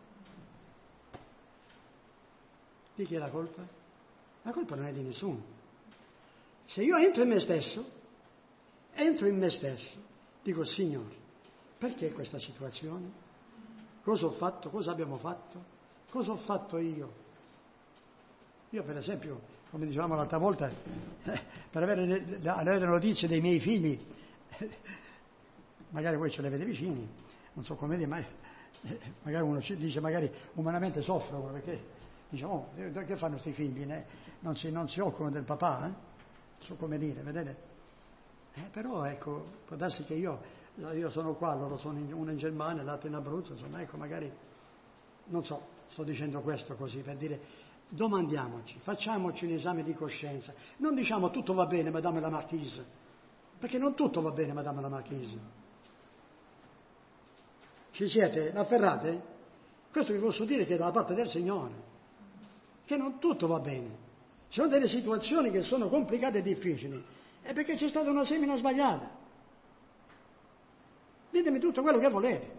Di chi è la colpa? La colpa non è di nessuno. Se io entro in me stesso, entro in me stesso, dico Signore, perché questa situazione? Cosa ho fatto? Cosa abbiamo fatto? Cosa ho fatto io? Io per esempio, come dicevamo l'altra volta, eh, per avere, avere notizie dei miei figli, magari voi ce le avete vicini, non so come dire, ma eh, magari uno ci dice, magari umanamente soffrono perché dice, oh, che fanno questi figli? Ne? Non, si, non si occupano del papà, eh? Non so come dire, vedete? Eh, però ecco, può darsi che io, io sono qua, loro sono in, uno in Germania, l'altro in Abruzzo, insomma, ecco, magari, non so, sto dicendo questo così per dire, domandiamoci, facciamoci un esame di coscienza, non diciamo tutto va bene, Madame la Marchise, perché non tutto va bene, Madame la Marchise. Ci siete? L'afferrate? Questo vi posso dire che è dalla parte del Signore, che non tutto va bene. Ci sono delle situazioni che sono complicate e difficili, è perché c'è stata una semina sbagliata. Ditemi tutto quello che volete.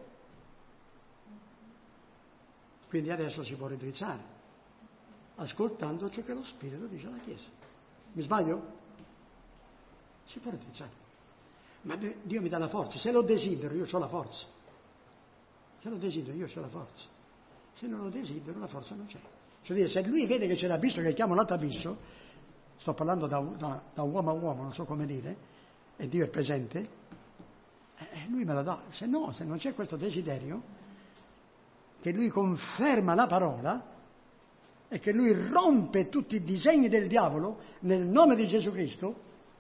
Quindi adesso si può ridrizzare, ascoltando ciò che lo Spirito dice alla Chiesa. Mi sbaglio? Si può ridrizzare. Ma Dio mi dà la forza. Se lo desidero, io ho la forza. Se lo desidero, io ho la forza. Se non lo desidero, la forza non c'è. Cioè dire, se lui vede che c'è l'abisso che chiama un altro abisso, sto parlando da, da, da uomo a uomo, non so come dire, e Dio è presente, eh, lui me la dà. Se no, se non c'è questo desiderio, che lui conferma la parola, e che lui rompe tutti i disegni del diavolo nel nome di Gesù Cristo,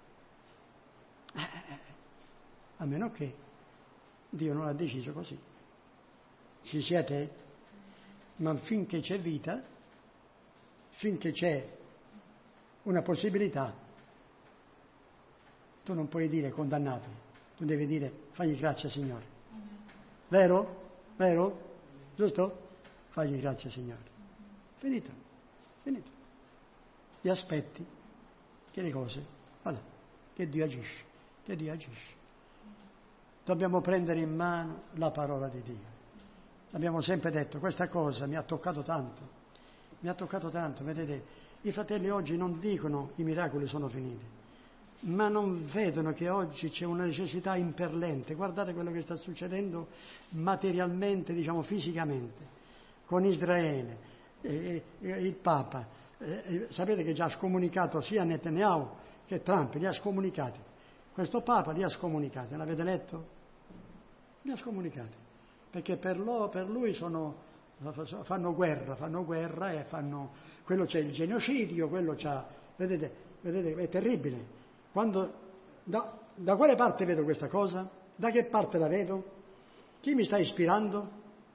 eh, a meno che Dio non ha deciso così. Ci siete? Ma finché c'è vita, finché c'è una possibilità, tu non puoi dire condannato, tu devi dire fagli grazia Signore. Vero? Vero? Giusto? Fagli grazia Signore. Finito, finito. Ti aspetti che le cose, guarda, che Dio agisce, che Dio agisce. Dobbiamo prendere in mano la parola di Dio. Abbiamo sempre detto, questa cosa mi ha toccato tanto, mi ha toccato tanto, vedete, i fratelli oggi non dicono i miracoli sono finiti, ma non vedono che oggi c'è una necessità impellente. Guardate quello che sta succedendo materialmente, diciamo fisicamente, con Israele, eh, eh, il Papa, eh, sapete che già ha scomunicato sia Netanyahu che Trump, li ha scomunicati. Questo Papa li ha scomunicati, l'avete letto? Li ha scomunicati. Perché per, lo, per lui sono, fanno guerra, fanno guerra e fanno, quello c'è il genocidio, quello c'ha, vedete, vedete, è terribile. Quando, da, da quale parte vedo questa cosa? Da che parte la vedo? Chi mi sta ispirando?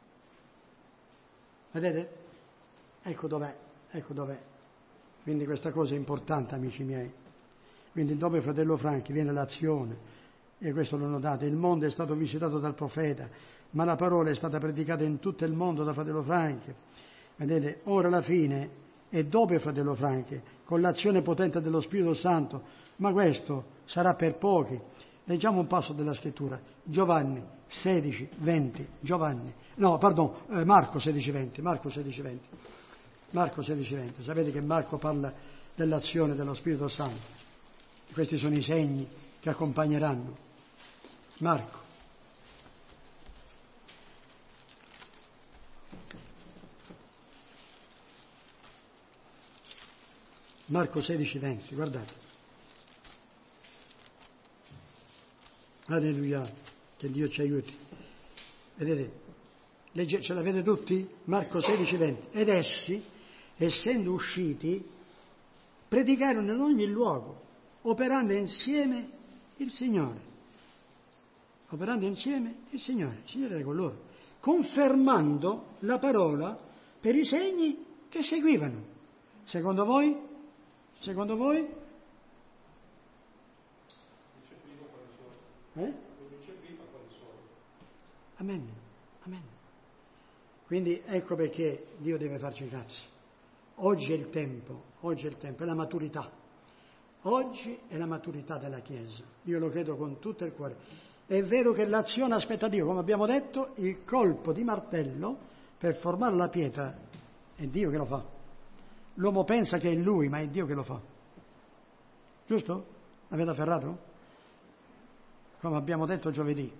Vedete? Ecco dov'è, ecco dov'è. Quindi questa cosa è importante, amici miei. Quindi dopo fratello Franchi viene l'azione, e questo l'ho notato, il mondo è stato visitato dal profeta, ma la parola è stata predicata in tutto il mondo da fratello Franchi. Vedete, ora la fine è dopo fratello Franchi, con l'azione potente dello Spirito Santo, ma questo sarà per pochi. Leggiamo un passo della scrittura, Giovanni sedici venti, Giovanni, no, pardon, eh, Marco sedici venti, Marco sedici venti, Marco sedici venti, sapete che Marco parla dell'azione dello Spirito Santo, questi sono i segni che accompagneranno. Marco. Marco sedici venti, guardate. Alleluia, che Dio ci aiuti. Vedete? Legge, ce l'avete tutti? Marco sedici venti. Ed essi, essendo usciti, predicarono in ogni luogo, operando insieme il Signore. Operando insieme il Signore. Il Signore era con loro. Confermando la parola per i segni che seguivano. Secondo voi? Secondo voi? Eh? Amen. Amen. Quindi ecco perché Dio deve farci grazia. Oggi è il tempo, oggi è il tempo, è la maturità. Oggi è la maturità della Chiesa. Io lo credo con tutto il cuore. È vero che l'azione aspetta Dio, come abbiamo detto, il colpo di martello per formare la pietra è Dio che lo fa. L'uomo pensa che è Lui, ma è Dio che lo fa. Giusto? Avete afferrato? Come abbiamo detto giovedì.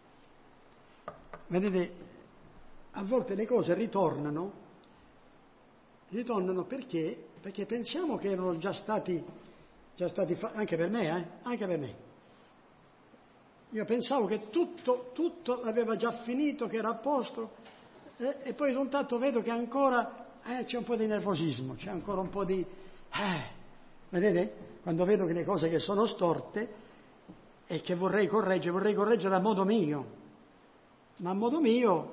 Vedete, a volte le cose ritornano, ritornano perché? Perché pensiamo che erano già stati, già stati fatti, anche per me, eh? Anche per me. Io pensavo che tutto, tutto aveva già finito, che era a posto, eh, e poi da un tratto vedo che ancora eh, c'è un po' di nervosismo, c'è ancora un po' di... Eh, vedete? Quando vedo che le cose che sono storte e che vorrei correggere, vorrei correggere a modo mio, ma a modo mio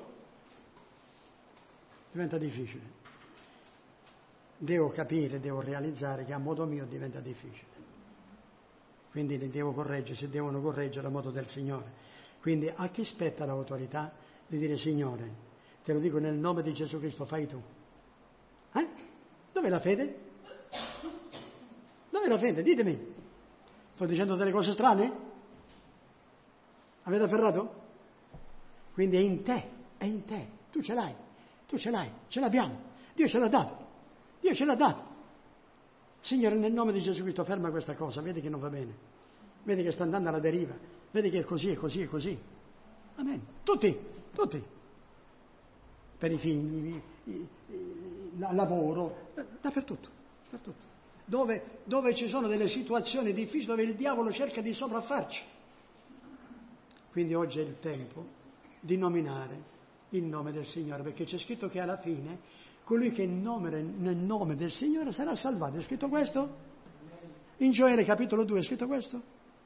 diventa difficile. Devo capire, devo realizzare che a modo mio diventa difficile. Quindi li devo correggere, se devono correggere a modo del Signore. Quindi a chi spetta l'autorità di dire Signore, te lo dico nel nome di Gesù Cristo, fai tu. Eh? Dov'è la fede? Dov'è la fede? Ditemi. Sto dicendo delle cose strane? Avete afferrato? Quindi è in te, è in te. Tu ce l'hai, tu ce l'hai, ce l'abbiamo. Dio ce l'ha dato, Dio ce l'ha dato. Signore, nel nome di Gesù Cristo, ferma questa cosa, vedi che non va bene, vedi che sta andando alla deriva, vedi che è così, è così, è così. Amen. Tutti, tutti. Per i figli, il lavoro, dappertutto, dappertutto. Dove, dove ci sono delle situazioni difficili, dove il diavolo cerca di sopraffarci. Quindi oggi è il tempo di nominare il nome del Signore, perché c'è scritto che alla fine colui che in nome, nel nome del Signore sarà salvato. È scritto questo? In Gioele capitolo due è scritto questo?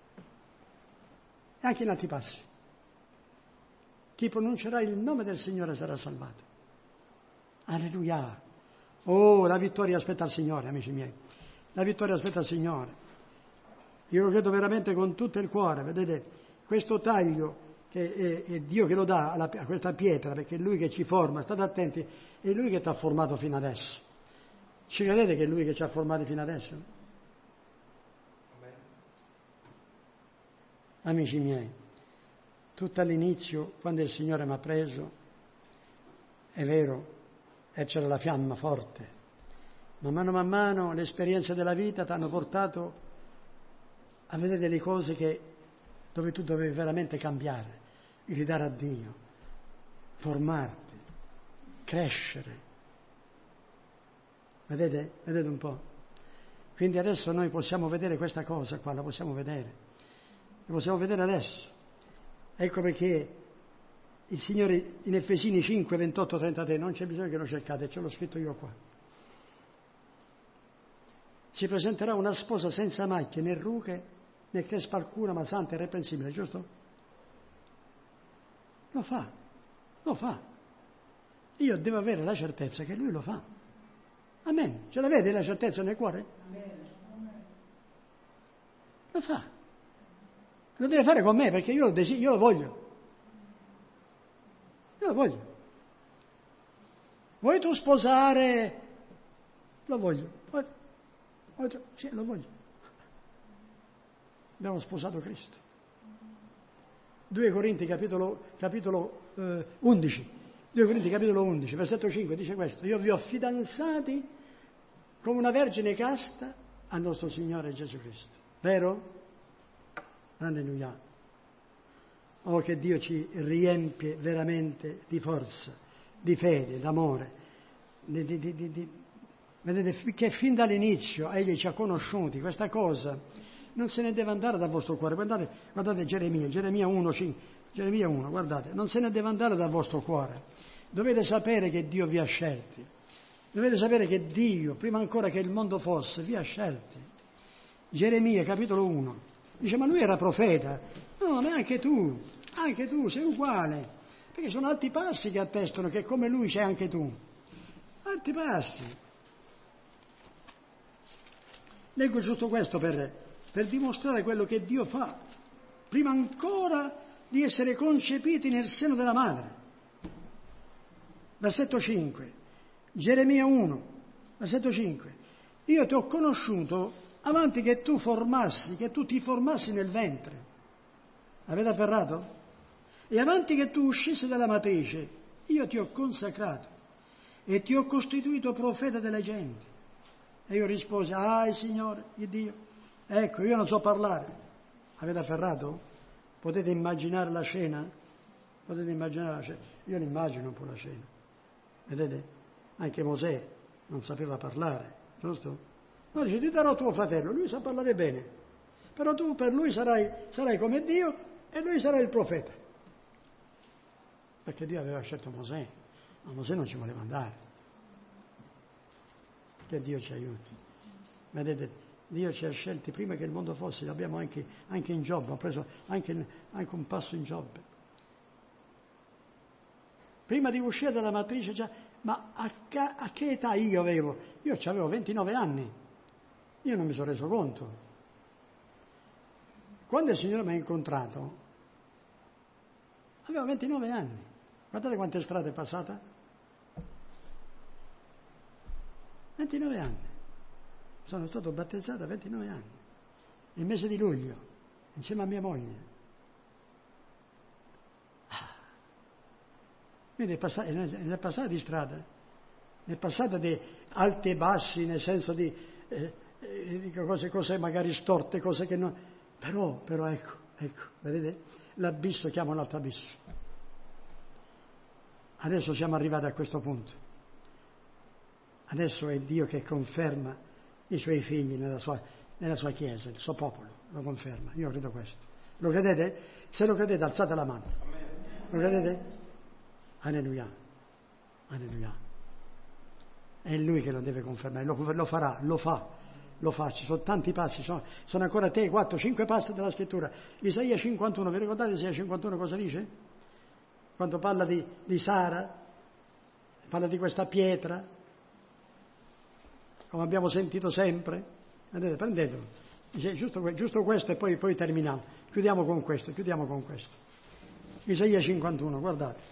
E anche in altri passi. Chi pronuncerà il nome del Signore sarà salvato. Alleluia. Oh, la vittoria aspetta il Signore, amici miei. La vittoria aspetta il Signore. Io lo credo veramente con tutto il cuore. Vedete, questo taglio che è, è Dio che lo dà alla, a questa pietra, perché è Lui che ci forma, state attenti, è Lui che ti ha formato fino adesso. Ci credete che è Lui che ci ha formati fino adesso? Amici miei, tutto all'inizio, quando il Signore mi ha preso, è vero, e c'era la fiamma forte, ma mano a mano le esperienze della vita ti hanno portato a vedere delle cose che, dove tu dovevi veramente cambiare, gridare a Dio, formarti, crescere. Vedete? Vedete un po'? Quindi adesso noi possiamo vedere questa cosa qua, la possiamo vedere. La possiamo vedere adesso. Ecco perché il Signore in Efesini cinque, ventotto, trentatré, non c'è bisogno che lo cercate, ce l'ho scritto io qua. Si presenterà una sposa senza macchie né rughe né crespa alcuna, ma santa e irreprensibile, giusto? Lo fa, lo fa. Io devo avere la certezza che Lui lo fa. Amen. Ce l'avete la certezza nel cuore? Lo fa. Lo deve fare con me perché io lo desidero, io lo voglio. Io lo voglio. Vuoi tu sposare? Lo voglio. Vuoi, vuoi tu? Sì, lo voglio. Abbiamo sposato Cristo. due Corinti capitolo, capitolo eh, undici. due Corinti capitolo undici, versetto cinque dice questo: io vi ho fidanzati come una vergine casta al nostro Signore Gesù Cristo. Vero? Alleluia. Oh, che Dio ci riempie veramente di forza, di fede, d'amore. Di, di, di, di, di. Vedete che fin dall'inizio Egli ci ha conosciuti. Questa cosa non se ne deve andare dal vostro cuore. Guardate, guardate Geremia, Geremia uno, cinque, Geremia uno, guardate, non se ne deve andare dal vostro cuore. Dovete sapere che Dio vi ha scelti. Dovete sapere che Dio, prima ancora che il mondo fosse, vi ha scelti. Geremia, capitolo uno, dice: ma lui era profeta. No, ma anche tu, anche tu sei uguale. Perché sono alti passi che attestano che come lui c'è anche tu. Alti passi. Leggo giusto questo per, per dimostrare quello che Dio fa, prima ancora di essere concepiti nel seno della madre. Versetto cinque, Geremia uno, versetto cinque. Io ti ho conosciuto avanti che tu formassi, che tu ti formassi nel ventre. Avete afferrato? E avanti che tu uscissi dalla matrice, io ti ho consacrato e ti ho costituito profeta delle genti. E io risposi: ah, Signore, il Dio, ecco, io non so parlare. Avete afferrato? Potete immaginare la scena? Potete immaginare la scena? Io l'immagino un po' la scena. Vedete? Anche Mosè non sapeva parlare, giusto? No, dice: ti darò tuo fratello, lui sa parlare bene, però tu per lui sarai, sarai come Dio e lui sarà il profeta. Perché Dio aveva scelto Mosè, ma Mosè non ci voleva andare. Che Dio ci aiuti. Vedete, Dio ci ha scelti prima che il mondo fosse, l'abbiamo anche, anche in Giobbe, ho preso anche, anche un passo in Giobbe. Prima di uscire dalla matrice, già, ma a, a che età io avevo? Io avevo ventinove anni, io non mi sono reso conto. Quando il Signore mi ha incontrato, avevo ventinove anni. Guardate quante strade è passata. ventinove anni. Sono stato battezzato a ventinove anni. Il mese di luglio, insieme a mia moglie. Quindi nel passato di strada, nel passato di alti e bassi, nel senso di, eh, di cose, cose magari storte, cose che non... Però, però ecco, ecco, vedete? L'abisso chiama l'altro abisso. Adesso siamo arrivati a questo punto. Adesso è Dio che conferma i suoi figli nella sua, nella sua Chiesa, il suo popolo, lo conferma. Io credo questo. Lo credete? Se lo credete alzate la mano. Lo credete? Alleluia. Alleluia. È Lui che lo deve confermare, lo, lo farà, lo fa, lo fa. Ci sono tanti passi, sono, sono ancora tre, quattro, cinque passi della scrittura. Isaia cinquantuno, vi ricordate Isaia cinquantuno cosa dice? Quando parla di, di Sara, parla di questa pietra, come abbiamo sentito sempre. Vedete, prendetelo. Dice, giusto, giusto questo e poi, poi terminiamo. Chiudiamo con questo, chiudiamo con questo. Isaia cinquantuno, guardate.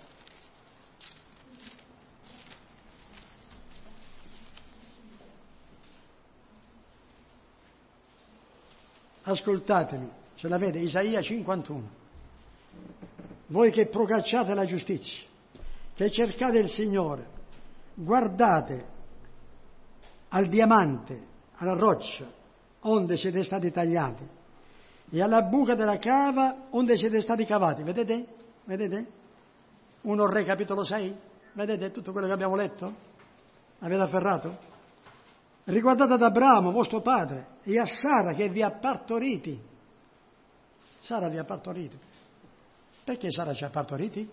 Ascoltatemi, ce l'avete, Isaia cinquantuno. Voi che procacciate la giustizia, che cercate il Signore, guardate al diamante, alla roccia, onde siete stati tagliati, e alla buca della cava, onde siete stati cavati. Vedete? Vedete? uno Re capitolo sei? Vedete tutto quello che abbiamo letto? Avete afferrato? Riguardate ad Abramo, vostro padre, e a Sara che vi ha partoriti. Sara vi ha partoriti. Perché Sara ci ha partoriti?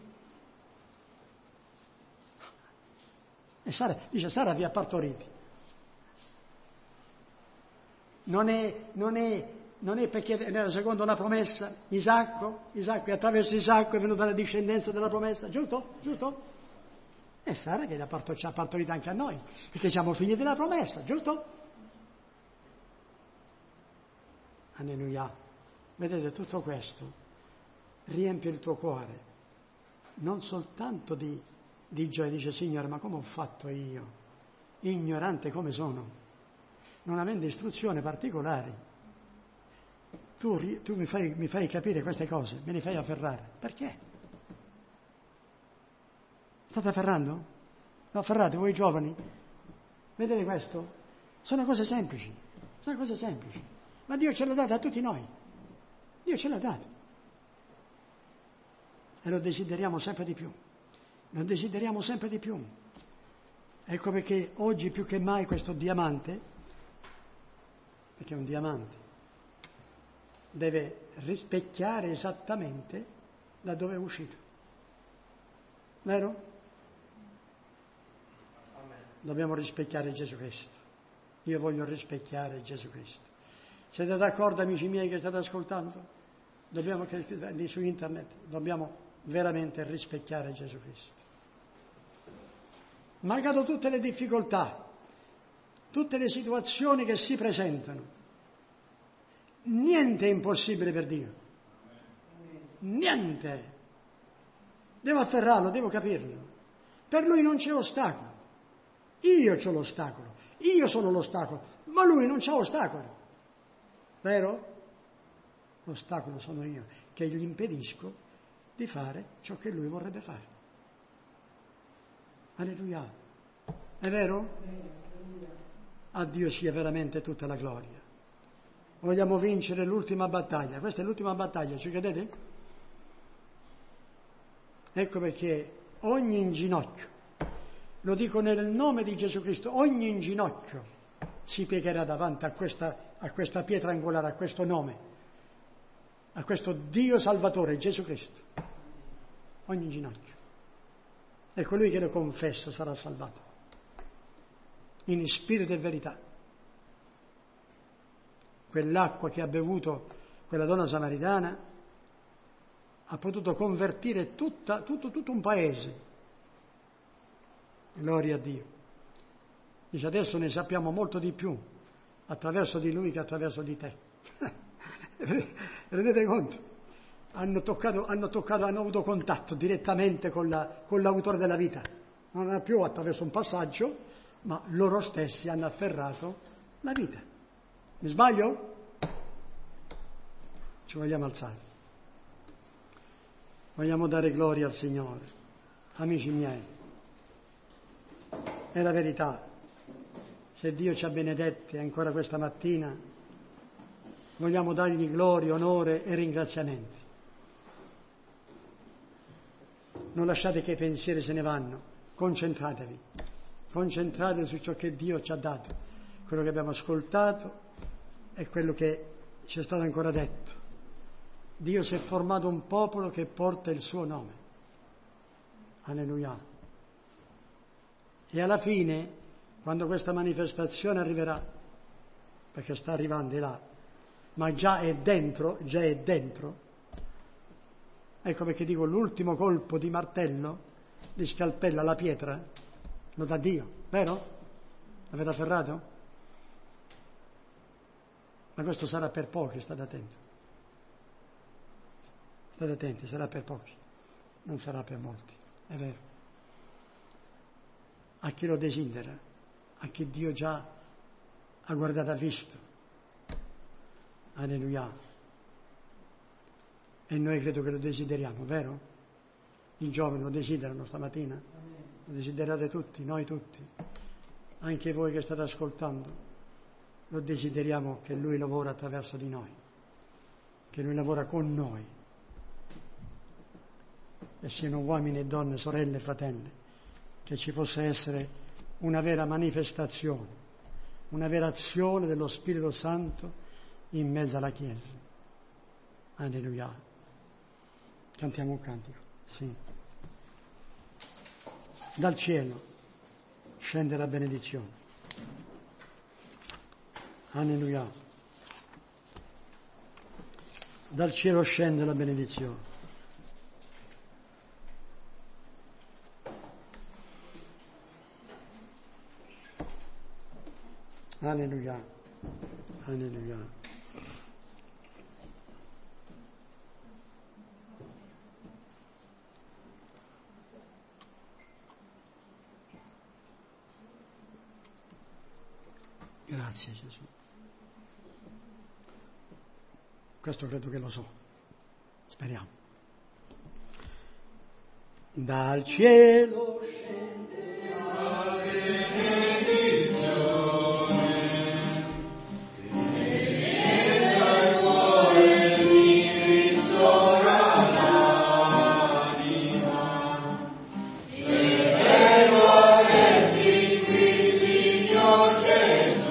E Sara, dice Sara vi ha partoriti. Non è, non è, non è perché era secondo la promessa, Isacco, Isacco, e attraverso Isacco è venuta la discendenza della promessa, giusto? Giusto? E Sara che ci ha partorito anche a noi, perché siamo figli della promessa, giusto? Alleluia. Vedete, tutto questo riempie il tuo cuore, non soltanto di, di gioia. Dice, Signore, ma come ho fatto io, ignorante come sono, non avendo istruzioni particolari. Tu, tu mi, fai, mi fai capire queste cose, me le fai afferrare. Perché? State afferrando? No, afferrate voi giovani? Vedete questo? Sono cose semplici, sono cose semplici. Ma Dio ce l'ha data a tutti noi. Dio ce l'ha data. E lo desideriamo sempre di più. Lo desideriamo sempre di più. Ecco perché oggi più che mai questo diamante, perché è un diamante, deve rispecchiare esattamente da dove è uscito. Vero? Dobbiamo rispecchiare Gesù Cristo. Io voglio rispecchiare Gesù Cristo. Siete d'accordo, amici miei che state ascoltando? Dobbiamo, che su internet, dobbiamo veramente rispecchiare Gesù Cristo. Malgrado tutte le difficoltà, tutte le situazioni che si presentano, niente è impossibile per Dio. Niente. Devo afferrarlo, devo capirlo. Per Lui non c'è ostacolo. Io c'ho l'ostacolo, io sono l'ostacolo, ma Lui non c'ha ostacolo. Vero? L'ostacolo sono io, che gli impedisco di fare ciò che Lui vorrebbe fare. Alleluia. È vero? A Dio sia veramente tutta la gloria. Vogliamo vincere l'ultima battaglia. Questa è l'ultima battaglia, ci credete? Ecco perché ogni inginocchio, lo dico nel nome di Gesù Cristo, ogni inginocchio si piegherà davanti a questa, a questa pietra angolare, a questo nome, a questo Dio Salvatore, Gesù Cristo. Ogni ginocchio. E colui che lo confessa sarà salvato, in spirito e verità. Quell'acqua che ha bevuto quella donna samaritana ha potuto convertire tutta, tutto, tutto un paese. Gloria a Dio. Dice, adesso ne sappiamo molto di più attraverso di Lui che attraverso di te. Rendete conto? Hanno toccato, hanno toccato, hanno avuto contatto direttamente con, la, con l'autore della vita. Non è più attraverso un passaggio, ma loro stessi hanno afferrato la vita. Mi sbaglio? Ci vogliamo alzare. Vogliamo dare gloria al Signore. Amici miei, è la verità. Se Dio ci ha benedetti ancora questa mattina, vogliamo dargli gloria, onore e ringraziamenti. Non lasciate che i pensieri se ne vanno, concentratevi, concentratevi su ciò che Dio ci ha dato, quello che abbiamo ascoltato e quello che ci è stato ancora detto. Dio si è formato un popolo che porta il suo nome. Alleluia. E alla fine quando questa manifestazione arriverà, perché sta arrivando là, ma già è dentro, già è dentro. Ecco perché dico l'ultimo colpo di martello, di scalpello alla pietra, lo dà Dio, vero? L'avete afferrato? Ma questo sarà per pochi, state attenti. State attenti, sarà per pochi, non sarà per molti, è vero. A chi lo desidera, a chi Dio già ha guardato, ha visto. Alleluia. E noi credo che lo desideriamo, vero? I giovani lo desiderano stamattina, lo desiderate tutti, noi tutti, anche voi che state ascoltando, lo desideriamo che Lui lavora attraverso di noi, che Lui lavora con noi, e siano uomini e donne, sorelle e fratelli, che ci possa essere una vera manifestazione, una vera azione dello Spirito Santo in mezzo alla Chiesa. Alleluia. Cantiamo un cantico, sì. Dal cielo scende la benedizione. Alleluia. Dal cielo scende la benedizione. Alleluia. Alleluia. Grazie Gesù. Questo credo che lo so. Speriamo. Dal cielo scende la benedizione e dal cuore mi ristora l'anima e vengo a dirti qui, Signor Gesù.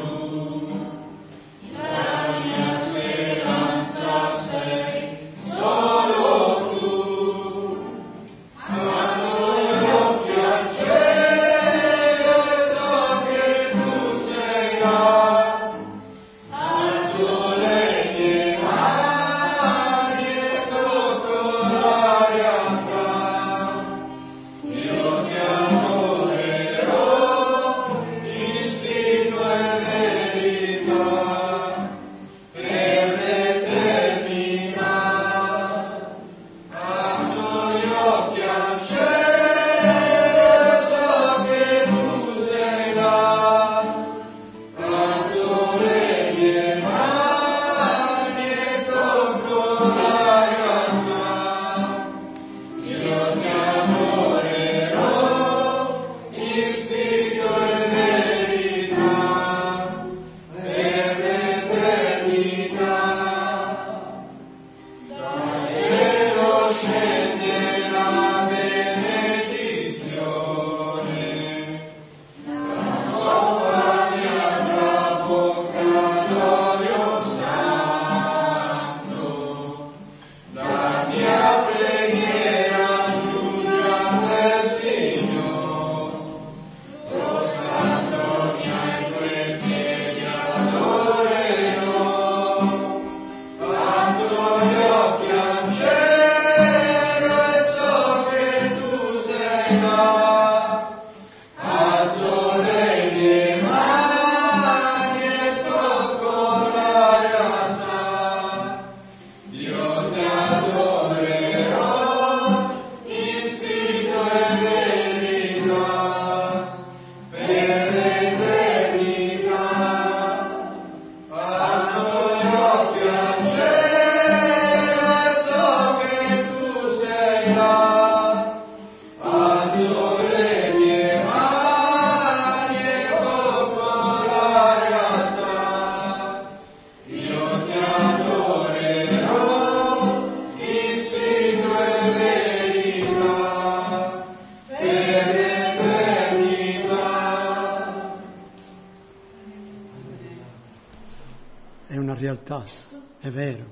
Realtà, è vero,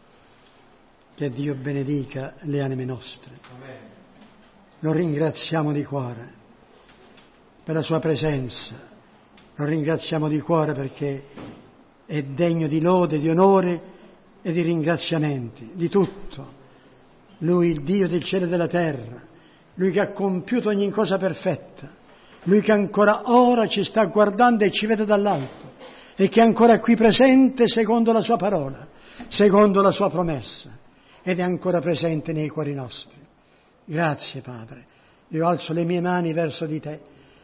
che Dio benedica le anime nostre. Lo ringraziamo di cuore per la sua presenza, Lo ringraziamo di cuore perché è degno di lode, di onore e di ringraziamenti, di tutto. Lui, il Dio del cielo e della terra, Lui che ha compiuto ogni cosa perfetta, Lui che ancora ora ci sta guardando e ci vede dall'alto e che è ancora qui presente secondo la Sua parola, secondo la Sua promessa, ed è ancora presente nei cuori nostri. Grazie, Padre. Io alzo le mie mani verso di Te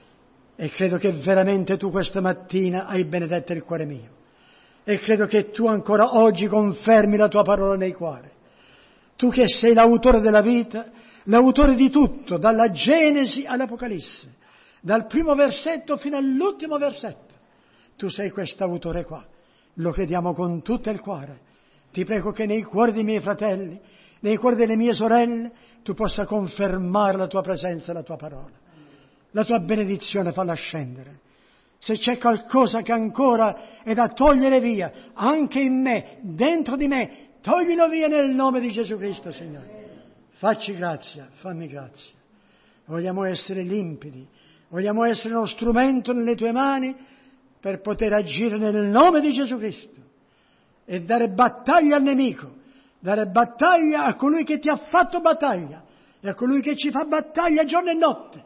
e credo che veramente Tu questa mattina hai benedetto il cuore mio e credo che Tu ancora oggi confermi la Tua parola nei cuori. Tu che sei l'autore della vita, l'autore di tutto, dalla Genesi all'Apocalisse, dal primo versetto fino all'ultimo versetto. Tu sei quest'autore qua, lo crediamo con tutto il cuore. Ti prego che nei cuori dei miei fratelli, nei cuori delle mie sorelle, Tu possa confermare la Tua presenza e la Tua parola. La Tua benedizione falla scendere. Se c'è qualcosa che ancora è da togliere via, anche in me, dentro di me, toglilo via nel nome di Gesù Cristo, Signore. Facci grazia, fammi grazia. Vogliamo essere limpidi, vogliamo essere uno strumento nelle Tue mani per poter agire nel nome di Gesù Cristo e dare battaglia al nemico, dare battaglia a colui che Ti ha fatto battaglia e a colui che ci fa battaglia giorno e notte.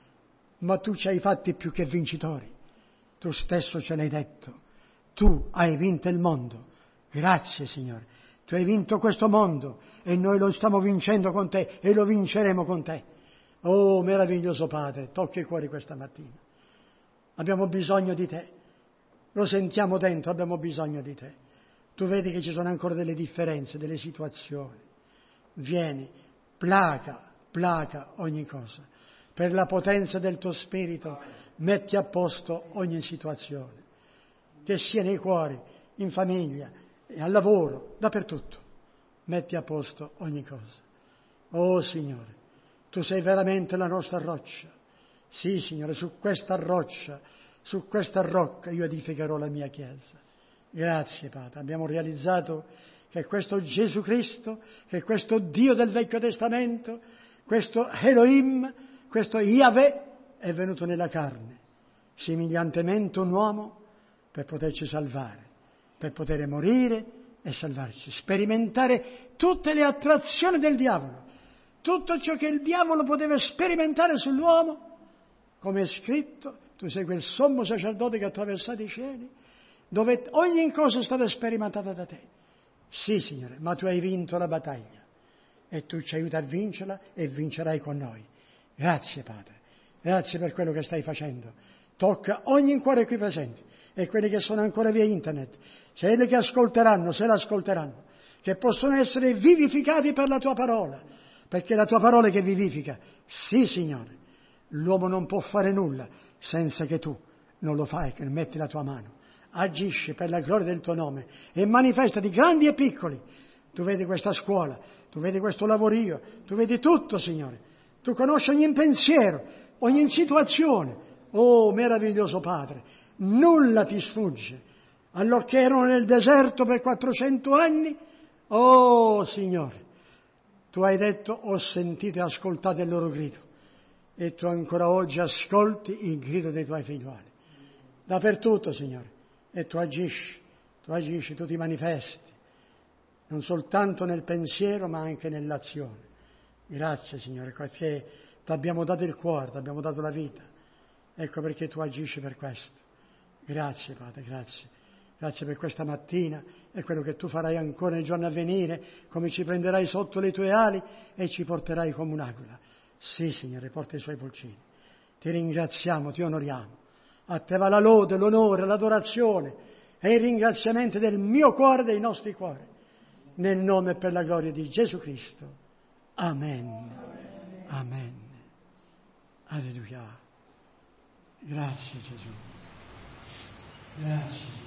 Ma Tu ci hai fatti più che vincitori. Tu stesso ce l'hai detto. Tu hai vinto il mondo. Grazie, Signore. Tu hai vinto questo mondo e noi lo stiamo vincendo con Te e lo vinceremo con Te. Oh, meraviglioso Padre, tocca i cuori questa mattina. Abbiamo bisogno di Te. Lo sentiamo dentro, abbiamo bisogno di Te. Tu vedi che ci sono ancora delle differenze, delle situazioni. Vieni, placa, placa ogni cosa. Per la potenza del Tuo Spirito metti a posto ogni situazione. Che sia nei cuori, in famiglia, e al lavoro, dappertutto. Metti a posto ogni cosa. Oh Signore, Tu sei veramente la nostra roccia. Sì, Signore, su questa roccia, su questa rocca io edificherò la mia Chiesa. Grazie, Padre. Abbiamo realizzato che questo Gesù Cristo, che questo Dio del Vecchio Testamento, questo Elohim, questo Yahweh è venuto nella carne, simigliantemente un uomo, per poterci salvare, per poter morire e salvarci, sperimentare tutte le attrazioni del diavolo, tutto ciò che il diavolo poteva sperimentare sull'uomo, come è scritto, tu sei quel sommo sacerdote che ha attraversato i cieli, dove ogni cosa è stata sperimentata da te. Sì, Signore, ma Tu hai vinto la battaglia e Tu ci aiuti a vincerla e vincerai con noi. Grazie, Padre, grazie per quello che stai facendo. Tocca ogni cuore qui presente e quelli che sono ancora via internet, quelli che ascolteranno, se l'ascolteranno, che possono essere vivificati per la Tua parola, perché la Tua parola è che vivifica. Sì, Signore, l'uomo non può fare nulla senza che Tu non lo fai, che metti la Tua mano. Agisci per la gloria del Tuo nome e manifestati grandi e piccoli. Tu vedi questa scuola, tu vedi questo lavorio, tu vedi tutto, Signore. Tu conosci ogni pensiero, ogni situazione. Oh, meraviglioso Padre, nulla Ti sfugge. Allorché erano nel deserto per quattrocento anni, oh, Signore, Tu hai detto, ho sentito e ascoltato il loro grido. E Tu ancora oggi ascolti il grido dei Tuoi figlioli. Dappertutto, Signore. E Tu agisci, Tu agisci, Tu Ti manifesti, non soltanto nel pensiero ma anche nell'azione. Grazie, Signore, perché Ti abbiamo dato il cuore, Ti abbiamo dato la vita. Ecco perché Tu agisci per questo. Grazie, Padre, grazie. Grazie per questa mattina e quello che Tu farai ancora nei giorni a venire, come ci prenderai sotto le Tue ali e ci porterai come un'aquila. Sì, Signore, porta i Suoi pulcini. Ti ringraziamo, Ti onoriamo. A Te va la lode, l'onore, l'adorazione e il ringraziamento del mio cuore e dei nostri cuori. Nel nome e per la gloria di Gesù Cristo. Amen. Amen. Alleluia. Grazie Gesù. Grazie Gesù.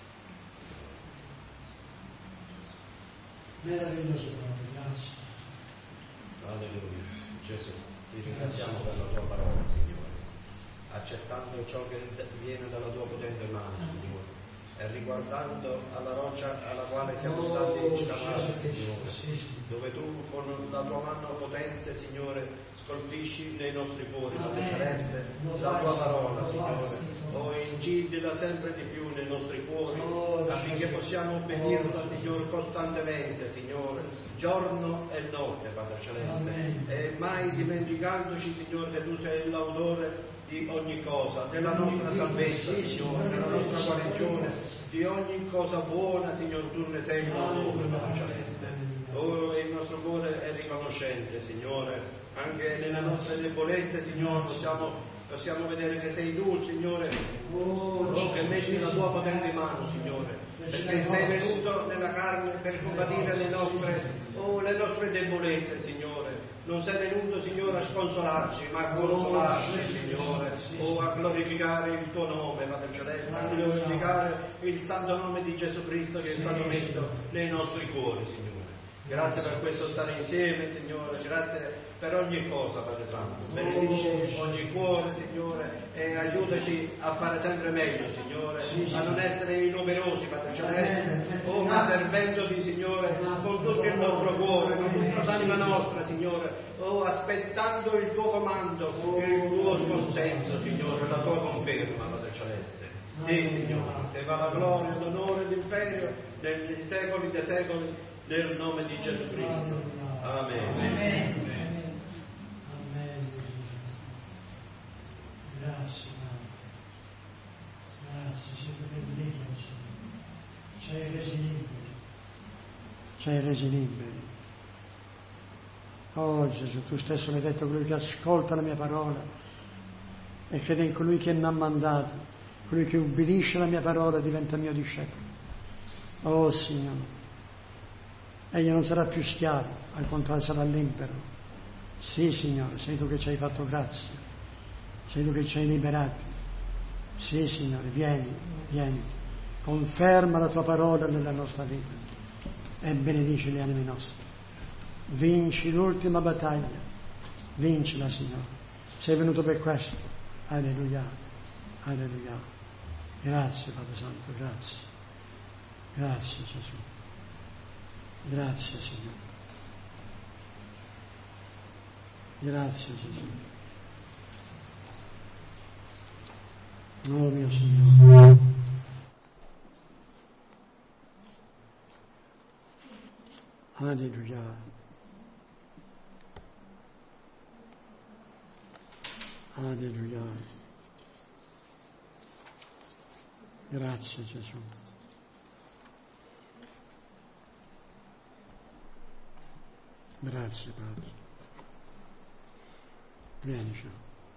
Meraviglioso Padre, grazie. Alleluia. Gesù, Ti ringraziamo per la Tua parola, Signore. Accettando ciò che viene dalla Tua potente mano, Signore, e riguardando alla roccia alla quale quale siamo stati chiamati, Signore, dove tu con la tua mano potente, Signore, scolpisci nei nostri cuori, Padre Celeste, la tua parola, Signore, oh, incindila sempre di più nei nostri cuori, affinché possiamo obbedirla, Signore, costantemente, Signore, giorno e notte, Padre Celeste, e mai dimenticandoci, Signore, che tu sei l'autore di ogni cosa, della nostra salvezza, Signore, della nostra guarigione, di ogni cosa buona, Signore, tu ne sei l'autore, Padre Celeste. Oh, il nostro cuore è riconoscente, Signore, anche nelle nostre debolezze, Signore, possiamo, possiamo vedere che sei tu, Signore, oh, che metti la tua potente mano, Signore, perché sei venuto nella carne per combattere le nostre, oh, le nostre debolezze, Signore. Non sei venuto, Signore, a sconsolarci, ma a consolarci, Signore, o a glorificare il tuo nome, Padre Celeste, a glorificare il santo nome di Gesù Cristo che è stato messo nei nostri cuori, Signore. Grazie per questo stare insieme, Signore, grazie per ogni cosa, Padre Santo. Benedici ogni cuore, Signore, e aiutaci a fare sempre meglio, Signore, a non essere i numerosi, Padre Celeste, o ma servendoti, Signore, con tutto il nostro cuore, con tutta l'anima nostra, Signore, o aspettando il tuo comando, il tuo consenso, Signore, la tua conferma, Padre Celeste. Sì, Signore, te va la gloria, l'onore e l'imperio nei secoli dei secoli, nel nome di Gesù Cristo. Amen. Amen. Amen. Grazie, grazie, siete benedetto, ci hai resi liberi. Ci hai resi liberi. Oh Gesù, tu stesso mi hai detto, colui che ascolta la mia parola e crede in colui che mi ha mandato, colui che ubbidisce la mia parola diventa mio discepolo. Oh Signore, egli non sarà più schiavo, al contrario sarà libero. Sì, Signore, sei tu che ci hai fatto grazia, sei tu che ci hai liberati. Sì, Signore, vieni, vieni, conferma la tua parola nella nostra vita e benedici le anime nostre. Vinci l'ultima battaglia, vincila, Signore. Sei venuto per questo. Alleluia, alleluia. Grazie, Padre Santo, grazie. Grazie, Gesù. Grazie, Signore. Grazie, Gesù. Oh mio Signore. Alleluia. Alleluia. Grazie, Gesù. Grazie, Padre. Vieni, Gesù.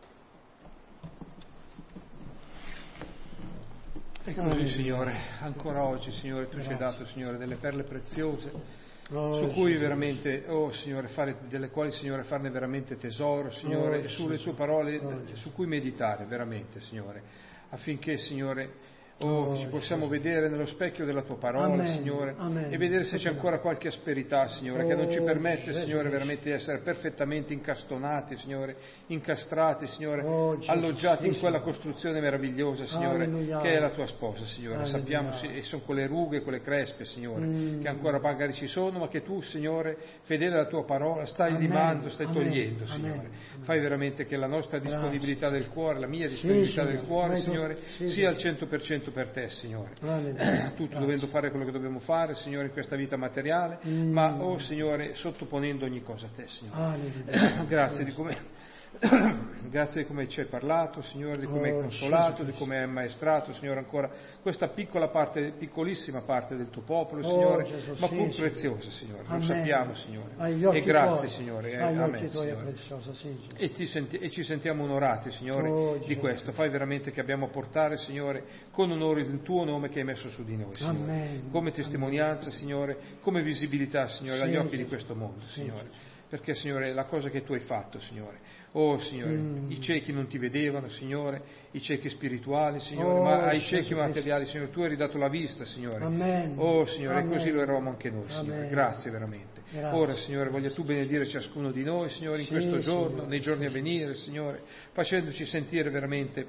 E così, Signore, ancora oggi, Signore, tu ci hai dato, Signore, delle perle preziose, oh, su cui veramente, oh Signore, fare, delle quali, Signore, farne veramente tesoro, Signore, oh, e sulle tue parole, oh, su cui meditare veramente, Signore, affinché, Signore, oh, ci possiamo vedere nello specchio della tua parola, Amen. Signore, Amen. E vedere se c'è ancora qualche asperità, Signore, oh, che non ci permette, Signore, veramente di essere perfettamente incastonati, Signore, incastrati, Signore, oh, alloggiati in quella costruzione meravigliosa, Signore, Alleluia. Che è la tua sposa, Signore. Alleluia. Sappiamo, e sono quelle rughe, quelle crespe, Signore, mm. che ancora magari ci sono, ma che tu, Signore, fedele alla tua parola, stai Amen. Limando, stai Amen. Togliendo, Signore. Amen. Fai veramente che la nostra disponibilità Grazie. Del cuore, la mia disponibilità sì, del cuore, Signore, sì, sia al cento per cento per te, Signore. Tutto dovendo fare quello che dobbiamo fare, Signore, in questa vita materiale, mm. ma, oh Signore, sottoponendo ogni cosa a te, Signore. Grazie di come grazie di come ci hai parlato, Signore, di come hai consolato, di come hai ammaestrato, Signore, ancora questa piccola parte, piccolissima parte del tuo popolo, Signore, oh, ma pur sì, preziosa, Signore, lo sappiamo, Signore, e grazie, tuoi. Signore, e, amen, Signore. Preziosa, sì, e, ti senti, e ci sentiamo onorati, Signore, oh, di questo. Fai veramente che abbiamo a portare, Signore, con onore il tuo nome che hai messo su di noi, Signore, amen, come testimonianza, amen. Signore, come visibilità, Signore, sì, agli occhi sì, di questo mondo, sì, Signore. Sì. Perché, Signore, la cosa che tu hai fatto, Signore, oh Signore, mm. i ciechi non ti vedevano, Signore, i ciechi spirituali, Signore, oh, ma ai ciechi materiali, Signore, tu hai ridato la vista, Signore. Amen. Oh Signore, Amen. E così lo eravamo anche noi, Signore. Amen. Grazie veramente. Grazie. Ora, Signore, voglia tu benedire ciascuno di noi, Signore, in sì, questo giorno, Signore. Nei giorni a venire, Signore, facendoci sentire veramente,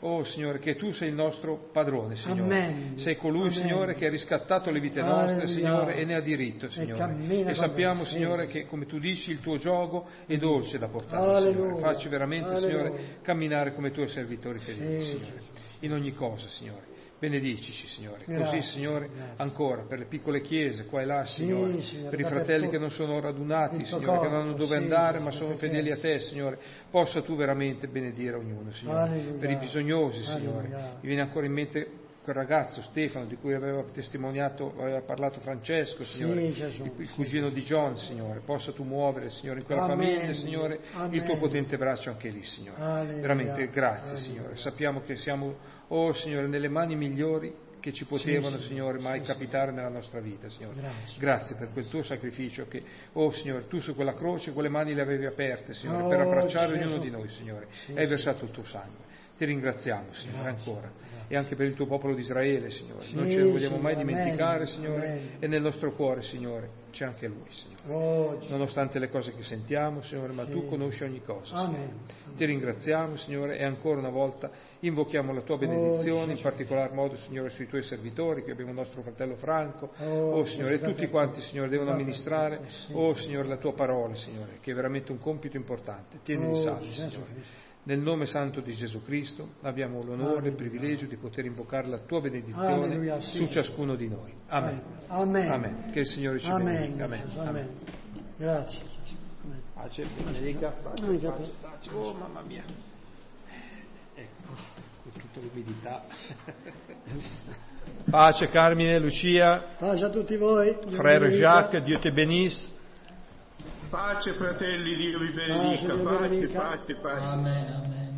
Oh Signore, che Tu sei il nostro padrone, Signore. Amen. Sei colui, Amen. Signore, che ha riscattato le vite nostre, Alleluia. Signore, e ne ha diritto, E Signore. cammina E con sappiamo, noi, sì. Signore, che come Tu dici, il Tuo giogo è dolce da portare, Alleluia. Signore. Facci veramente, Alleluia. Signore, camminare come Tuoi servitori fedeli, Sì, Signore. In ogni cosa, Signore. Benedicici, Signore. Grazie, Così, Signore, grazie. ancora per le piccole chiese, qua e là, Signore, Signore, per i dappertutto. fratelli che non sono radunati, Il tuo Signore, che non corpo, hanno dove sì, andare, ma Signore, sono perché- fedeli a Te, Signore. Possa Tu veramente benedire ognuno, Signore. Alleluia. Per i bisognosi, Signore. Alleluia. Mi viene ancora in mente quel ragazzo, Stefano, di cui aveva testimoniato, aveva parlato Francesco, Signore, Sì, Gesù, il, il sì. cugino di John, Signore. Possa Tu muovere, Signore, in quella Amen. famiglia, Signore, Amen. il Tuo potente braccio anche lì, Signore. Alleluia. Veramente grazie, Alleluia. Signore. Sappiamo che siamo, oh Signore, nelle mani migliori che ci potevano, Sì, sì, Signore, mai sì, capitare nella nostra vita, Signore. Grazie. Grazie per quel Tuo sacrificio che, oh Signore, Tu su quella croce, quelle mani le avevi aperte, Signore, Oh, per abbracciare Gesù. ognuno di noi, Signore. Sì, e hai sì. versato il Tuo sangue. Ti ringraziamo, Signore, Grazie, ancora. grazie. E anche per il Tuo popolo di Israele, Signore. Sì, non ce ne vogliamo Signore, mai amen, dimenticare, Signore. amen. E nel nostro cuore, Signore, c'è anche Lui, Signore. Oh, Gesù. Nonostante le cose che sentiamo, Signore, ma Sì. Tu conosci ogni cosa, Signore. Amen. Ti ringraziamo, Signore, e ancora una volta invochiamo la Tua benedizione, Gesù. in particolar modo, Signore, sui Tuoi servitori, che abbiamo il nostro fratello Franco. Oh, Oh, Signore, e Gesù, tutti quanti, Signore, devono Gesù, amministrare, sì. oh, Signore, la Tua parola, Signore, che è veramente un compito importante. Tienili Oh, salvi, Gesù Signore. Cristo. Nel nome santo di Gesù Cristo abbiamo l'onore e il Alleluia. privilegio di poter invocare la Tua benedizione Alleluia, sì. su ciascuno di noi. Amen. Amen. Amen. Che il Signore ci Amen. benedica. Amen. Gesù, Amen. amen. Grazie. Gesù. Amen. Pace, benedica, pace, Benedica. pace, pace. Oh, mamma mia. Ecco, con tutta l'umidità. Pace, Carmine, Lucia, Pace a tutti voi. Dio frère benedica. Jacques, Dio te bénisse. Pace fratelli, Dio vi benedica, Pace, Dio pace, benedica. pace, pace. Amen, amen.